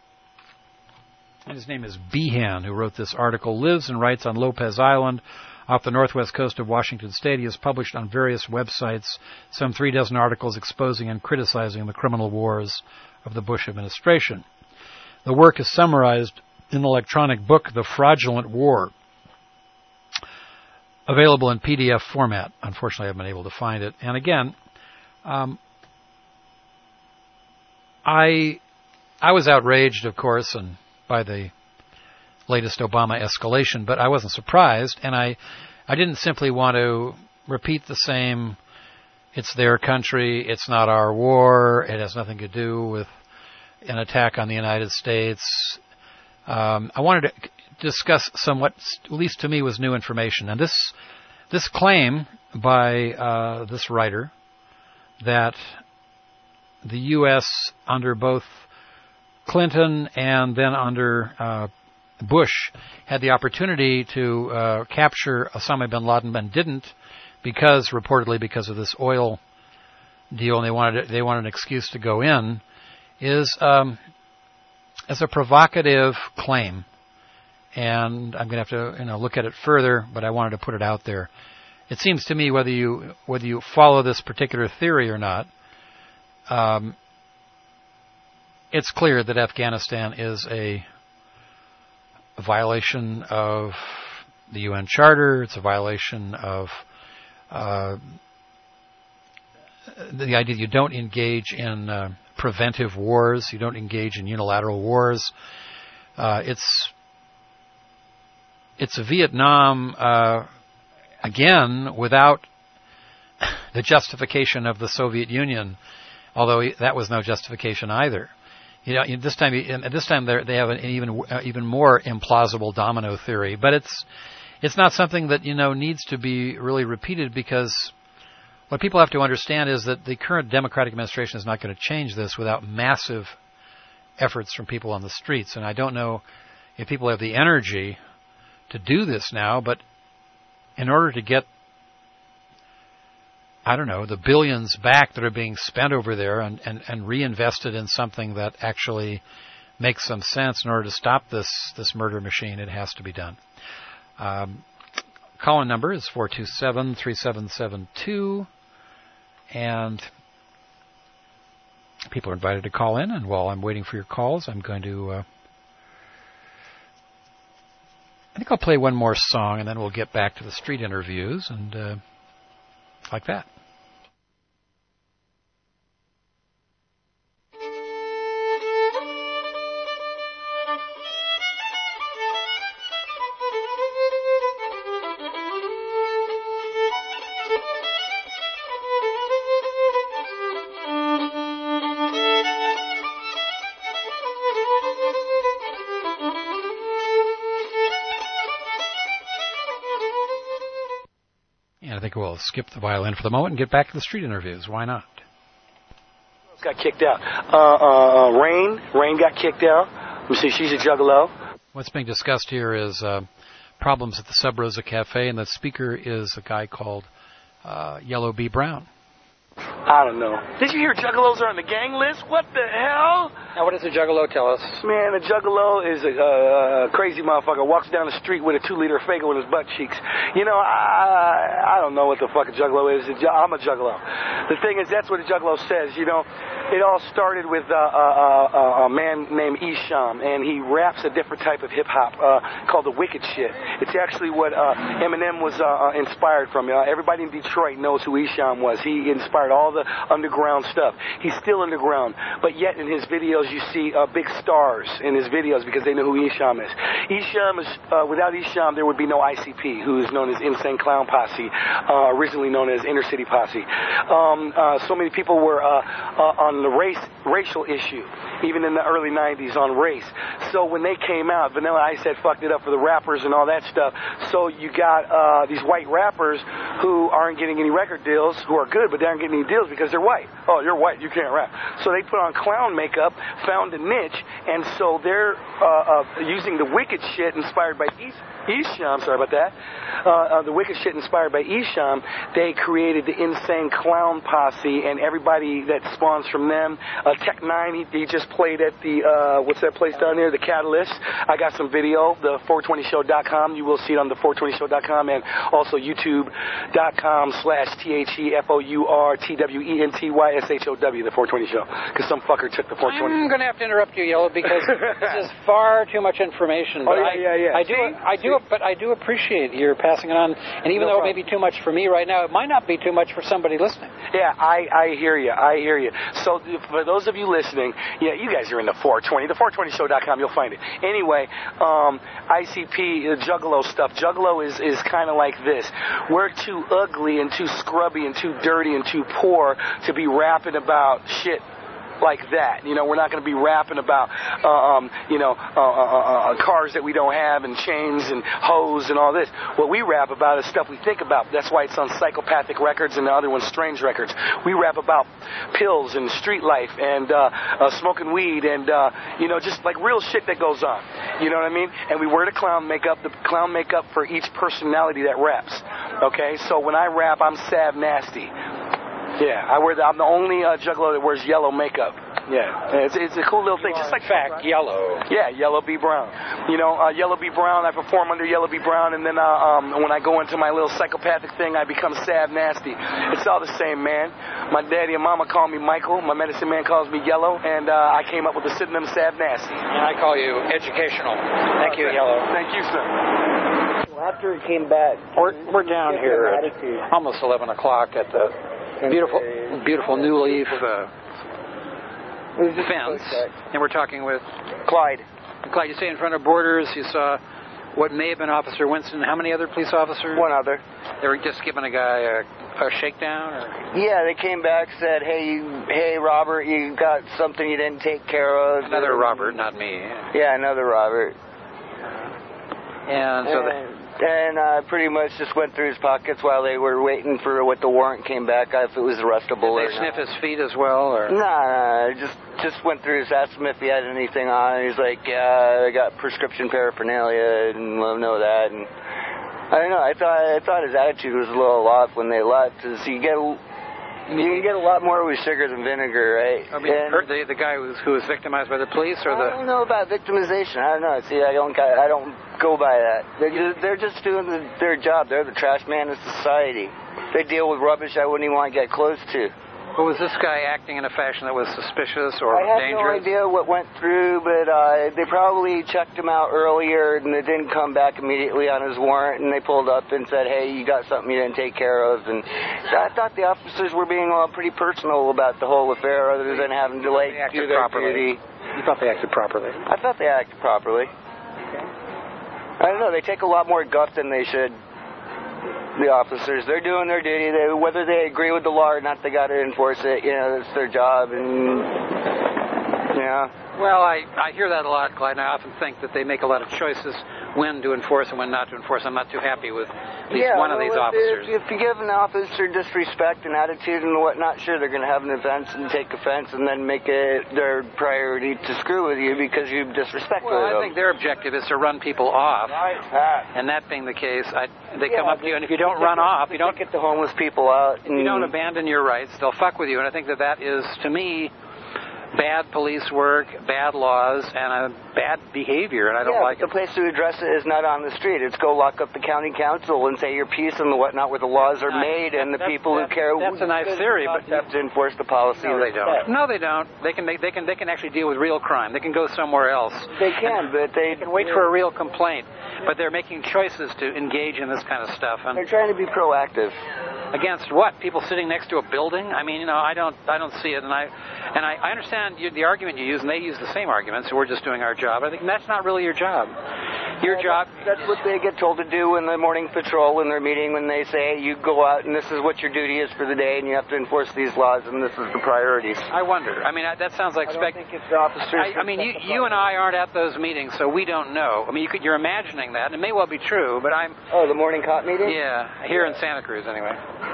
and his name is Behan, who wrote this article, lives and writes on Lopez Island, off the northwest coast of Washington State. He has published on various websites some 36 articles exposing and criticizing the criminal wars of the Bush administration. The work is summarized in the electronic book, The Fraudulent War, available in PDF format. Unfortunately, I haven't been able to find it. And again, I was outraged, of course, and by the latest Obama escalation, but I wasn't surprised, and I didn't simply want to repeat the same, it's their country, it's not our war, it has nothing to do with an attack on the United States. I wanted to discuss somewhat, at least to me, was new information. And this claim by this writer that the U.S. under both Clinton and then under Bush had the opportunity to capture Osama bin Laden and didn't, reportedly because of this oil deal, and they wanted an excuse to go in, is as a provocative claim. And I'm going to have to look at it further, but I wanted to put it out there. It seems to me, whether you follow this particular theory or not, it's clear that Afghanistan is a violation of the UN Charter. It's a violation of the idea that you don't engage in preventive wars. You don't engage in unilateral wars. It's a Vietnam, again, without the justification of the Soviet Union, although that was no justification either. This time they have an even more implausible domino theory, but it's not something that needs to be really repeated, because what people have to understand is that the current Democratic administration is not going to change this without massive efforts from people on the streets. And I don't know if people have the energy to do this now, but in order to get, the billions back that are being spent over there and reinvested in something that actually makes some sense in order to stop this murder machine, it has to be done. Call-in number is 427-3772, and people are invited to call in, and while I'm waiting for your calls, I'm going to I think I'll play one more song, and then we'll get back to the street interviews, and like that. We'll skip the violin for the moment and get back to the street interviews. Why not? Got kicked out. Rain got kicked out. Let me see, she's a juggalo. What's being discussed here is problems at the Sub Rosa Cafe, and the speaker is a guy called Yellow B. Brown. I don't know. Did you hear juggalos are on the gang list? What the hell? Now, what does a juggalo tell us? Man, a juggalo is a crazy motherfucker. Walks down the street with a 2-liter Faygo in his butt cheeks. You know, I don't know what the fuck a juggalo is. I'm a juggalo. The thing is, that's what a juggalo says. You know, it all started with a man named Esham, and he raps a different type of hip-hop called the wicked shit. It's actually what Eminem was inspired from. Everybody in Detroit knows who Esham was. He inspired all the underground stuff. He's still underground, but yet in his videos you see big stars in his videos because they know who Esham is. Esham is, without Esham there would be no ICP, who is known as Insane Clown Posse, originally known as Inner City Posse. So many people were on the racial issue, even in the early 90s on race. So when they came out, Vanilla Ice had fucked it up for the rappers and all that stuff. So you got these white rappers who aren't getting any record deals, who are good, but they aren't getting any deals because they're white. Oh, you're white, you can't rap. So they put on clown makeup, found a niche, and so they're using the wicked shit inspired by Esham, sorry about that. The wicked shit inspired by Esham. They created the Insane Clown Posse, and everybody that spawns from them. Tech 9, he just played at the, what's that place down there? The Catalyst. I got some video, the 420show.com. You will see it on the 420show.com, and also youtube.com/THEFOURTWENTYSHOW, the 420 show. Because some fucker took the 420. I'm going to have to interrupt you, Yellow, because this is far too much information. But I do appreciate your passing it on, and even though it may be too much for me right now, it might not be too much for somebody listening. Yeah, I hear you. So for those of you listening, yeah, you guys are in the 420, the 420show.com, you'll find it. Anyway, ICP, Juggalo stuff. Juggalo is kind of like this. We're too ugly and too scrubby and too dirty and too poor to be rapping about shit like that. You know, we're not going to be rapping about, cars that we don't have and chains and hoes and all this. What we rap about is stuff we think about. That's why it's on Psychopathic Records and the other one's Strange Records. We rap about pills and street life and smoking weed and, just like real shit that goes on. You know what I mean? And we wear the clown makeup for each personality that raps. Okay? So when I rap, I'm Sav Nasty. Yeah, I'm the only juggalo that wears yellow makeup. Yeah, it's a cool little thing, just like fact, yellow. Yeah, Yellow B. Brown. Yellow B. Brown. I perform under Yellow B. Brown, and then when I go into my little psychopathic thing, I become Sav Nasty. It's all the same, man. My daddy and mama call me Michael. My medicine man calls me Yellow, and I came up with the pseudonym Sav Nasty. And I call you educational. Thank you, Yellow. Thank you, sir. After he came back, we're down here at almost 11 o'clock at the beautiful New Leaf fence, and we're talking with Clyde. Clyde, you say in front of Borders, you saw what may have been Officer Winston. How many other police officers? One other. They were just giving a guy a shakedown? Or? Yeah, they came back, said, hey, Robert, you got something you didn't take care of. Another Robert, not me. Yeah, another Robert. And so And pretty much just went through his pockets while they were waiting for what the warrant came back, if it was arrestable or not. Did they sniff his feet as well? Or? Nah, just went through his, asked him if he had anything on. He's like, yeah, I got prescription paraphernalia, and let him know that. And I don't know, I thought his attitude was a little off when they left, because you get a lot more with sugar than vinegar, right? I mean, the guy who was victimized by the police, or I don't know about victimization. I don't know. See, I don't go by that. They're just doing their job. They're the trash man of society. They deal with rubbish I wouldn't even want to get close to. Well, was this guy acting in a fashion that was suspicious or dangerous? I have no idea what went through, but they probably checked him out earlier, and it didn't come back immediately on his warrant, and they pulled up and said, hey, you got something you didn't take care of. And so I thought the officers were being pretty personal about the whole affair, other than having to do their duty. You thought they acted properly? I thought they acted properly. Okay. I don't know. They take a lot more guff than they should. The officers, they're doing their duty. Whether they agree with the law or not, they got to enforce it. That's their job. And Well, I hear that a lot, Clyde, and I often think that they make a lot of choices when to enforce and when not to enforce. I'm not too happy with at least one of these officers. If you give an officer disrespect and attitude and whatnot, sure, they're going to have an offense and take offense and then make it their priority to screw with you because you've disrespected them. Well, I think their objective is to run people off. And that being the case, they come up to you, and if you don't run off, you don't get the homeless people out. If you don't abandon your rights, they'll fuck with you. And I think that is, to me, bad police work, bad laws, and a bad behavior, and I don't like it. The place to address it is not on the street. It's go lock up the county council and say your piece and whatnot where the laws are made and the people who care. That's a nice theory, but have to enforce the policy. No, they don't. No, they don't. They can actually deal with real crime. They can go somewhere else. They can, but they can wait for a real complaint. But they're making choices to engage in this kind of stuff. And they're trying to be proactive. Against what? People sitting next to a building? I mean, I don't see it, and I understand the argument you use, and they use the same arguments. So we're just doing our job. I think that's not really your job. Your job. That's what they get told to do in the morning patrol in their meeting when they say, hey, you go out and this is what your duty is for the day, and you have to enforce these laws, and this is the priorities. I wonder. I mean, that sounds like. I don't think it's the officers. I mean, you and I aren't at those meetings, so we don't know. I mean, you're imagining that, and it may well be true, but I'm. Oh, the morning cop meeting? Yeah, here in Santa Cruz, anyway.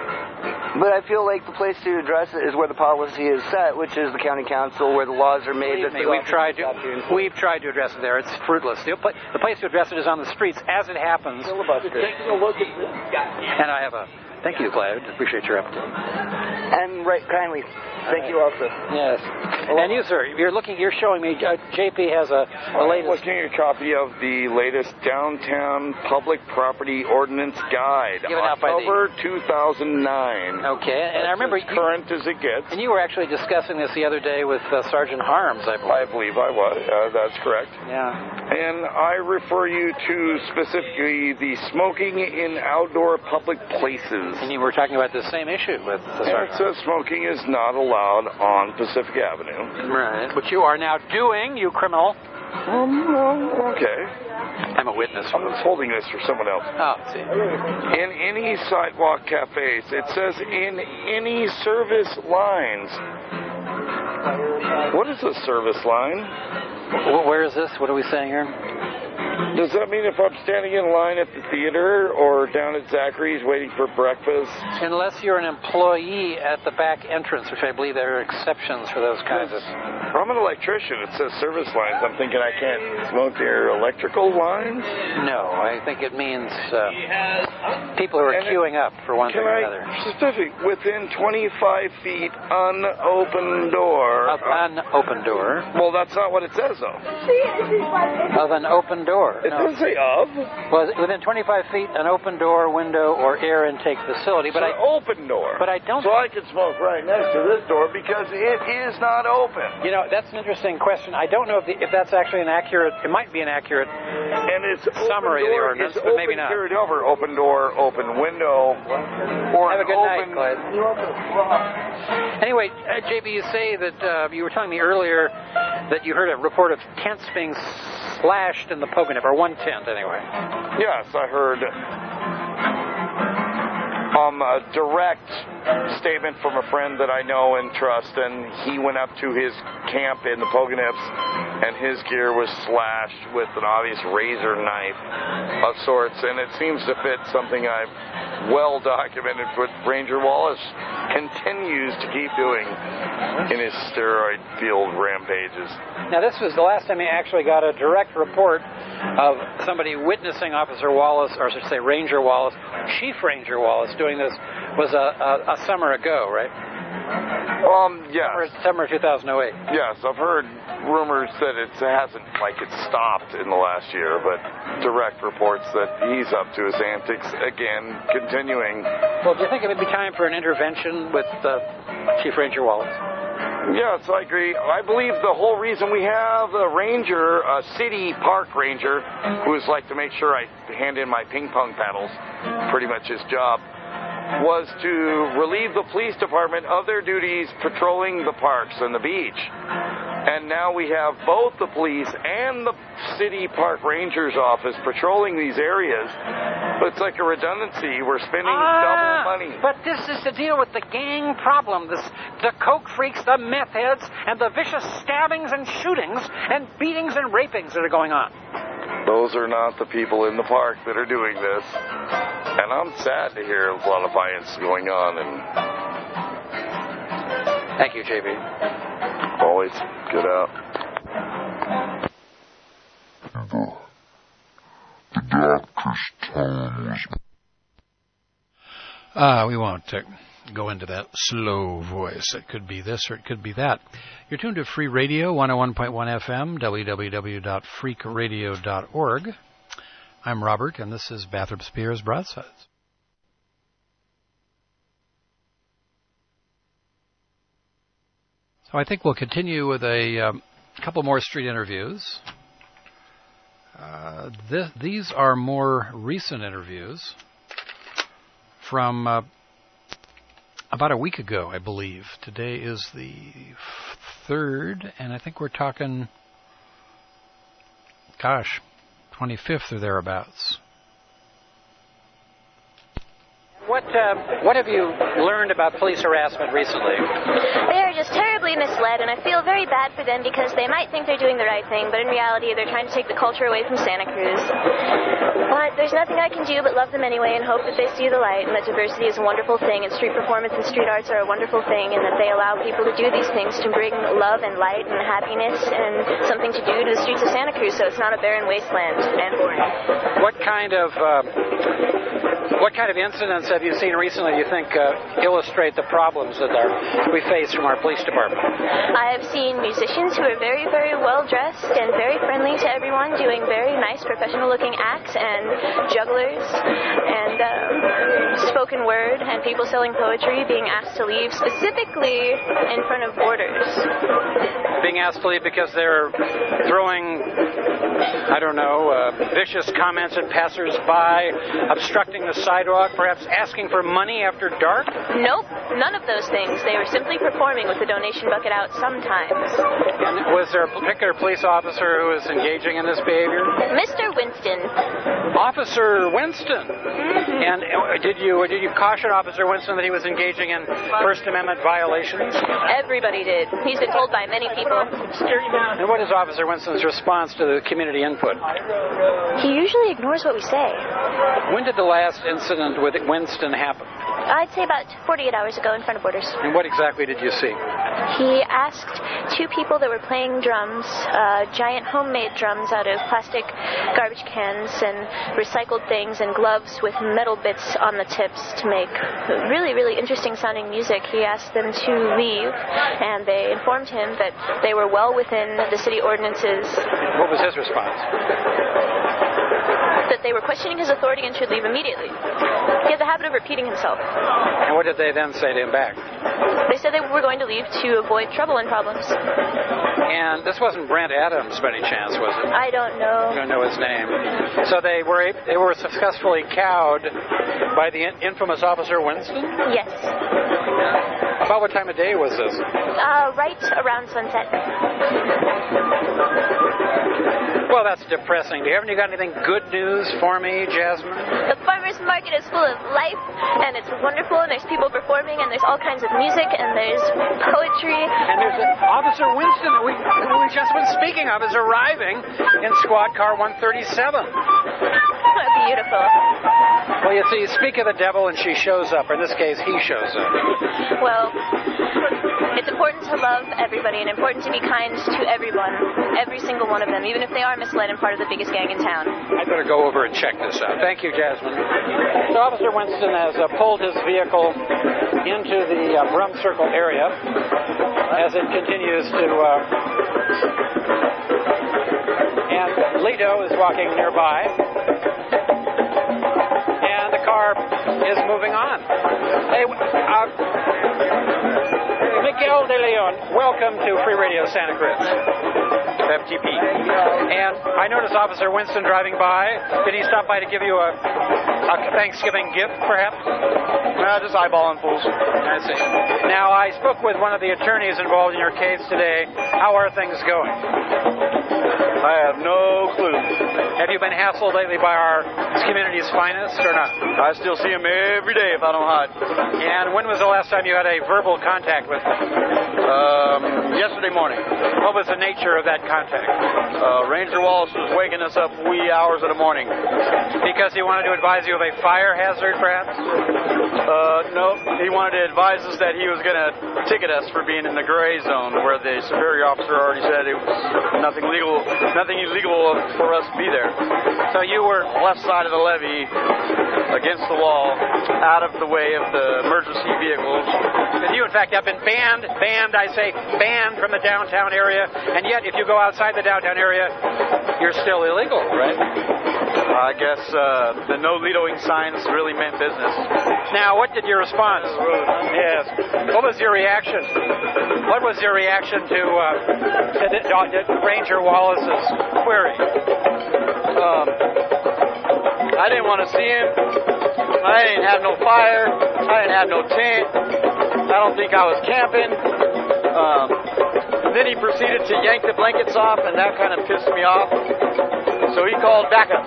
But I feel like the place to address it is where the policy is set, which is the county council, where the laws are made. We've tried to address it there. It's fruitless. The place to address it is on the streets, as it happens. Taking a look at this guy. And I have a. Thank you, Clyde. Appreciate your effort. And right kindly. Thank you also. Yes. And you, sir, you're showing me, JP has a latest. I'm looking at a copy of the latest Downtown Public Property Ordinance Guide, given out by October 2009. Okay, and I remember as current as it gets. And you were actually discussing this the other day with Sergeant Harms, I believe. I believe I was. That's correct. Yeah. And I refer you to specifically the smoking in outdoor public places. And you were talking about the same issue with the Sergeant. It says smoking is not allowed on Pacific Avenue. Right. Which you are now doing, you criminal. Okay. I'm a witness. I was holding this for someone else. Oh, see. In any sidewalk cafes, it says in any service lines. What is a service line? Where is this? What are we saying here? Does that mean if I'm standing in line at the theater or down at Zachary's waiting for breakfast? Unless you're an employee at the back entrance, which I believe there are exceptions for those kinds of... I'm an electrician. It says service lines. I'm thinking I can't smoke near electrical lines? No, I think it means people who are queuing up for one thing or another. Specific, within 25 feet, unopened door. Of an open door. Well, that's not what it says, though. Of an open door. It doesn't say of. Well, within 25 feet, an open door, window, or air intake facility. But open door. But I don't. So I could smoke right next to this door because it is not open. You know, that's an interesting question. I don't know if that's actually an accurate. It might be an accurate summary of the ordinance, but maybe not. Carried over open door, open window, or have a good night, open. Clyde. Anyway, JB, you say that you were telling me earlier that you heard a report of tents being slashed in the Pogonip, or one tent anyway. Yes, I heard a direct statement from a friend that I know and trust, and he went up to his camp in the Pogonips, and his gear was slashed with an obvious razor knife of sorts, and it seems to fit something I've well documented what Ranger Wallace continues to keep doing in his steroid-fueled rampages. Now, this was the last time he actually got a direct report of somebody witnessing Officer Wallace, or I should say Ranger Wallace, Chief Ranger Wallace, doing this was a summer ago, right? Yes. Summer 2008. Yes, I've heard rumors that it hasn't, stopped in the last year, but direct reports that he's up to his antics again, continuing. Well, do you think it would be time for an intervention with Chief Ranger Wallace? Yes, I agree. I believe the whole reason we have a ranger, a city park ranger, who is to make sure I hand in my ping pong paddles, pretty much his job, was to relieve the police department of their duties patrolling the parks and the beach. And now we have both the police and the city park ranger's office patrolling these areas. But it's like a redundancy. We're spending double money. But this is to deal with the gang problem. The coke freaks, the meth heads, and the vicious stabbings and shootings and beatings and rapings that are going on. those are not the people in the park that are doing this. And I'm sad to hear a lot of violence going on. And thank you, JB. Always good out. The doctor's tone was... We won't go into that slow voice. It could be this or it could be that. You're tuned to Free Radio, 101.1 FM, www.freakradio.org. I'm Robert, and this is Bathrop Spears Broadsides. So I think we'll continue with a couple more street interviews. These are more recent interviews from about a week ago, I believe. Today is the 3rd, and I think we're talking, 25th or thereabouts. What have you learned about police harassment recently? They are just terribly misled, and I feel very bad for them because they might think they're doing the right thing, but in reality they're trying to take the culture away from Santa Cruz. But there's nothing I can do but love them anyway and hope that they see the light and that diversity is a wonderful thing, and street performance and street arts are a wonderful thing, and that they allow people to do these things to bring love and light and happiness and something to do to the streets of Santa Cruz, so it's not a barren wasteland and boring. What kind of incidents have you seen recently you think illustrate the problems that we face from our police department? I have seen musicians who are very, very well dressed and very friendly to everyone, doing very nice professional-looking acts, and jugglers, and spoken word, and people selling poetry being asked to leave, specifically in front of borders. Being asked to leave because they're throwing, vicious comments at passers-by, obstructing the sidewalk, perhaps asking for money after dark? Nope, none of those things. They were simply performing with the donation bucket out sometimes. And was there a particular police officer who was engaging in this behavior? Mr. Winston. Officer Winston? Mm-hmm. And did you caution Officer Winston that he was engaging in First Amendment violations? Everybody did. He's been told by many people. And what is Officer Winston's response to the community input? He usually ignores what we say. When did the last incident with Winston happen? I'd say about 48 hours ago in front of Borders. And what exactly did you see? He asked two people that were playing drums, giant homemade drums out of plastic garbage cans and recycled things and gloves with metal bits on the tips to make really, really interesting sounding music. He asked them to leave, and they informed him that they were well within the city ordinances. What was his response? That they were questioning his authority and should leave immediately. He has a habit of repeating himself. And what did they then say to him back? They said they were going to leave to avoid trouble and problems. And this wasn't Brent Adams by any chance, was it? I don't know. You don't know his name. So they were successfully cowed by the infamous Officer Winston? Yes. About what time of day was this? Right around sunset. Well, that's depressing. Haven't you got anything good news for me, Jasmine? The farmer's market is full of life, and it's wonderful, and there's people performing, and there's all kinds of music, and there's poetry. And there's Officer Winston that we just been speaking of is arriving in Squad Car 137. Beautiful. Well, you see, you speak of the devil and she shows up. In this case, he shows up. Well, it's important to love everybody and important to be kind to everyone, every single one of them, even if they are misled and part of the biggest gang in town. I'd better go over and check this out. Thank you, Jasmine. So Officer Winston has pulled his vehicle into the Brum Circle area as it continues to... and Lido is walking nearby. And the car is moving on. Hey, Miguel de Leon, welcome to Free Radio Santa Cruz, FTP. And I noticed Officer Winston driving by. Did he stop by to give you a Thanksgiving gift, perhaps? No, just eyeballing fools. I see. Now, I spoke with one of the attorneys involved in your case today. How are things going? I have no clue. Have you been hassled lately by our community's finest or not? I still see them every day if I don't hide. And when was the last time you had a verbal contact with them? Yesterday morning. What was the nature of that contact? Ranger Wallace was waking us up wee hours of the morning. Because he wanted to advise you of a fire hazard, perhaps? No. He wanted to advise us that he was going to ticket us for being in the gray zone, where the superior officer already said it was nothing illegal for us to be there. So you were left side of the levee, against the wall, out of the way of the emergency vehicles. And you, in fact, have been banned from the downtown area, and yet if you go outside the downtown area, you're still illegal, right? I guess the no Lidoing signs really meant business. Now, what did your response? Yes. What was your reaction? What was your reaction to Ranger Wallace's query? I didn't want to see him. I didn't have no fire. I didn't have no tent. I don't think I was camping. Then he proceeded to yank the blankets off, and that kind of pissed me off. So he called backup.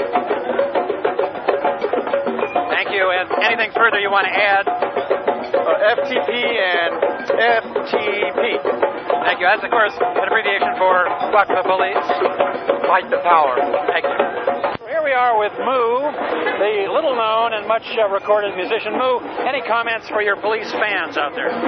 Thank you. And anything further you want to add? FTP and FTP. Thank you. That's, of course, an abbreviation for Fuck the Police. Fight the power. Thank you. Here we are with Moo, the little-known and much-recorded musician. Moo, any comments for your police fans out there?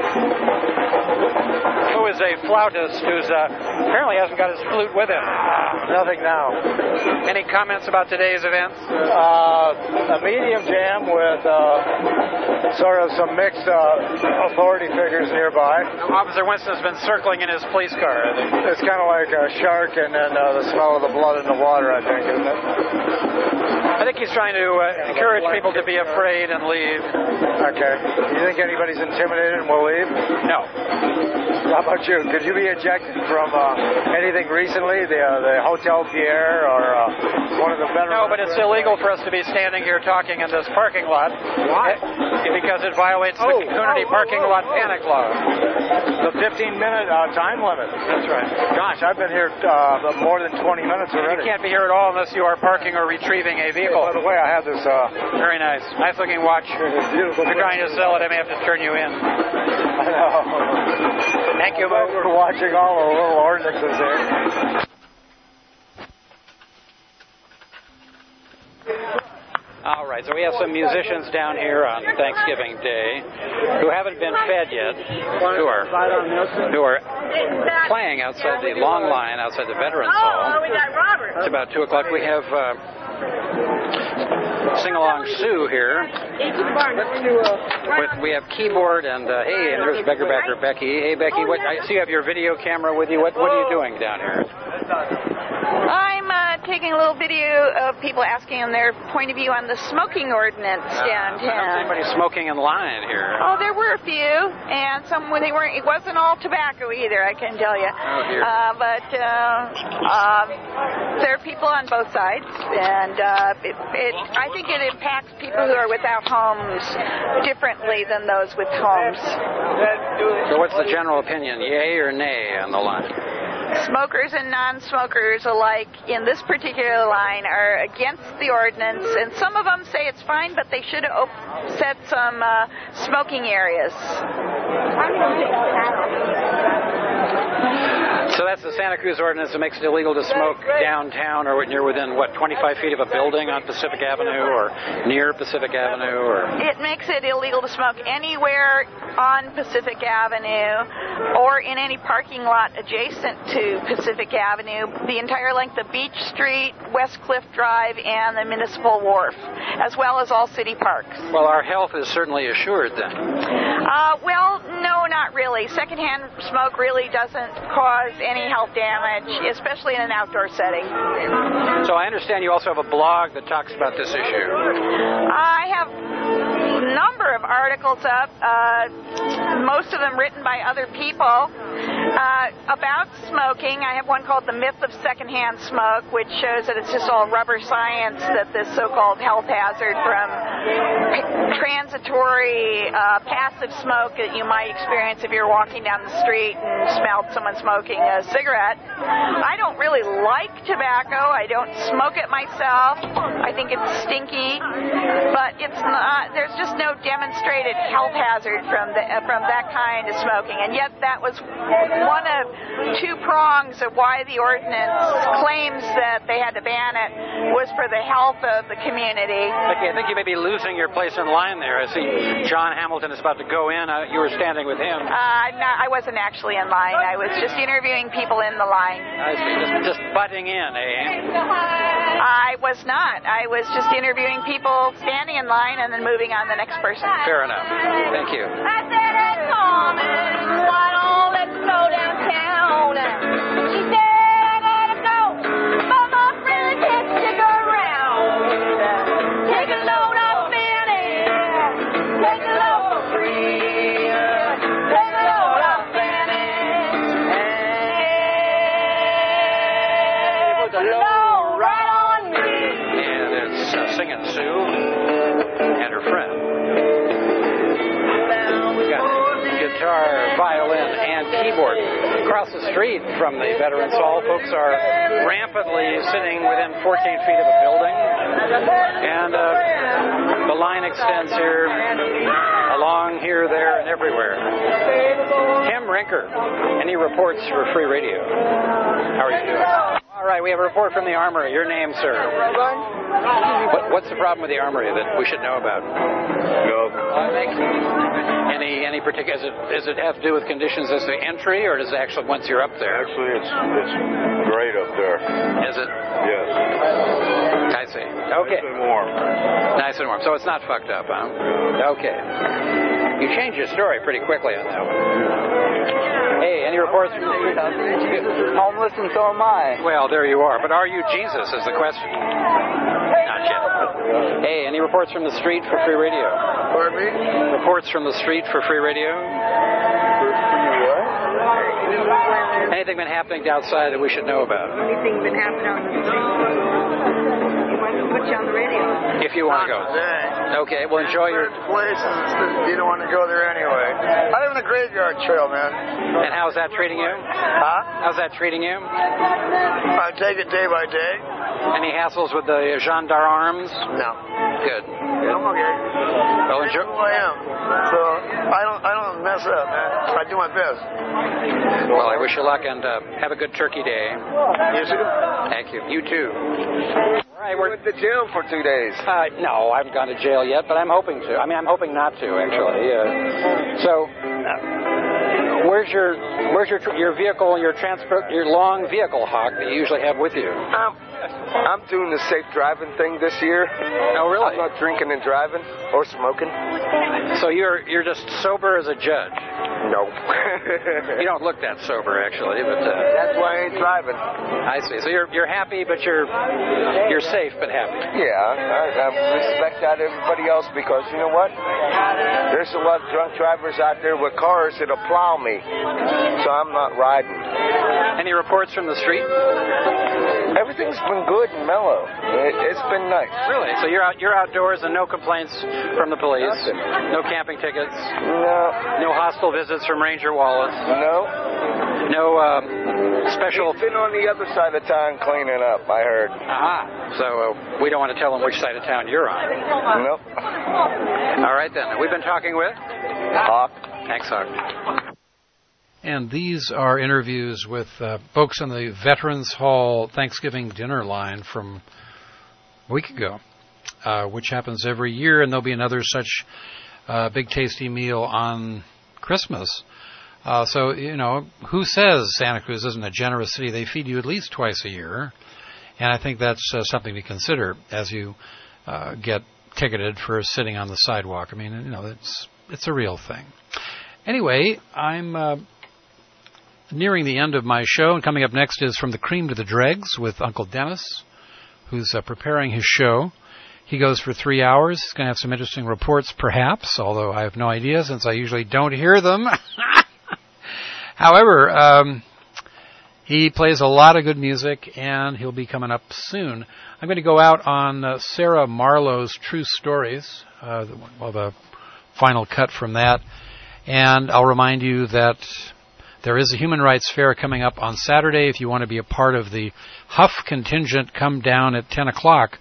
Who is a flautist who's apparently hasn't got his flute with him. Nothing now. Any comments about today's events? A medium jam with sort of some mixed authority figures nearby. Officer Winston's been circling in his police car, I think. It's kind of like a shark and then the smell of the blood in the water, I think, isn't it? I think he's trying to encourage people to be afraid and leave. Okay. You think anybody's intimidated and will leave? No. How about you? Could you be ejected from anything recently? The Hotel Pierre or one of the better... No, but it's illegal for us to be standing here talking in this parking lot. Why? Because it violates the community parking lot panic law. The 15-minute time limit. That's right. Gosh, I've been here more than 20 minutes already. You can't be here at all unless you are parking or retrieving a vehicle. By the way, I have this... Very nice. Nice-looking watch. Beautiful. If you're trying to sell it, I may have to turn you in. I know. Thank you, Mo. We're watching all the little ordinances there. All right, so we have some musicians down here on Thanksgiving Day who haven't been fed yet, who are playing outside the long line outside the Veterans Hall. We got Robert. It's about 2 o'clock. We have Sing-Along Sue here. We have keyboard and hey, and there's Beggarbacker Becky. Hey, Becky, what? I see you have your video camera with you. What are you doing down here? I'm taking a little video of people asking them their point of view on the smoking ordinance downtown. I don't see anybody smoking in line here. Oh, there were a few, and some when they weren't. It wasn't all tobacco either, I can tell you. Oh dear. But there are people on both sides, and I think it impacts people who are without homes differently than those with homes. So what's the general opinion, yay or nay on the line? Smokers and non-smokers alike in this particular line are against the ordinance, and some of them say it's fine, but they should set some smoking areas. So that's the Santa Cruz ordinance that makes it illegal to smoke downtown or when you're within, 25 feet of a building on Pacific Avenue or near Pacific Avenue? Or it makes it illegal to smoke anywhere on Pacific Avenue or in any parking lot adjacent to Pacific Avenue, the entire length of Beach Street, West Cliff Drive, and the Municipal Wharf, as well as all city parks. Well, our health is certainly assured then. Well, no, not really. Secondhand smoke really doesn't cause any health damage, especially in an outdoor setting. So I understand you also have a blog that talks about this issue. I have a number of articles up, most of them written by other people, about smoking. I have one called The Myth of Secondhand Smoke, which shows that it's just all rubber science, that this so-called health hazard from transitory passive smoke that you might experience if you're walking down the street and smelled someone smoking a cigarette. I don't really like tobacco. I don't smoke it myself. I think it's stinky, but it's not. There's just was no demonstrated health hazard from that kind of smoking, and yet that was one of two prongs of why the ordinance claims that they had to ban it was for the health of the community. Okay, I think you may be losing your place in line there. I see John Hamilton is about to go in. You were standing with him. I wasn't actually in line. I was just interviewing people in the line. I see. Just butting in, eh? I was not. I was just interviewing people standing in line and then moving on to the next person. Fair enough. Thank you. I said, hey, Carmen, why don't let's go downtown? She said, I gotta go, but my friend can't stick around. Take a load off Fanny, take a load for free. Take a load off Fanny, hey, put the load right on me. And it's Singing Sue and her friend. We've got guitar, violin, and keyboard. Across the street from the Veterans Hall, folks are rampantly sitting within 14 feet of a building. And the line extends here, along here, there, and everywhere. Tim Rinker, any reports for Free Radio? How are you doing? All right, we have a report from the Armory. Your name, sir? What's the problem with the Armory that we should know about? No. Any particular? Does it have to do with conditions as to entry, or does it actually once you're up there? Actually, it's great up there. Is it? Yes. I see. Okay. Nice and warm. Nice and warm. So it's not fucked up, huh? Okay. You changed your story pretty quickly on that one. Hey, any reports from homeless, and so am I. Well, there you are. But are you Jesus is the question. Not yet. Hey, any reports from the street for Free Radio? Pardon me? Reports from the street for Free Radio? What? Anything been happening outside that we should know about? Anything been happening on the street? You want to put you on the radio? If you want to go. Okay, well, enjoy your places. You don't want to go there anyway. I live in a graveyard trail, man. And how's that treating you? Huh? How's that treating you? I take it day by day. Any hassles with the gendarmes? No. Good. Yeah, I'm okay. Well, enjoy. Who I am. So I don't mess up, man. I do my best. Well, I wish you luck and have a good Turkey Day. You too. Thank you. You too. All right, we're at the jail for 2 days. No, I haven't gone to jail yet, but I'm hoping to. I mean, I'm hoping not to, actually. Where's your vehicle, your long vehicle hawk that you usually have with you? I'm doing the safe driving thing this year. Oh, really? I'm not drinking and driving or smoking. So you're just sober as a judge? No. You don't look that sober, actually, but that's why I ain't driving. I see. So you're happy, but you're safe but happy. Yeah, I respect that everybody else because you know what? There's a lot of drunk drivers out there with cars that'll plow me, so I'm not riding. Any reports from the street? Everything's been good and mellow. It's been nice. Really? So you're outdoors and no complaints from the police? Nothing. No camping tickets? No. No hostile visits from Ranger Wallace? No. No special... He's been on the other side of town cleaning up, I heard. Aha. So we don't want to tell him which side of town you're on? Nope. All right, then. We've been talking with? Hawk. Thanks, Hawk. And these are interviews with folks on the Veterans Hall Thanksgiving dinner line from a week ago, which happens every year, and there'll be another such big tasty meal on Christmas. So, you know, who says Santa Cruz isn't a generous city? They feed you at least twice a year, and I think that's something to consider as you get ticketed for sitting on the sidewalk. I mean, you know, it's a real thing. Anyway, I'm nearing the end of my show, and coming up next is From the Cream to the Dregs with Uncle Dennis, who's preparing his show. He goes for 3 hours. He's going to have some interesting reports, perhaps, although I have no idea since I usually don't hear them. However, he plays a lot of good music, and he'll be coming up soon. I'm going to go out on Sarah Marlowe's True Stories, the final cut from that, and I'll remind you that there is a Human Rights Fair coming up on Saturday. If you want to be a part of the Huff contingent, come down at 10 o'clock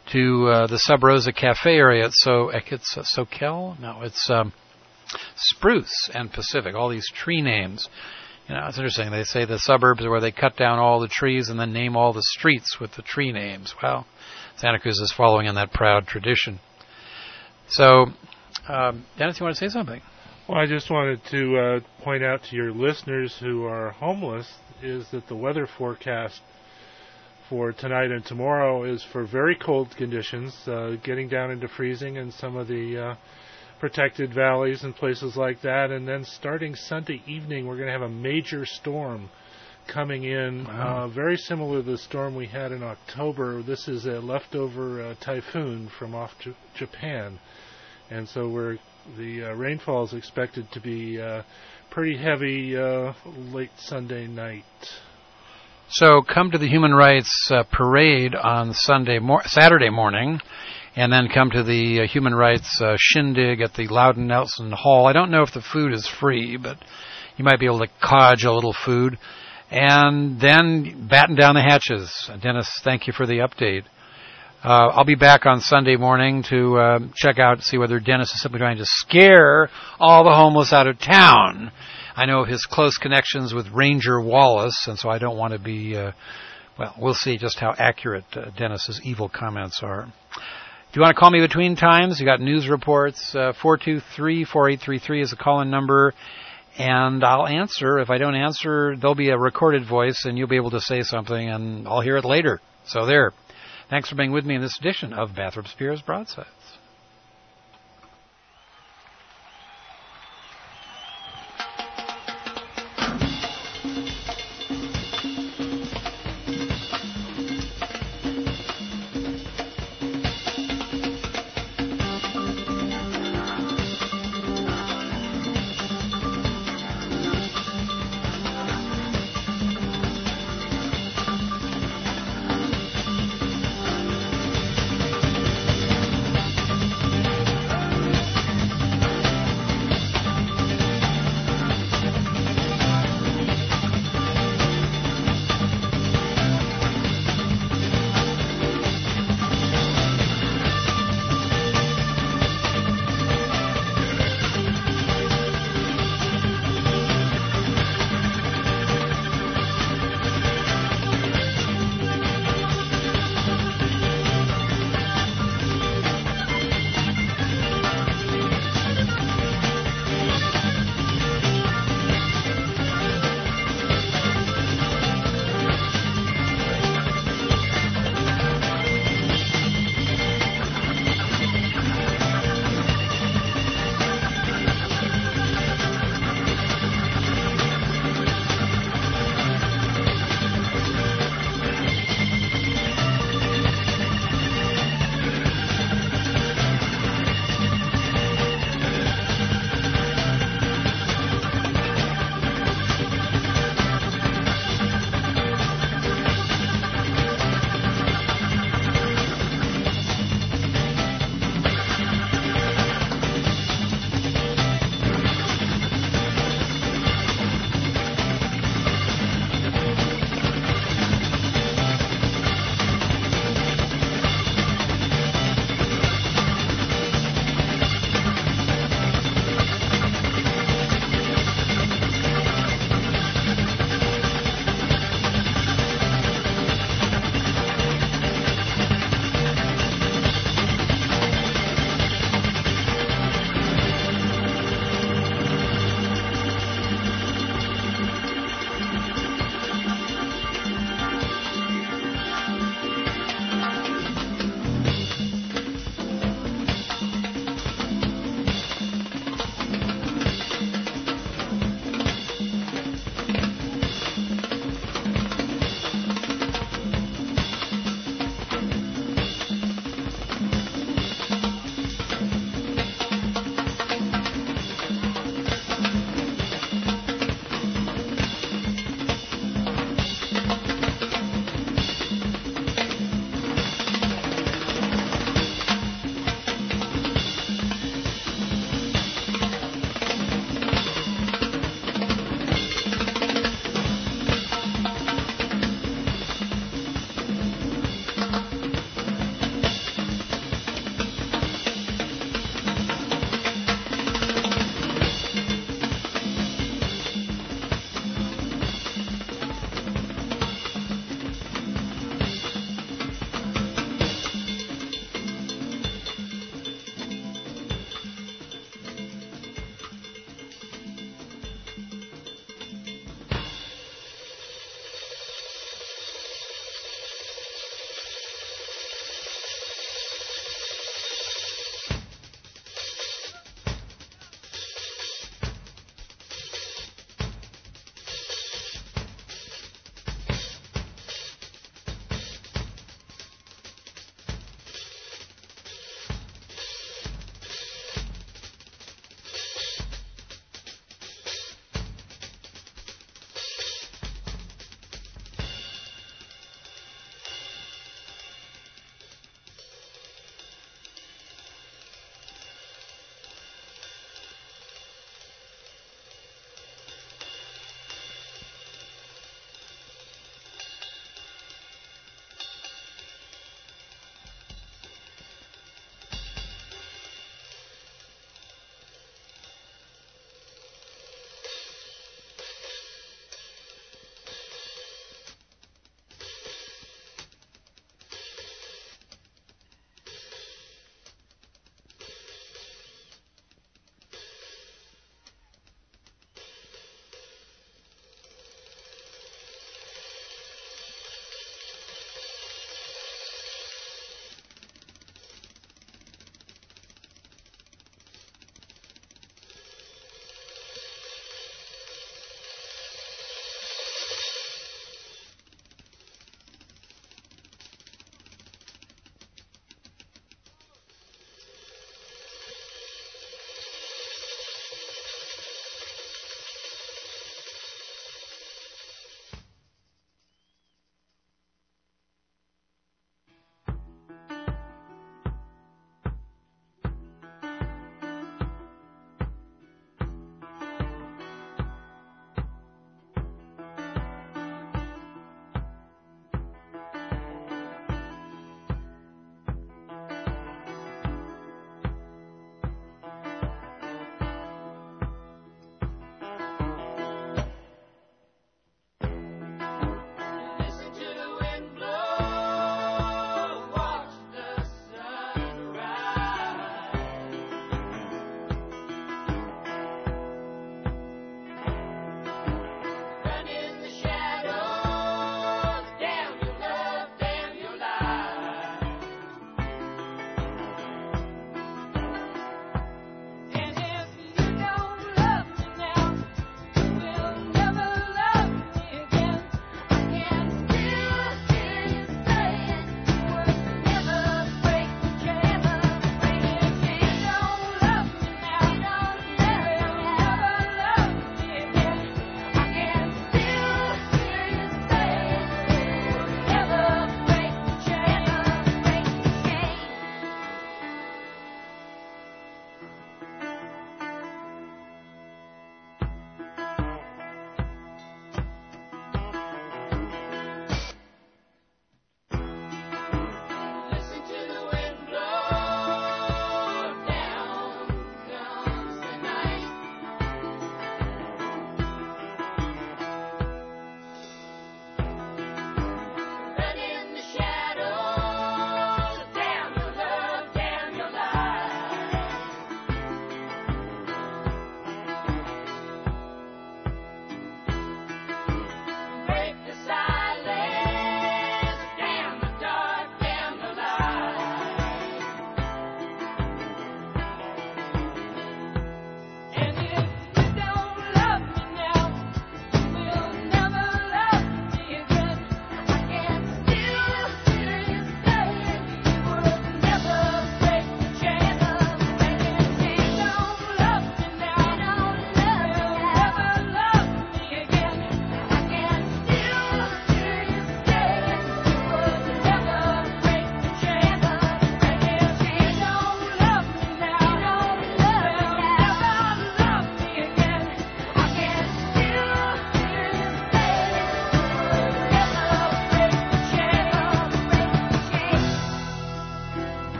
to the Sub Rosa Cafe area. It's Soquel? No, it's Spruce and Pacific, all these tree names. You know, it's interesting. They say the suburbs are where they cut down all the trees and then name all the streets with the tree names. Well, Santa Cruz is following in that proud tradition. So, Dennis, you want to say something? Well, I just wanted to point out to your listeners who are homeless is that the weather forecast for tonight and tomorrow is for very cold conditions, getting down into freezing in some of the protected valleys and places like that. And then starting Sunday evening, we're going to have a major storm coming in, very similar to the storm we had in October. This is a leftover typhoon from off Japan. And so the rainfall is expected to be pretty heavy late Sunday night. So come to the Human Rights Parade on Saturday morning, and then come to the Human Rights Shindig at the Loudon Nelson Hall. I don't know if the food is free, but you might be able to codge a little food. And then batten down the hatches. Dennis, thank you for the update. I'll be back on Sunday morning to check out, see whether Dennis is simply trying to scare all the homeless out of town. I know of his close connections with Ranger Wallace, and so I don't want to be, we'll see just how accurate Dennis's evil comments are. If you want to call me between times, you got news reports, 423-4833 is the call-in number, and I'll answer. If I don't answer, there'll be a recorded voice, and you'll be able to say something, and I'll hear it later. So there. Thanks for being with me in this edition of Bathrop Spears Broadsides.